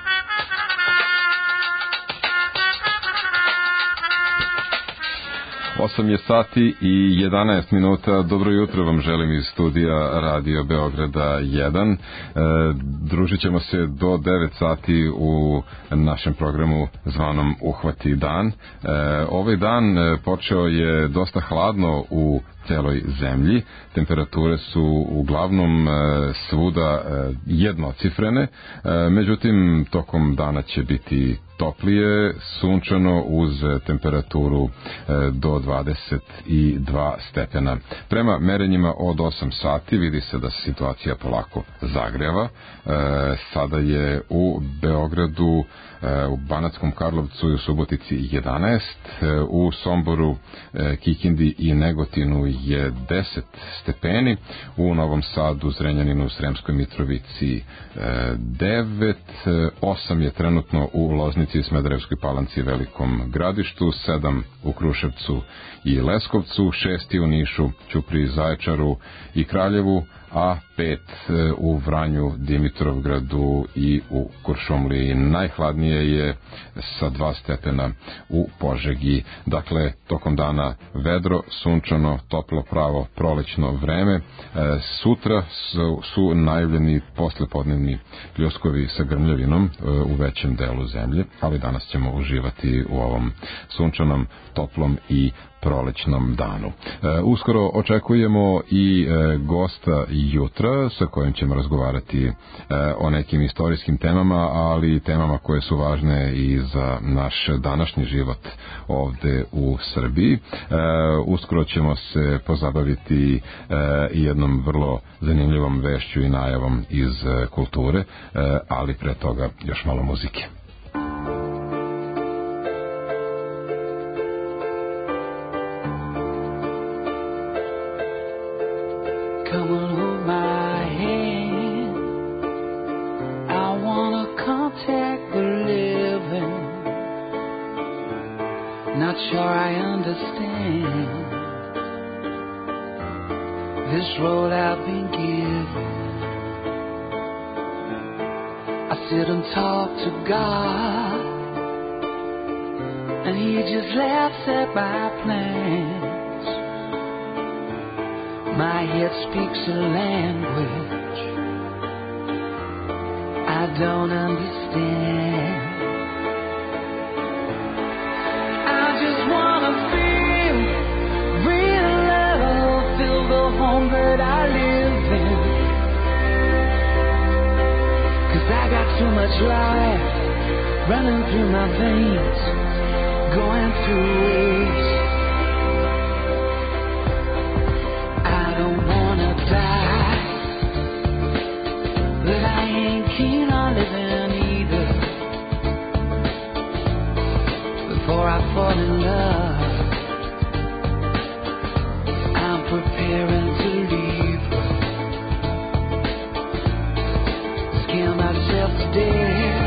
osam je sati i jedanaest minuta. Dobro jutro vam želim iz studija Radio Beograda jedan. E, družit ćemo se do devet sati u našem programu zvanom Uhvati dan. E, ovaj dan počeo je dosta hladno u celoj zemlji. Temperature su uglavnom e, svuda e, jednocifrene, e, međutim tokom dana će biti toplije, sunčano uz temperaturu e, do dvadeset dva stepena. Prema merenjima od osam sati vidi se da se situacija polako zagreva. E, sada je u Beogradu, e, u Banatskom Karlovcu i u Subotici jedanaest, e, u Somboru, e, Kikindi i Negotinu je deset stepeni, u Novom Sadu, Zrenjaninu, Sremskoj Mitrovici devet, osam je trenutno u Loznici, Smederevskoj Palanci i Velikom Gradištu, sedam u Kruševcu i Leskovcu, šest u Nišu, Ćupriji, Zaječaru i Kraljevu, a pet u Vranju, Dimitrovgradu i u Kuršumliji. Najhladnije je sa dva stepena u Požegi. Dakle, tokom dana vedro, sunčano, toplo, pravo prolećno vreme. E, sutra su, su najavljeni poslepodnevni pljuskovi sa grmljavinom e, u većem delu zemlje, ali danas ćemo uživati u ovom sunčanom, toplom i prolećnom danu. E, uskoro očekujemo i e, gosta jutra sa kojim ćemo razgovarati e, o nekim istorijskim temama, ali i temama koje su važne i za naš današnji život ovde u Srbiji. E, uskoro ćemo se pozabaviti e, jednom vrlo zanimljivom vešću i najavom iz e, kulture, e, ali pre toga još malo muzike. Come on, hold my hand. I wanna contact the living. Not sure I understand this road I've been given. I sit and talk to God, and He just laughs at my plans. My head speaks a language I don't understand. I just wanna feel real love, feel the home that I live in. 'Cause I got too much life running through my veins, going through waves. But I ain't keen on living either. Before I fall in love, I'm preparing to leave her. Scare myself to death.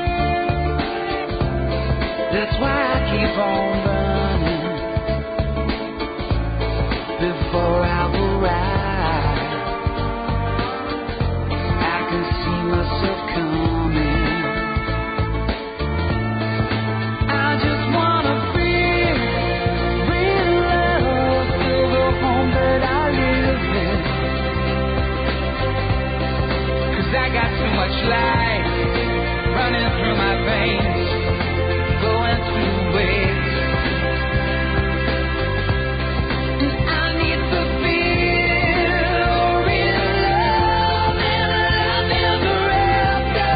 That's why I keep on running. Before I arrive, myself coming. I just wanna feel real love, feel the home that I live in. 'Cause I got too much life running through my veins, going through waves. I need to feel real love, and love never ends.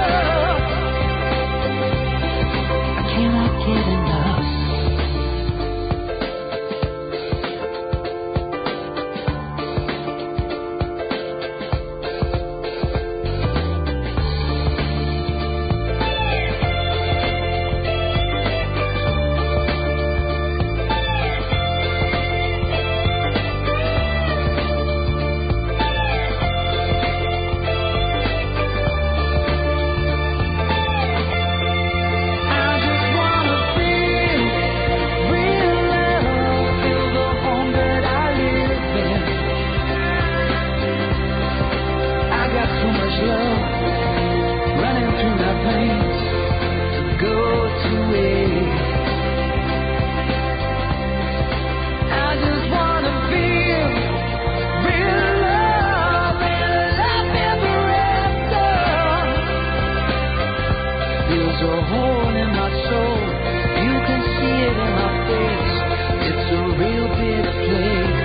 There's a hole in my soul. You can see it in my face. It's a real big place.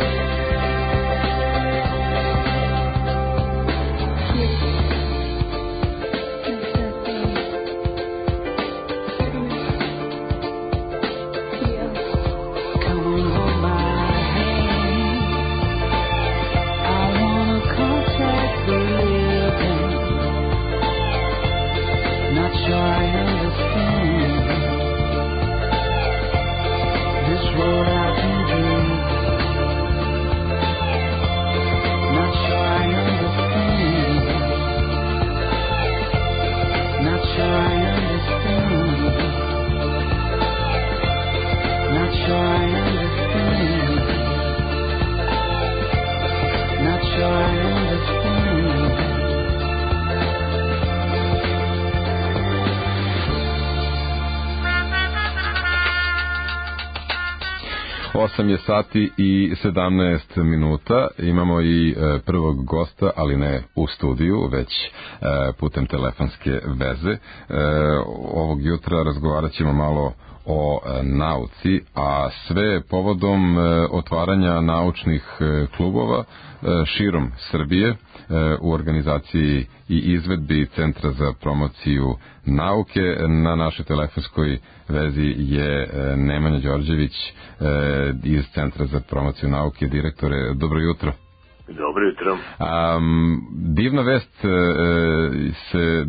osam je sati i sedamnaest minuta. Imamo i e, prvog gosta, ali ne u studiju, već e, putem telefonske veze. E, ovog jutra razgovarat ćemo malo o e, nauci, a sve povodom e, otvaranja naučnih e, klubova e, širom Srbije e, u organizaciji i izvedbi Centra za promociju nauke. Na našoj telefonskoj vezi je e, Nemanja Đorđević e, iz Centra za promociju nauke. Direktore, dobro jutro. Dobro jutro. Um, divna vest e, se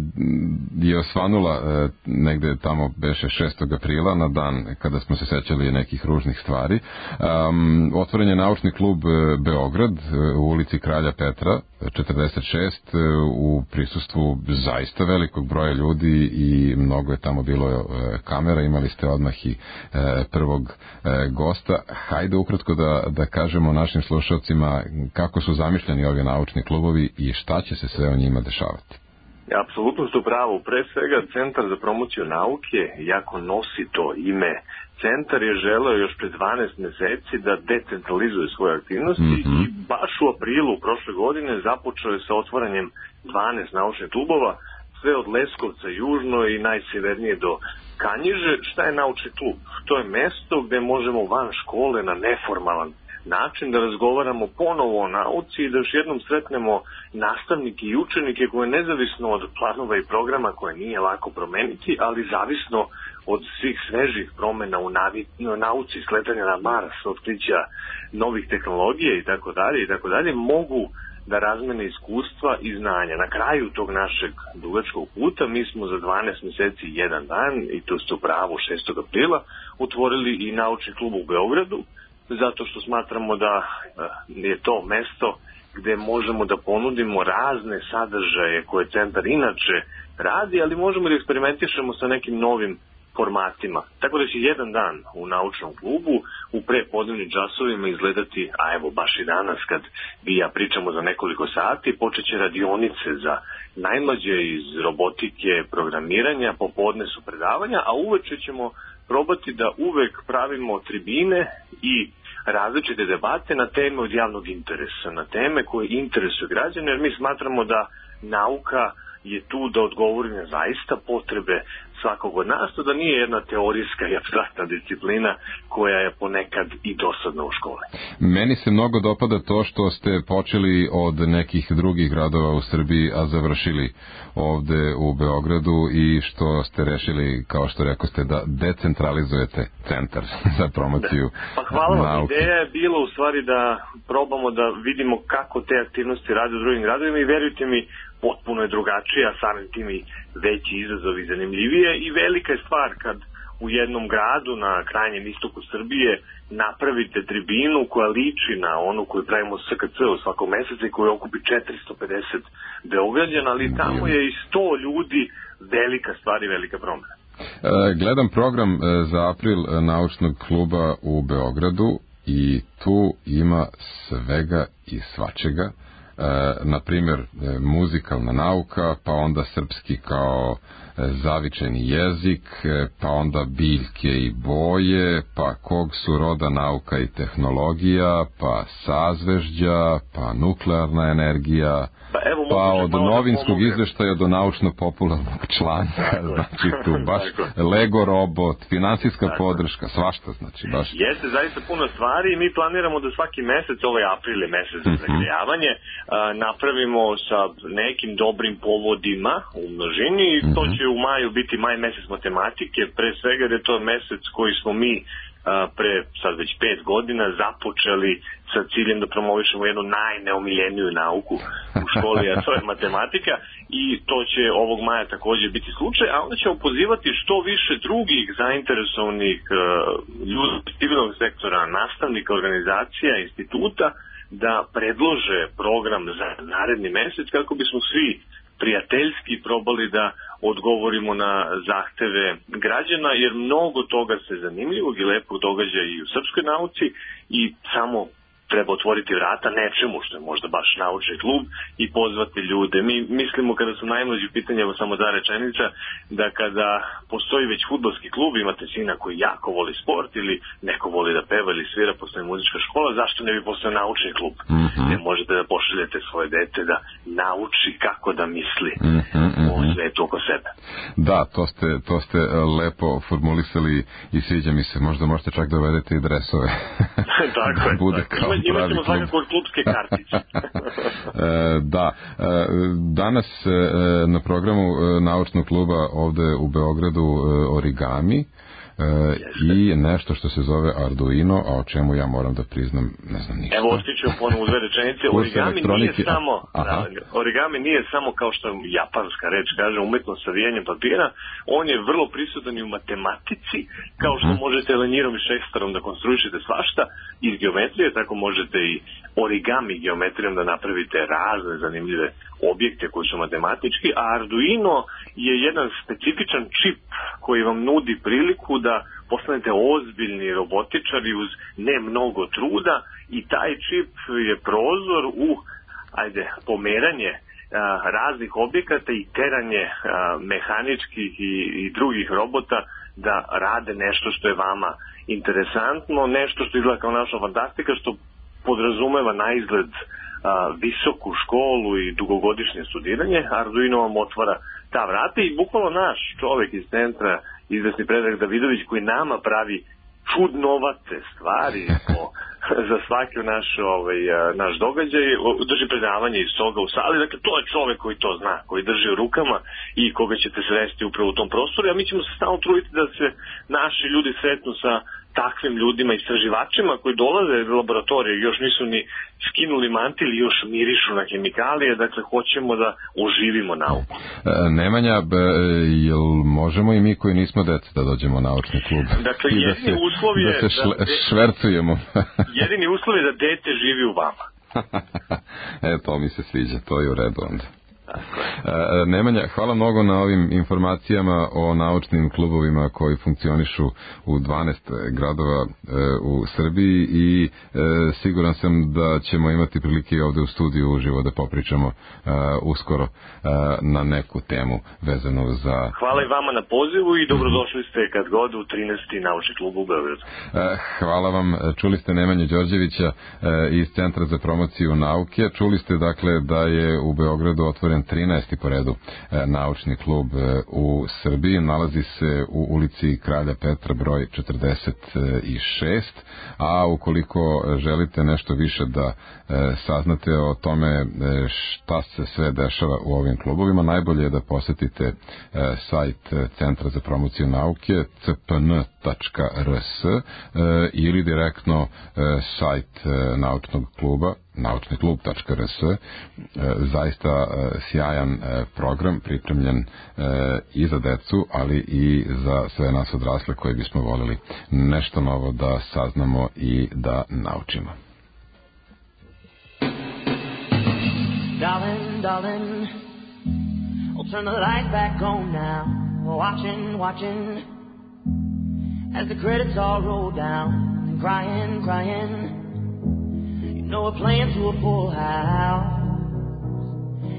je osvanula e, negde tamo beše šestog aprila, na dan kada smo se sećali nekih ružnih stvari. Um, otvoren je naučni klub Beograd u ulici Kralja Petra četrdeset šest u prisustvu zaista velikog broja ljudi i mnogo je tamo bilo e, kamera. Imali ste odmah i e, prvog e, gosta. Hajde ukratko da, da kažemo našim slušalcima kako su zamišljeni ovi naučni klubovi i šta će se sve o njima dešavati. Apsolutno ste u pravu. Pre svega Centar za promociju nauke, jako nosi to ime, centar je želeo još pre dvanaest meseci da decentralizuje svoje aktivnosti mm-hmm. i baš u aprilu prošle godine započeo je sa otvaranjem dvanaest naučnih klubova, sve od Leskovca južno i najsevernije do Kanjiže. Šta je naučni klub? To je mesto gde možemo van škole na neformalan način da razgovaramo ponovo o nauci i da još jednom sretnemo nastavnike i učenike koje nezavisno od planova i programa koje nije lako promeniti, ali zavisno od svih svežih promena u navi, nauci, sletanja na Mars, otkrića novih tehnologija i tako dalje i tako dalje, mogu da razmene iskustva i znanja. Na kraju tog našeg dugačkog puta mi smo za dvanaest meseci i jedan dan, i tu ste u pravu, šestog aprila, otvorili i naučni klub u Beogradu, zato što smatramo da je to mesto gde možemo da ponudimo razne sadržaje koje centar inače radi, ali možemo da eksperimentišemo sa nekim novim formatima. Tako da će jedan dan u naučnom klubu u prepodnevnim časovima izgledati, a evo baš i danas kad vi ja pričamo za nekoliko sati, počeće radionice za najmlađe iz robotike, programiranja, popodne su predavanja, a uveče ćemo probati da uvek pravimo tribine i različite debate na teme od javnog interesa, na teme koje interesuju građane, jer mi smatramo da nauka je tu da odgovori na zaista potrebe svakog od nas, to da nije jedna teorijska i apstraktna disciplina koja je ponekad i dosadna u školi. Meni se mnogo dopada to što ste počeli od nekih drugih gradova u Srbiji, a završili ovde u Beogradu i što ste rešili, kao što rekao ste, da decentralizujete centar za promociju da. Pa hvala vam, nauke. Ideja je bila u stvari da probamo da vidimo kako te aktivnosti rade u drugim gradovima i verujte mi, potpuno je drugačije, a samim tim i veći izazov i zanimljivije i velika je stvar kad u jednom gradu na krajnjem istoku Srbije napravite tribinu koja liči na onu koju pravimo S K C u svakog meseca i koju okupi četiristo pedeset Beograđana, ali tamo je i sto ljudi, velika stvar i velika promena. E, gledam program za april naučnog kluba u Beogradu i tu ima svega i svačega. na primjer muzikalna nauka, pa onda srpski kao zavičajni jezik, pa onda biljke i boje, pa kog su roda nauka i tehnologija, pa sazvežđa, pa nuklearna energija, Pa, evo, pa od malo novinskog da izveštaja do naučno-popularnog članka, znači tu baš Lego robot, finansijska tako podrška, svašta, znači baš. Jeste zaista puno stvari i mi planiramo da svaki mesec, ovaj april je mesec za zagrejavanje, napravimo sa nekim dobrim povodima u množini i to će u maju biti maj mesec matematike, pre svega da je to mesec koji smo mi pre sad već pet godina započeli sa ciljem da promovišemo jednu najneomiljeniju nauku u školi, a to je matematika i to će ovog maja takođe biti slučaj, a onda ćemo pozivati što više drugih zainteresovanih uh, ljudi civilnog sektora, nastavnika, organizacija, instituta da predlože program za naredni mesec kako bismo svi prijateljski probali da odgovorimo na zahteve građana, jer mnogo toga se zanimljivog i lepog događa i u srpskoj nauci i samo treba otvoriti vrata nečemu što je možda baš naučni klub i pozvati ljude. Mi mislimo kada su najmlađi pitanja, evo samo da rečenica, da kada postoji već fudbalski klub, imate sina koji jako voli sport ili neko voli da peva ili svira, postoji muzička škola, zašto ne bi postao naučni klub? Mm-hmm. Gde možete da pošaljete svoje dete da nauči kako da misli mm-hmm. o svetu oko sebe. Da, to ste, to ste lepo formulisali i sviđa mi se. Možda možete čak dovedete i dresove. Tako je. Bude kao Imaćemo svakako klubske kartice. Da. Danas na programu naučnog kluba ovde u Beogradu origami i nešto što se zove Arduino, a o čemu ja moram da priznam, ne znam ništa. Evo, otiću ponovo u dve rečenice. Origami nije samo, da, origami nije samo kao što japanska reč kaže, umetno savijanje papira, on je vrlo prisutan i u matematici, kao što uh-huh. možete lenjirom i šekstarom da konstruišete svašta iz geometrije, tako možete i origami geometrijom da napravite razne zanimljive objekte koji su matematički, a Arduino je jedan specifičan čip koji vam nudi priliku da postanete ozbiljni robotičari uz ne mnogo truda i taj čip je prozor u ajde, pomeranje a, raznih objekata i teranje a, mehaničkih i, i drugih robota da rade nešto što je vama interesantno, nešto što izgleda kao naša fantastika, što podrazumeva na izgled a, visoku školu i dugogodišnje studiranje. Arduino vam otvara ta vrata i bukvalno naš čovek iz centra, izvesni Predrag Davidović, koji nama pravi čudnovate stvari po, za svaki naš, ovaj, naš događaj, drži predavanje iz toga u sali. Dakle, to je čovek koji to zna, koji drži u rukama i koga ćete sresti upravo u tom prostoru. A mi ćemo se stalno truditi da se naši ljudi sretnu sa takvim ljudima, istraživačima koji dolaze iz laboratorije, još nisu ni skinuli mantil, još mirišu na hemikalije, dakle hoćemo da oživimo nauku. E, Nemanja, be, jel možemo i mi koji nismo deca da dođemo u naučni klub? Dakle, I da jedini se, uslov je da se šle, da de... švercujemo. jedini uslov je da dete živi u vama. E, to mi se sviđa, to je u redu onda. E, Nemanja, hvala mnogo na ovim informacijama o naučnim klubovima koji funkcionišu u dvanaest gradova e, u Srbiji i e, siguran sam da ćemo imati prilike ovde u studiju uživo da popričamo e, uskoro e, na neku temu vezanu za... Hvala i vama na pozivu i dobrodošli ste kad god u trinaesti naučni klub u Beogradu. E, hvala vam, čuli ste Nemanju Đorđevića e, iz Centra za promociju nauke, čuli ste dakle da je u Beogradu otvoren trinaesti po redu e, naučni klub e, u Srbiji, nalazi se u ulici Kralja Petra broj četrdeset šest, a ukoliko želite nešto više da e, saznate o tome e, šta se sve dešava u ovim klubovima, najbolje je da posetite e, sajt Centra za promociju nauke c p n tačka r s e, ili direktno e, sajt e, naučnog kluba naučni klub tačka r s. E, zaista e, sjajan e, program pripremljen e, i za decu, ali i za sve nas odrasle koji bismo volili nešto novo da saznamo i da naučimo. Darling, darling, I'll turn the light back on now. Watching, watching, as the credits all roll down. Crying, crying, you know we're playing to a full house.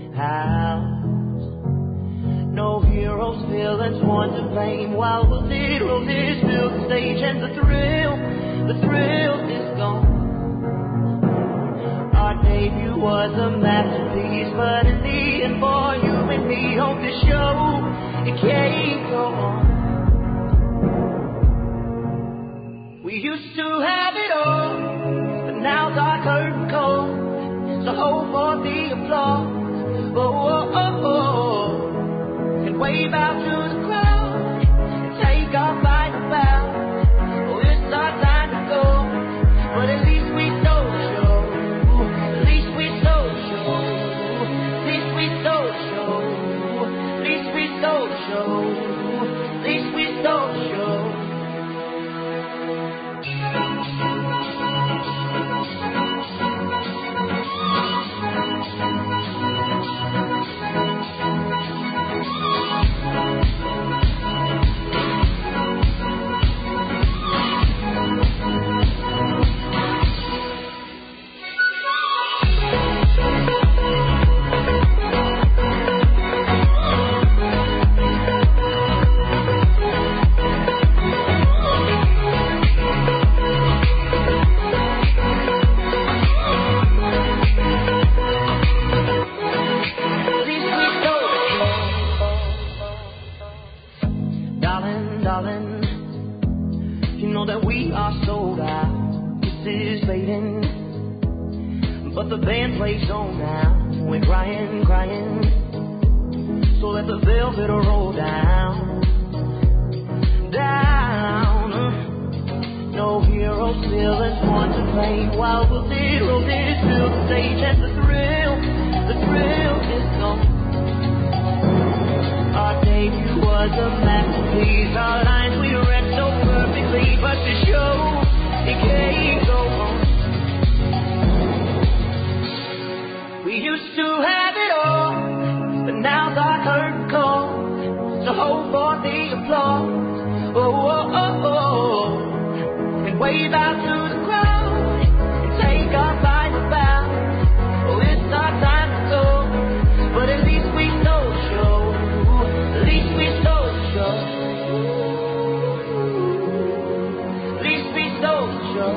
house. No heroes, villains, one to blame. While the zeros is still the stage, and the thrill, the thrill is gone. Our debut was a masterpiece, but in the end, for you and me, on this show, it can't go on. We used to have it all, but now's our curtain call. So hold for the applause, oh, oh, oh, oh, and wave out to the crowd, and take our final bow. Oh, it's our time to go, but at least we stole the show. At least we stole the show. At least we stole the show. At least we stole the show. At least we stole the show. But the band plays on now. We're crying, crying. So let the velvet roll down, down. No heroes, villains, one to blame. While the zeros is still the stage, and the thrill, the thrill is gone. Our debut was a masterpiece. Our lines we read so perfectly, but the show, it can't go on. We used to have it all, but now's our curtain call. So hold for the applause, oh, oh, oh, oh, and wave out to the crowd, and take our final bow. Oh, it's our time to go, but at least we stole the show. At least we stole the show. At least we stole the show.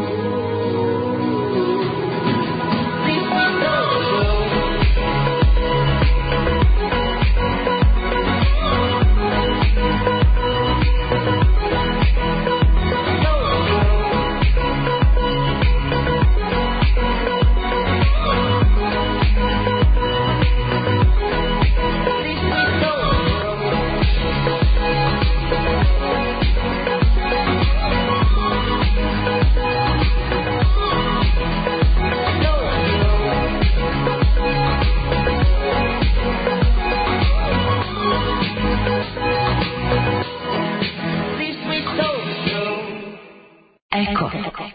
Eko.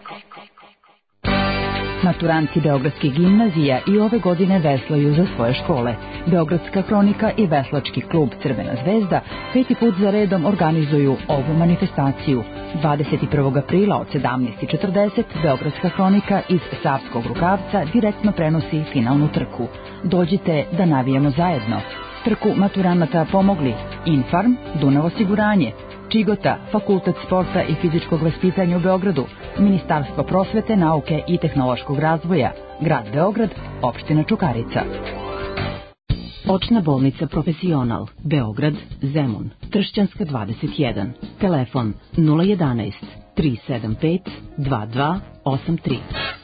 Maturanti beogradskih gimnazija i ove godine veslaju za svoje škole. Beogradska hronika i veslački klub Crvena zvezda peti put za redom organizuju ovu manifestaciju. dvadeset prvog aprila od sedamnaest i četrdeset Beogradska hronika iz Savskog Rukavca direktno prenosi finalnu trku. Dođite da navijamo zajedno. Trku maturanata pomogli Infarm, Dunav osiguranje, Čigota, Fakultet sporta i fizičkog vaspitanja u Beogradu, Ministarstvo prosvete, nauke i tehnološkog razvoja, Grad Beograd, opština Čukarica. Očna bolnica Profesional, Beograd, Zemun, Tršćanska dvadeset jedan, telefon nula jedanaest tri sedam pet dva dva osam tri.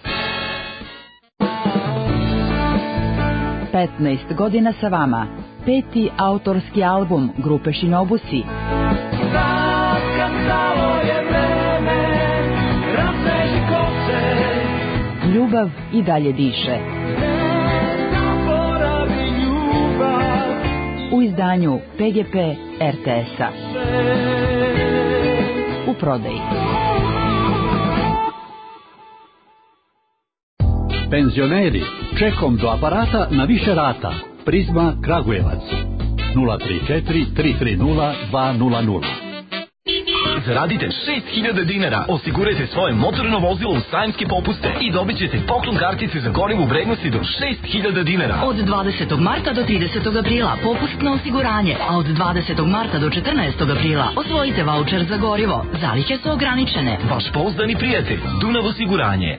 petnaest godina sa vama, peti autorski album grupe Shinobusi. Ljubav i dalje diše. U izdanju P G P R T S-a. U prodaji. Penzioneri, čekom do aparata na više rata. Prizma Kragujevac. nula tri četiri tri tri nula dva nula nula. zaradite šest hiljada dinara. Osigurajte svoje motorno vozilo u sajamske popuste i dobit ćete poklon kartice za gorivo u vrednosti do šest hiljada dinara. Od dvadesetog marta do tridesetog aprila popustno osiguranje, a od dvadesetog marta do četrnaestog aprila osvojite vaučer za gorivo. Zalihe su ograničene. Vaš pouzdani prijatelj, Dunav osiguranje.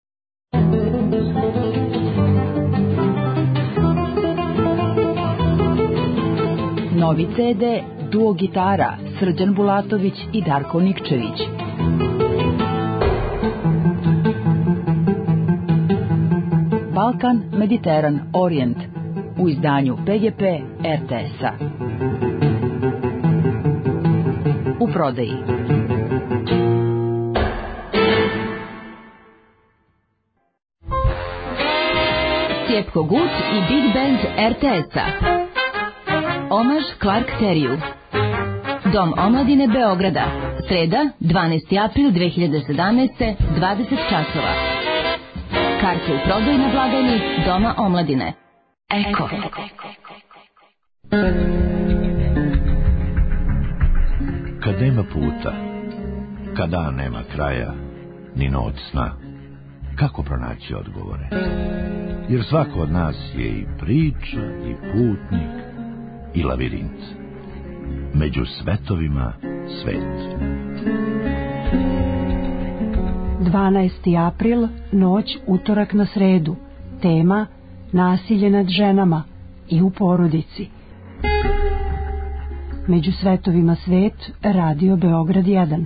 Novi ce de Duo gitara Srđan Bulatović i Darko Nikčević. Balkan, Mediteran, Orijent u izdanju pe ge pe er te es-a. U prodaji. Sjepko Gut i Big Band er te es-a. Omaž Clark Teriju. Dom omladine Beograda. Sreda, dvanaesti april dve hiljade sedamnaeste, dvadeset časova. Karte u prodaju na blagajni Doma omladine. Eko. Kad nema puta, kada nema kraja, ni noć sna, kako pronaći odgovore? Jer svako od nas je i priča, i putnik, i lavirint. Među svetovima svet. dvanaesti april, noć utorak na sredu. Tema: nasilje nad ženama i u porodici. Među svetovima svet, Radio Beograd jedan.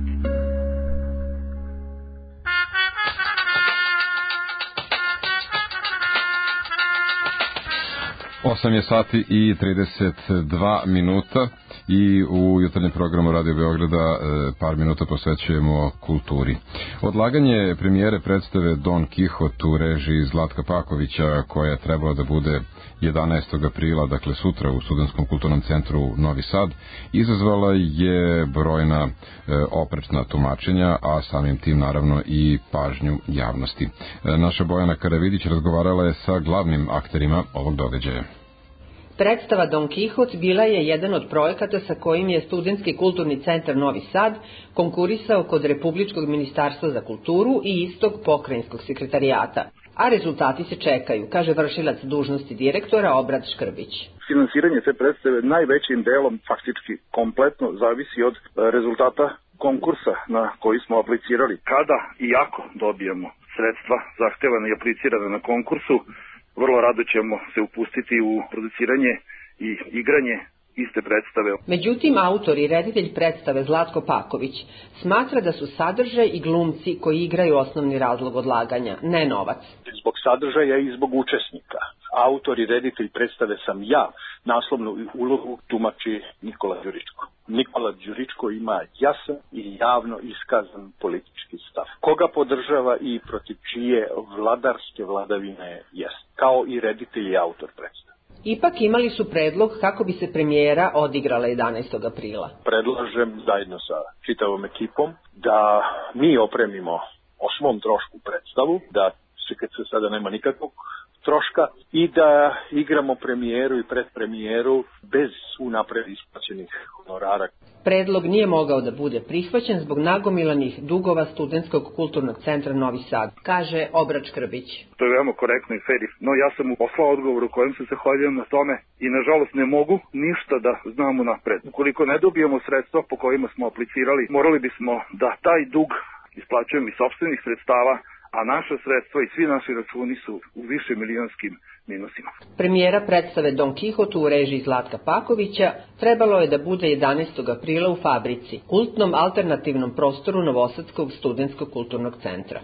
osam je sati i trideset dva minuta i u jutarnjem programu Radio Beograda par minuta posvećujemo kulturi. Odlaganje premijere predstave Don Kihot u režiji Zlatka Pakovića, koja je trebala da bude jedanaestog aprila, dakle sutra u Studentskom kulturnom centru Novi Sad, izazvala je brojna e, oprečna tumačenja, a samim tim naravno i pažnju javnosti. E, naša Bojana Karavidić razgovarala je sa glavnim akterima ovog događaja. Predstava Don Kihot bila je jedan od projekata sa kojim je Studentski kulturni centar Novi Sad konkurisao kod Republičkog ministarstva za kulturu i istog pokrajinskog sekretarijata. A rezultati se čekaju, kaže vršilac dužnosti direktora Obrad Škrbić. Finansiranje te predstave najvećim delom, faktički kompletno, zavisi od rezultata konkursa na koji smo aplicirali. Kada i ako dobijemo sredstva zahtevana i aplicirana na konkursu, vrlo rado ćemo se upustiti u produciranje i igranje iste predstave. Međutim, autor i reditelj predstave Zlatko Paković smatra da su sadržaj i glumci koji igraju osnovni razlog odlaganja, ne novac. Zbog sadržaja i zbog učesnika. Autor i reditelj predstave sam ja, naslovnu ulogu tumači Nikola Đuričko. Nikola Đuričko ima jasan i javno iskazan politički stav. Koga podržava i protiv čije vladarske vladavine jest, kao i reditelj i autor predstave. Ipak imali su predlog kako bi se premijera odigrala jedanaestog aprila. Predlažem zajedno sa čitavom ekipom da mi opremimo o svom trošku predstavu, da se kad se sada nema nikakvog troška i da igramo premijeru i predpremijeru bez unapred isplaćenih honorara. Predlog nije mogao da bude prihvaćen zbog nagomilanih dugova Studentskog kulturnog centra Novi Sad, kaže Obrad Škrbić. To je veoma korektno i fair, no ja sam mu poslao odgovor u kojem se zahvaljujem na tome i nažalost ne mogu ništa da znam unapred. Ukoliko ne dobijemo sredstva po kojima smo aplicirali, morali bismo da taj dug isplaćujemo iz sopstvenih sredstava, a naša sredstva i svi naši računi su u više milionskim minusima. Premijera predstave Don Kihot u režiji Zlatka Pakovića trebalo je da bude jedanaestog aprila u Fabrici, kultnom alternativnom prostoru Novosadskog studentskog kulturnog centra.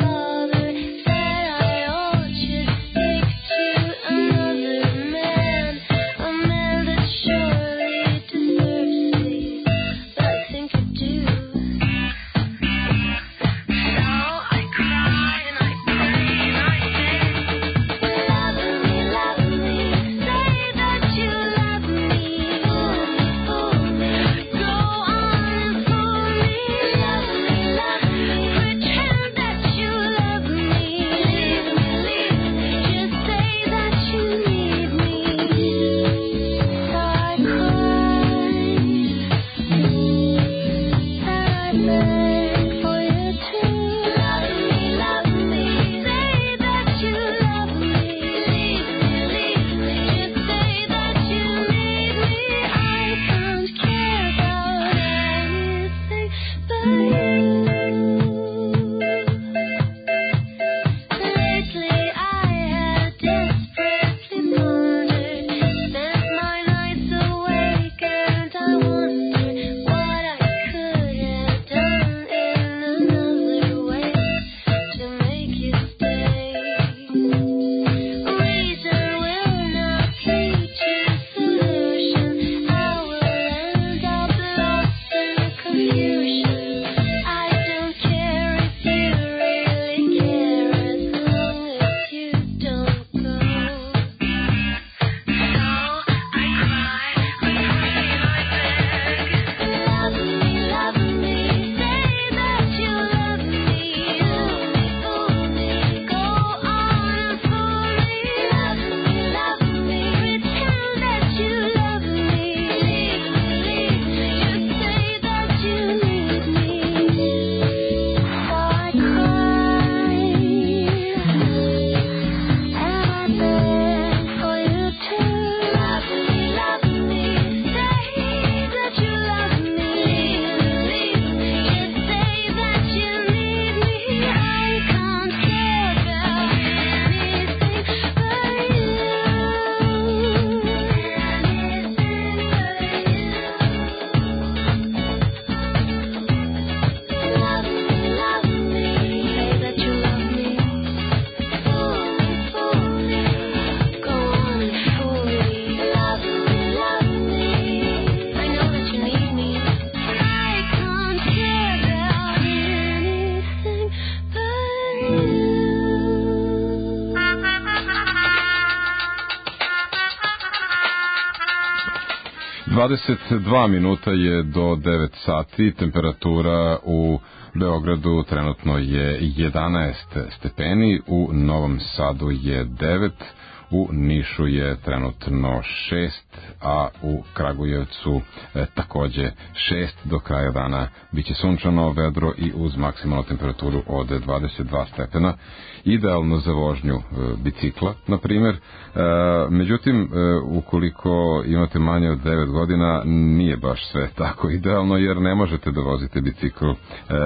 Man dvadeset dva minuta je do devet sati, temperatura u Beogradu trenutno je jedanaest stepeni, u Novom Sadu je devet, u Nišu je trenutno šest, a u Kragujevcu e, takođe šest. Do kraja dana biće sunčano, vedro i uz maksimalnu temperaturu od dvadeset dva stepena. Idealno za vožnju e, bicikla, na primjer. E, međutim, e, ukoliko imate manje od devet godina, nije baš sve tako idealno, jer ne možete da vozite bicikl e,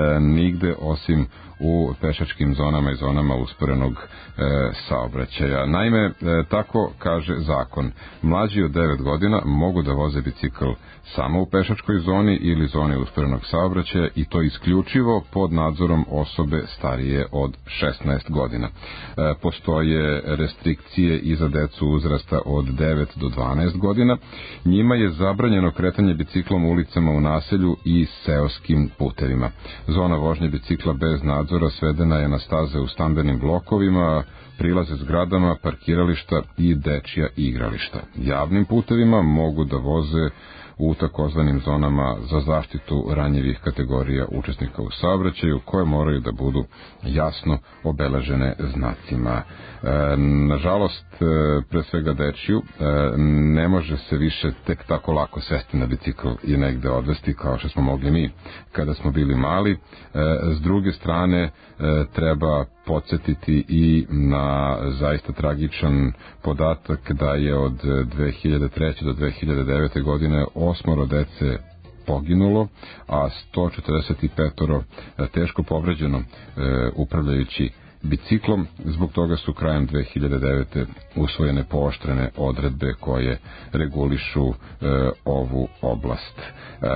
nigde osim u pešačkim zonama i zonama usporenog e, saobraćaja. Naime, e, tako kaže zakon. Mlađi od devet godina mogu da voze bicikl samo u pešačkoj zoni ili zoni usporenog saobraćaja i to isključivo pod nadzorom osobe starije od šesnaest godina. E, postoje restrikcije i za decu uzrasta od devet do dvanaest godina. Njima je zabranjeno kretanje biciklom ulicama u naselju i seoskim putevima. Zona vožnje bicikla bez nadzora svedena je na staze u stambenim blokovima, prilaze zgradama, parkirališta i dečija igrališta. Javnim putevima mogu da voze u takozvanim zonama za zaštitu ranjivih kategorija učesnika u saobraćaju, koje moraju da budu jasno obeležene znacima. E, nažalost, e, pre svega dečiju, e, ne može se više tek tako lako sesti na bicikl i negde odvesti kao što smo mogli mi kada smo bili mali. E, s druge strane, e, treba podsjetiti i na zaista tragičan podatak da je od dve hiljade treće do dve hiljade devete godine osmoro dece poginulo, a sto četrdeset pet teško povređeno e, upravljajući biciklom. Zbog toga su krajem dve hiljade devete usvojene pooštrene odredbe koje regulišu e, ovu oblast. E,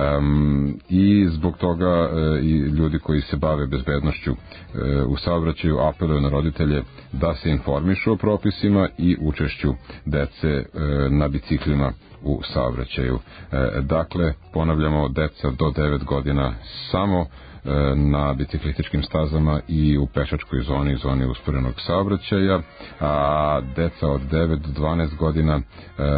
I zbog toga e, i ljudi koji se bave bezbednošću e, u saobraćaju apeluju na roditelje da se informišu o propisima i učešću dece e, na biciklima u saobraćaju. E, dakle, ponavljamo, deca do devet godina samo na biciklističkim stazama i u pešačkoj zoni, zoni usporenog saobraćaja, a deca od devet do dvanaest godina e,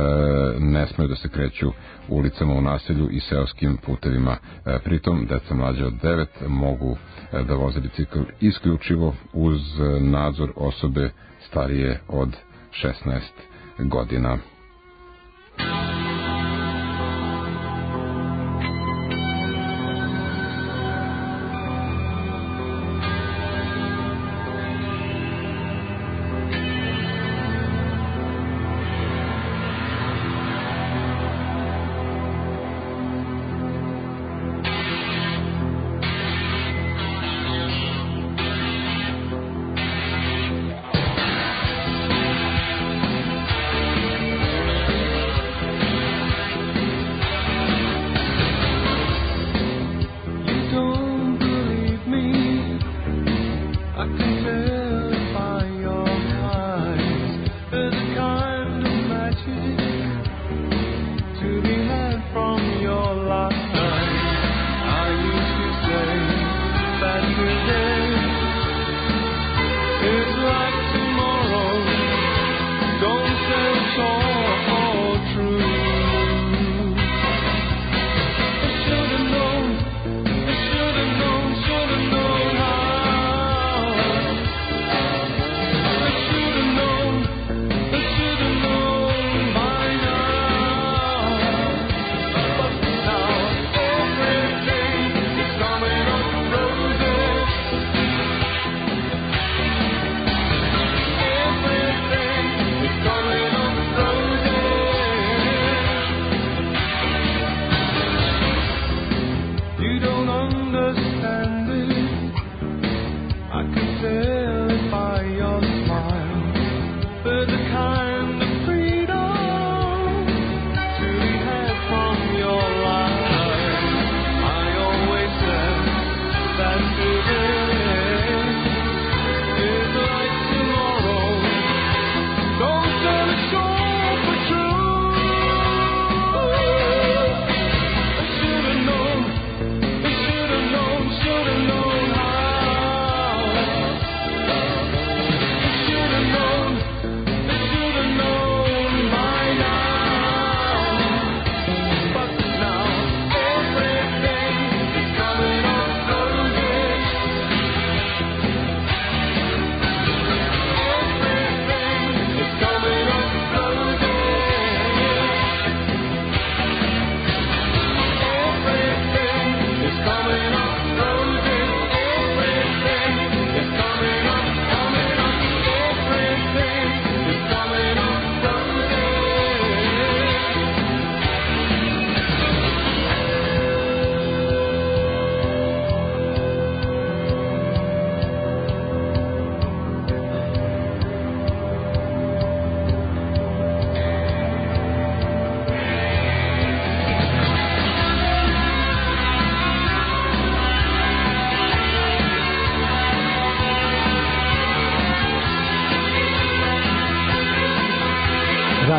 ne smeju da se kreću ulicama u naselju i seoskim putevima. E, pritom, deca mlađe od devet mogu e, da voze bicikl isključivo uz nadzor osobe starije od šesnaest godina.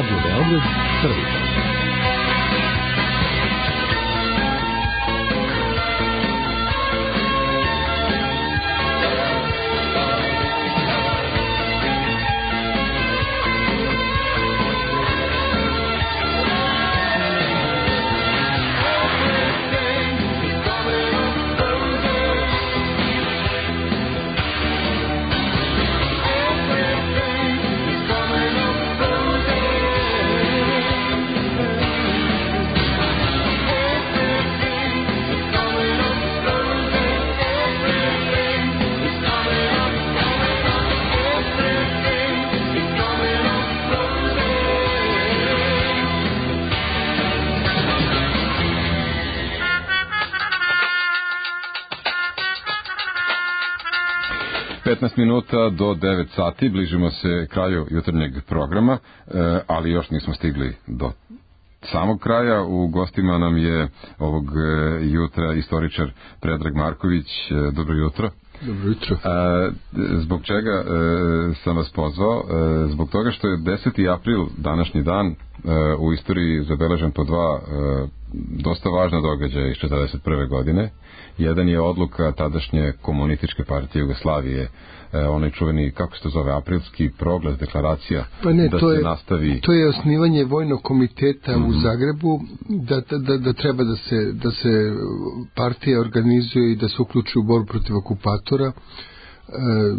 Radio Beograd, prvi program. petnaest minuta do devet sati, bližimo se kraju jutarnjeg programa, ali još nismo stigli do samog kraja. U gostima nam je ovog jutra istoričar Predrag Marković. Dobro jutro. Dobro jutro. A, zbog čega e, sam vas pozvao? E, zbog toga što je deseti april, današnji dan, e, u istoriji zabeležen po dva e, dosta važna događaja iz četrdeset prve godine. Jedan je odluka tadašnje komunističke partije Jugoslavije, e, onaj čuveni, kako se to zove, aprilski proglas, deklaracija, pa ne, da to se je, nastavi... To je osnivanje vojnog komiteta mm-hmm. u Zagrebu, da, da, da treba da se, da se partija organizuje i da se uključi u borbu protiv okupatora. E,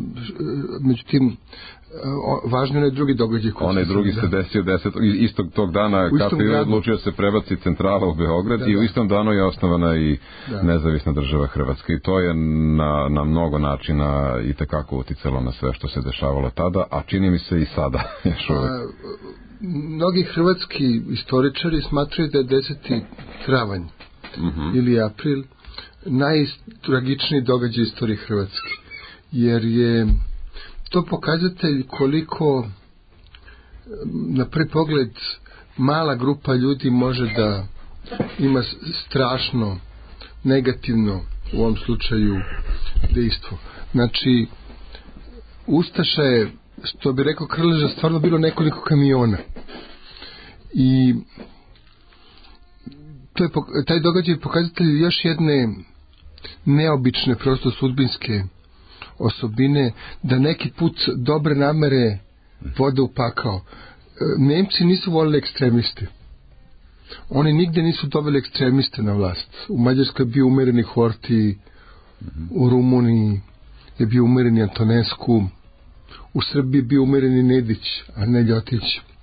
međutim, važno je drugi događaj. Onaj drugi se desio deset, istog tog dana K P U je odlučio se prebaci centrala u Beograd da, i u istom danu je osnovana i da. nezavisna država Hrvatska i to je na, na mnogo načina i tekako uticalo na sve što se dešavalo tada, a čini mi se i sada. a, mnogi hrvatski istoričari smatraju da je deseti travanj mm-hmm. ili april najtragičniji događaj istorije Hrvatske, jer je to pokazatelj koliko na prvi pogled mala grupa ljudi može da ima strašno negativno, u ovom slučaju, dejstvo. Znači, Ustaša je, što bi rekao Krleža, stvarno bilo nekoliko kamiona. I to je, taj događaj je pokazatelj još jedne neobične, prosto sudbinske osobine, da neki put dobre namere vode u pakao. Nemci nisu volili ekstremiste. Oni nigde nisu doveli ekstremiste na vlast. U Mađarskoj je bio umereni Horthy, u Rumuniji je bio umereni Antonescu, u Srbiji je bio umereni Nedić, a ne Ljotić.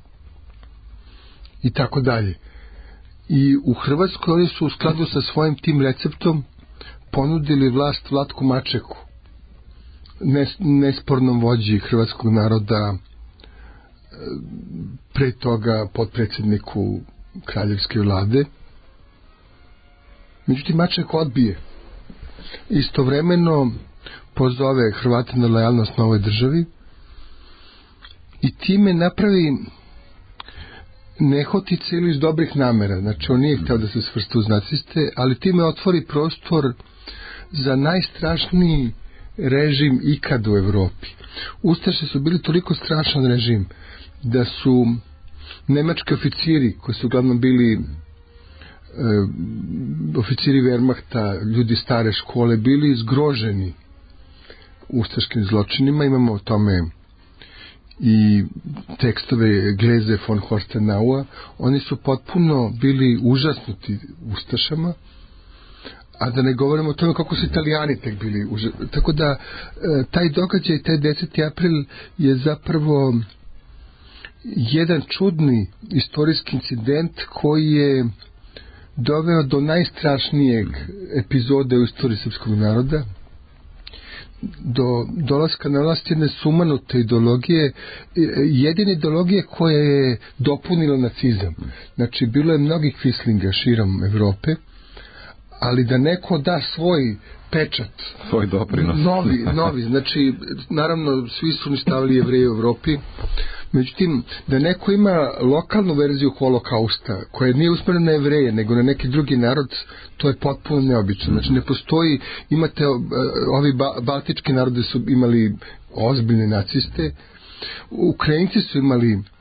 I tako dalje. I u Hrvatskoj oni su u skladu sa svojim tim receptom ponudili vlast Vlatku Mačeku, nespornom vođi hrvatskog naroda, pre toga potpredsjedniku kraljevske vlade. Međutim, Maček odbije. Istovremeno pozove Hrvate na lojalnost na ovoj državi i time napravi nehotice ili iz dobrih namera. Znači, on nije htio da se svrsta uz naciste, ali time otvori prostor za najstrašniji režim ikad u Evropi. Ustaše su bili toliko strašan režim da su nemački oficiri, koji su uglavnom bili e, oficiri Wehrmachta, ljudi stare škole, bili zgroženi ustaškim zločinima. Imamo o tome i tekstove Gleze von Horstenaua. Oni su potpuno bili užasnuti ustašama, a da ne govorimo o tome kako su Italijani tek bili užasnuti. Tako da taj događaj, taj deseti april je zapravo jedan čudni istorijski incident koji je doveo do najstrašnijeg epizode u istoriji srpskog naroda, do dolaska na vlast jedne sumanute ideologije, jedine ideologije koja je dopunila nacizam. Znači, bilo je mnogih kvislinga širom Evrope, ali da neko da svoj pečat, svoj doprinos, novi, novi, znači, naravno, svi su mi stavili Jevreji u Evropi, međutim, da neko ima lokalnu verziju holokausta, koja nije usmjerena na Jevreje, nego na neki drugi narod, to je potpuno neobično. Znači, ne postoji, imate, ovi baltički narode su imali ozbiljne naciste, Ukrajinci su imali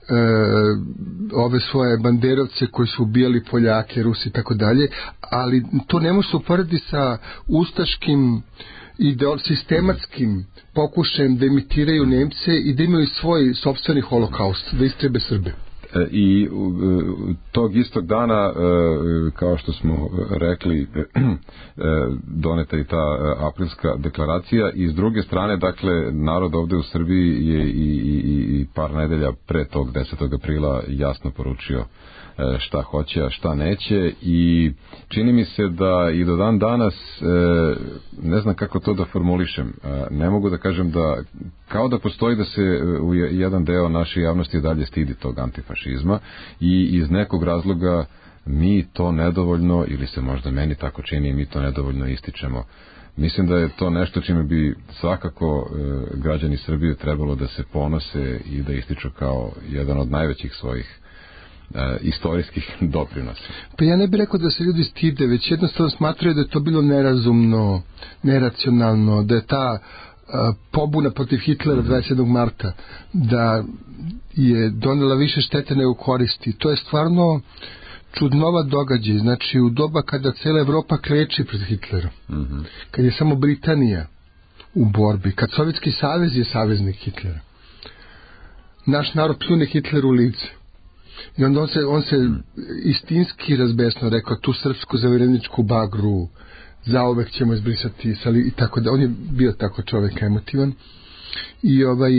ove svoje banderovce koji su ubijali Poljake, Rusi i tako dalje, ali to ne može se uporediti sa ustaškim ideol sistematskim pokušajem da imitiraju Nemce i da imaju svoj sopstveni holokaust, da istrebe Srbe. I tog istog dana, kao što smo rekli, doneta i ta aprilska deklaracija, i s druge strane, dakle, narod ovde u Srbiji je i, i, i par nedelja pre tog desetog aprila jasno poručio šta hoće, a šta neće, i čini mi se da i do dan danas, ne znam kako to da formulišem, ne mogu da kažem da, kao da postoji da se u jedan deo naše javnosti dalje stidi tog antifašizma i iz nekog razloga mi to nedovoljno, ili se možda meni tako čini, mi to nedovoljno ističemo. Mislim da je to nešto čime bi svakako građani Srbije trebalo da se ponose i da ističu kao jedan od najvećih svojih E, istorijskih doprinosa. Pa ja ne bih rekao da se ljudi stide, već jednostavno smatraju da je to bilo nerazumno, neracionalno, da je ta a, pobuna protiv Hitlera dvadeset sedmog marta, da je donela više štete nego koristi. To je stvarno čudnova događaj. Znači, u doba kada cela Evropa kreči pred Hitlerom, mm-hmm. kad je samo Britanija u borbi, kad Sovjetski savez je saveznik Hitlera, naš narod pljune Hitleru u lice. I onda on se, on se istinski razbesno rekao, tu srpsku zavereničku bagru zauvek ćemo izbrisati i tako da. On je bio tako čovjek emotivan i ovaj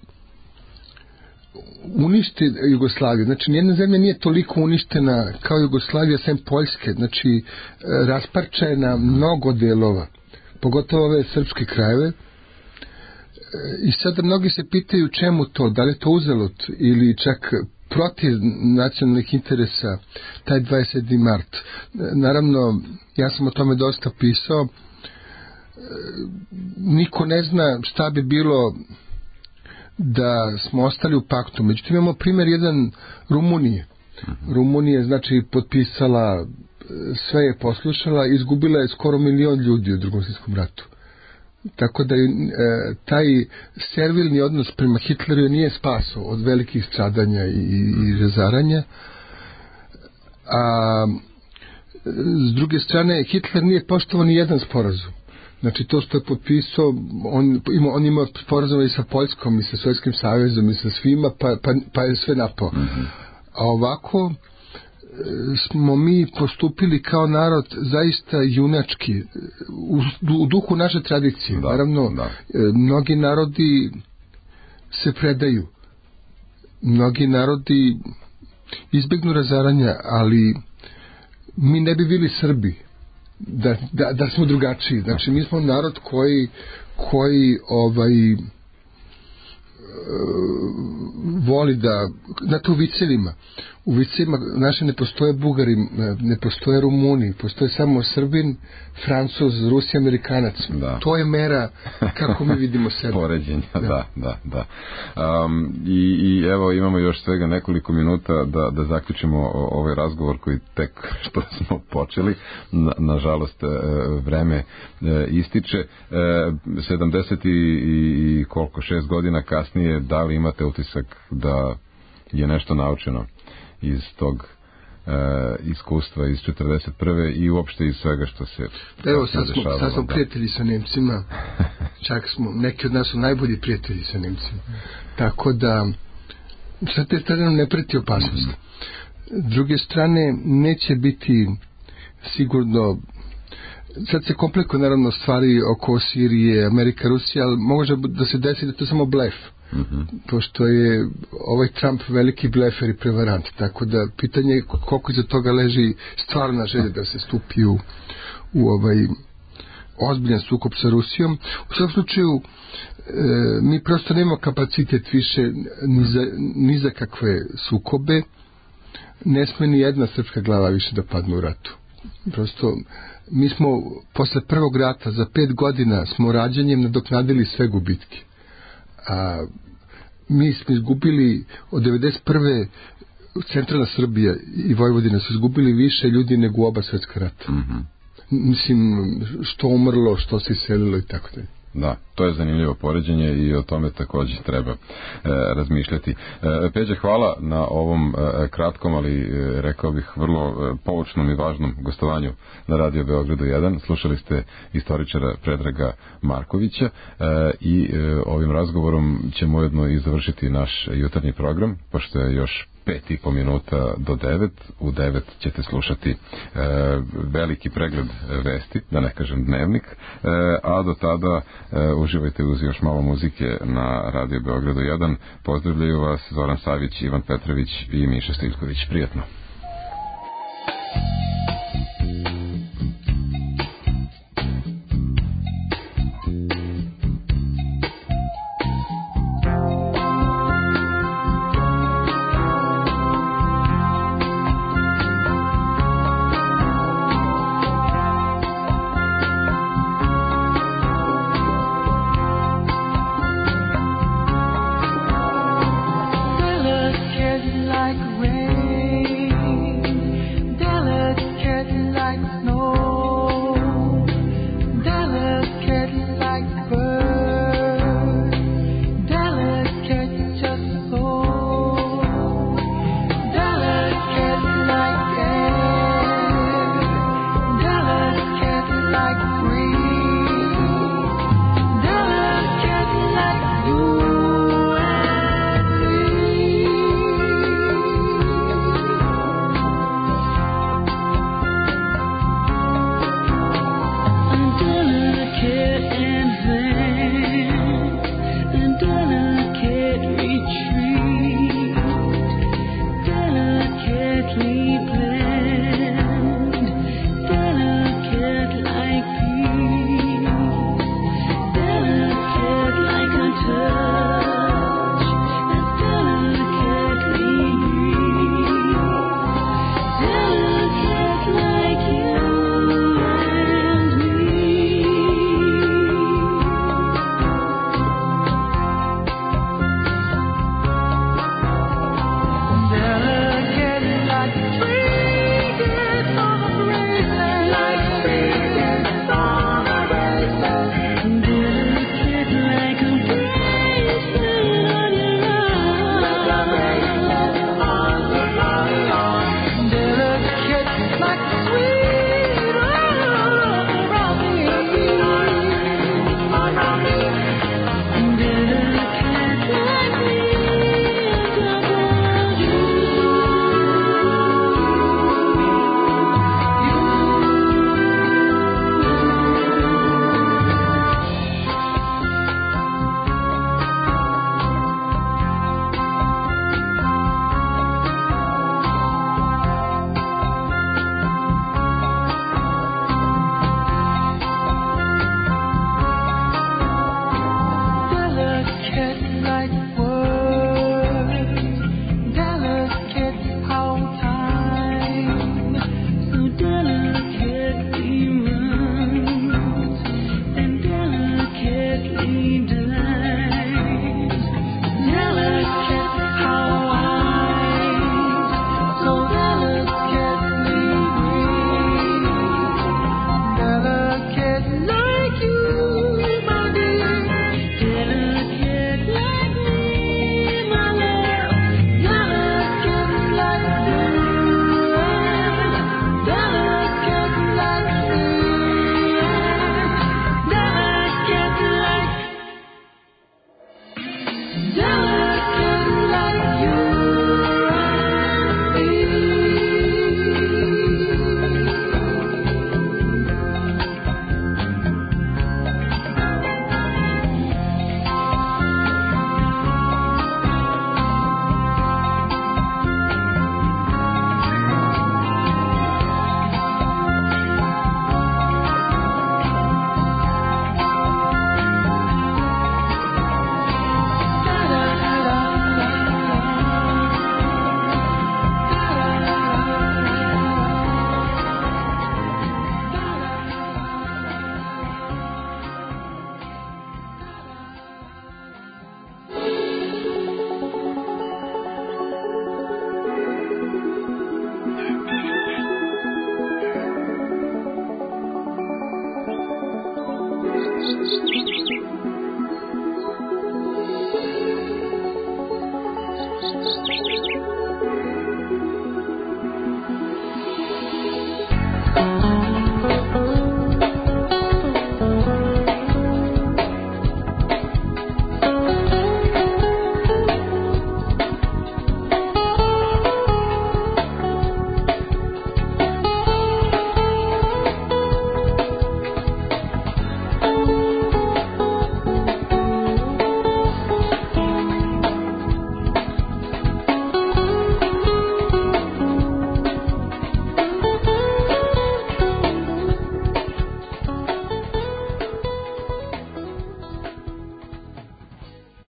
uništi Jugoslaviju. Znači nijedna zemlja nije toliko uništena kao Jugoslavija sem Poljske. Znači rasparča je na mnogo delova, pogotovo ove srpske krajeve. I sada mnogi se pitaju čemu to, da li je to uzalud ili čak protiv nacionalnih interesa taj dvadeset sedmi mart. Naravno, ja sam o tome dosta pisao. Niko ne zna šta bi bilo da smo ostali u paktu. Međutim, imamo primjer jedan Rumunije. Rumunija, znači, potpisala, sve je poslušala, izgubila je skoro milion ljudi u Drugom svjetskom ratu. Tako da e, taj servilni odnos prema Hitleru nije spasao od velikih stradanja i, i razaranja. A s druge strane, Hitler nije poštovao ni jedan sporazum. Znači to što je potpisao, on ima, on ima sporazume i sa Poljskom i sa Sovjetskim savezom i sa svima, pa, pa, pa je sve napao. Mm-hmm. A ovako smo mi postupili kao narod zaista junački u, u duhu naše tradicije. Da, naravno, da. Mnogi narodi se predaju, mnogi narodi izbjegnu razaranja, ali mi ne bi bili Srbi da, da, da smo drugačiji. Znači mi smo narod koji koji ovaj voli da, znate, u vicevima u vicevima naše ne postoje Bugari, ne postoje Rumuni, postoje samo Srbin, Francuz, Rus i Amerikanac. Da. To je mera kako mi vidimo sebe. Poređenja, da, da, da, da. Um, i, i evo imamo još svega nekoliko minuta da, da zaključimo ovaj razgovor koji tek što smo počeli. Na, nažalost vreme ističe. sedamdeset i, i koliko, šest godina kasnije, da li imate utisak da je nešto naučeno iz tog e, iskustva iz četrdeset prve i uopšte iz svega što se evo sad smo, sad smo prijatelji sa Nemcima, čak smo, neki od nas su najbolji prijatelji sa Nemcima, tako da sad te strane ne preti opasnost. S druge strane neće biti sigurno, sad se komplikuje naravno stvari oko Sirije, Amerika, Rusija, ali može da se desi da to samo blef. Mm-hmm. Pošto je ovaj Trump veliki blefer i prevarant, tako da pitanje je koliko iza toga leži stvarna želja da se stupi u, u ovaj ozbiljan sukob sa Rusijom. U svakom slučaju e, mi prosto nemamo kapacitet više ni za, ni za kakve sukobe. Ne sme ni jedna srpska glava više da padne u ratu. Prosto mi smo posle prvog rata za pet godina smo rađanjem nadoknadili sve gubitke. A mi smo izgubili od devedeset prve centralna Srbija i Vojvodina su izgubili više ljudi nego u oba svjetska rata. Mm-hmm. Mislim, što umrlo, što se iselilo i tako dalje. da, to je zanimljivo poređenje i o tome takođe treba e, razmišljati. E, Peđa, hvala na ovom e, kratkom, ali e, rekao bih vrlo e, poučnom i važnom gostovanju na Radio Beogradu jedan. Slušali ste istoričara Predraga Markovića e, i e, ovim razgovorom ćemo ujedno i završiti naš jutarnji program, pošto je još pet i po minuta do devet. U devet ćete slušati e, veliki pregled vesti, da ne kažem dnevnik, e, a do tada e, uživajte uz još malo muzike na Radio Beogradu jedan. Pozdravljaju vas Zoran Savić, Ivan Petrović i Miša Stiljković. Prijatno.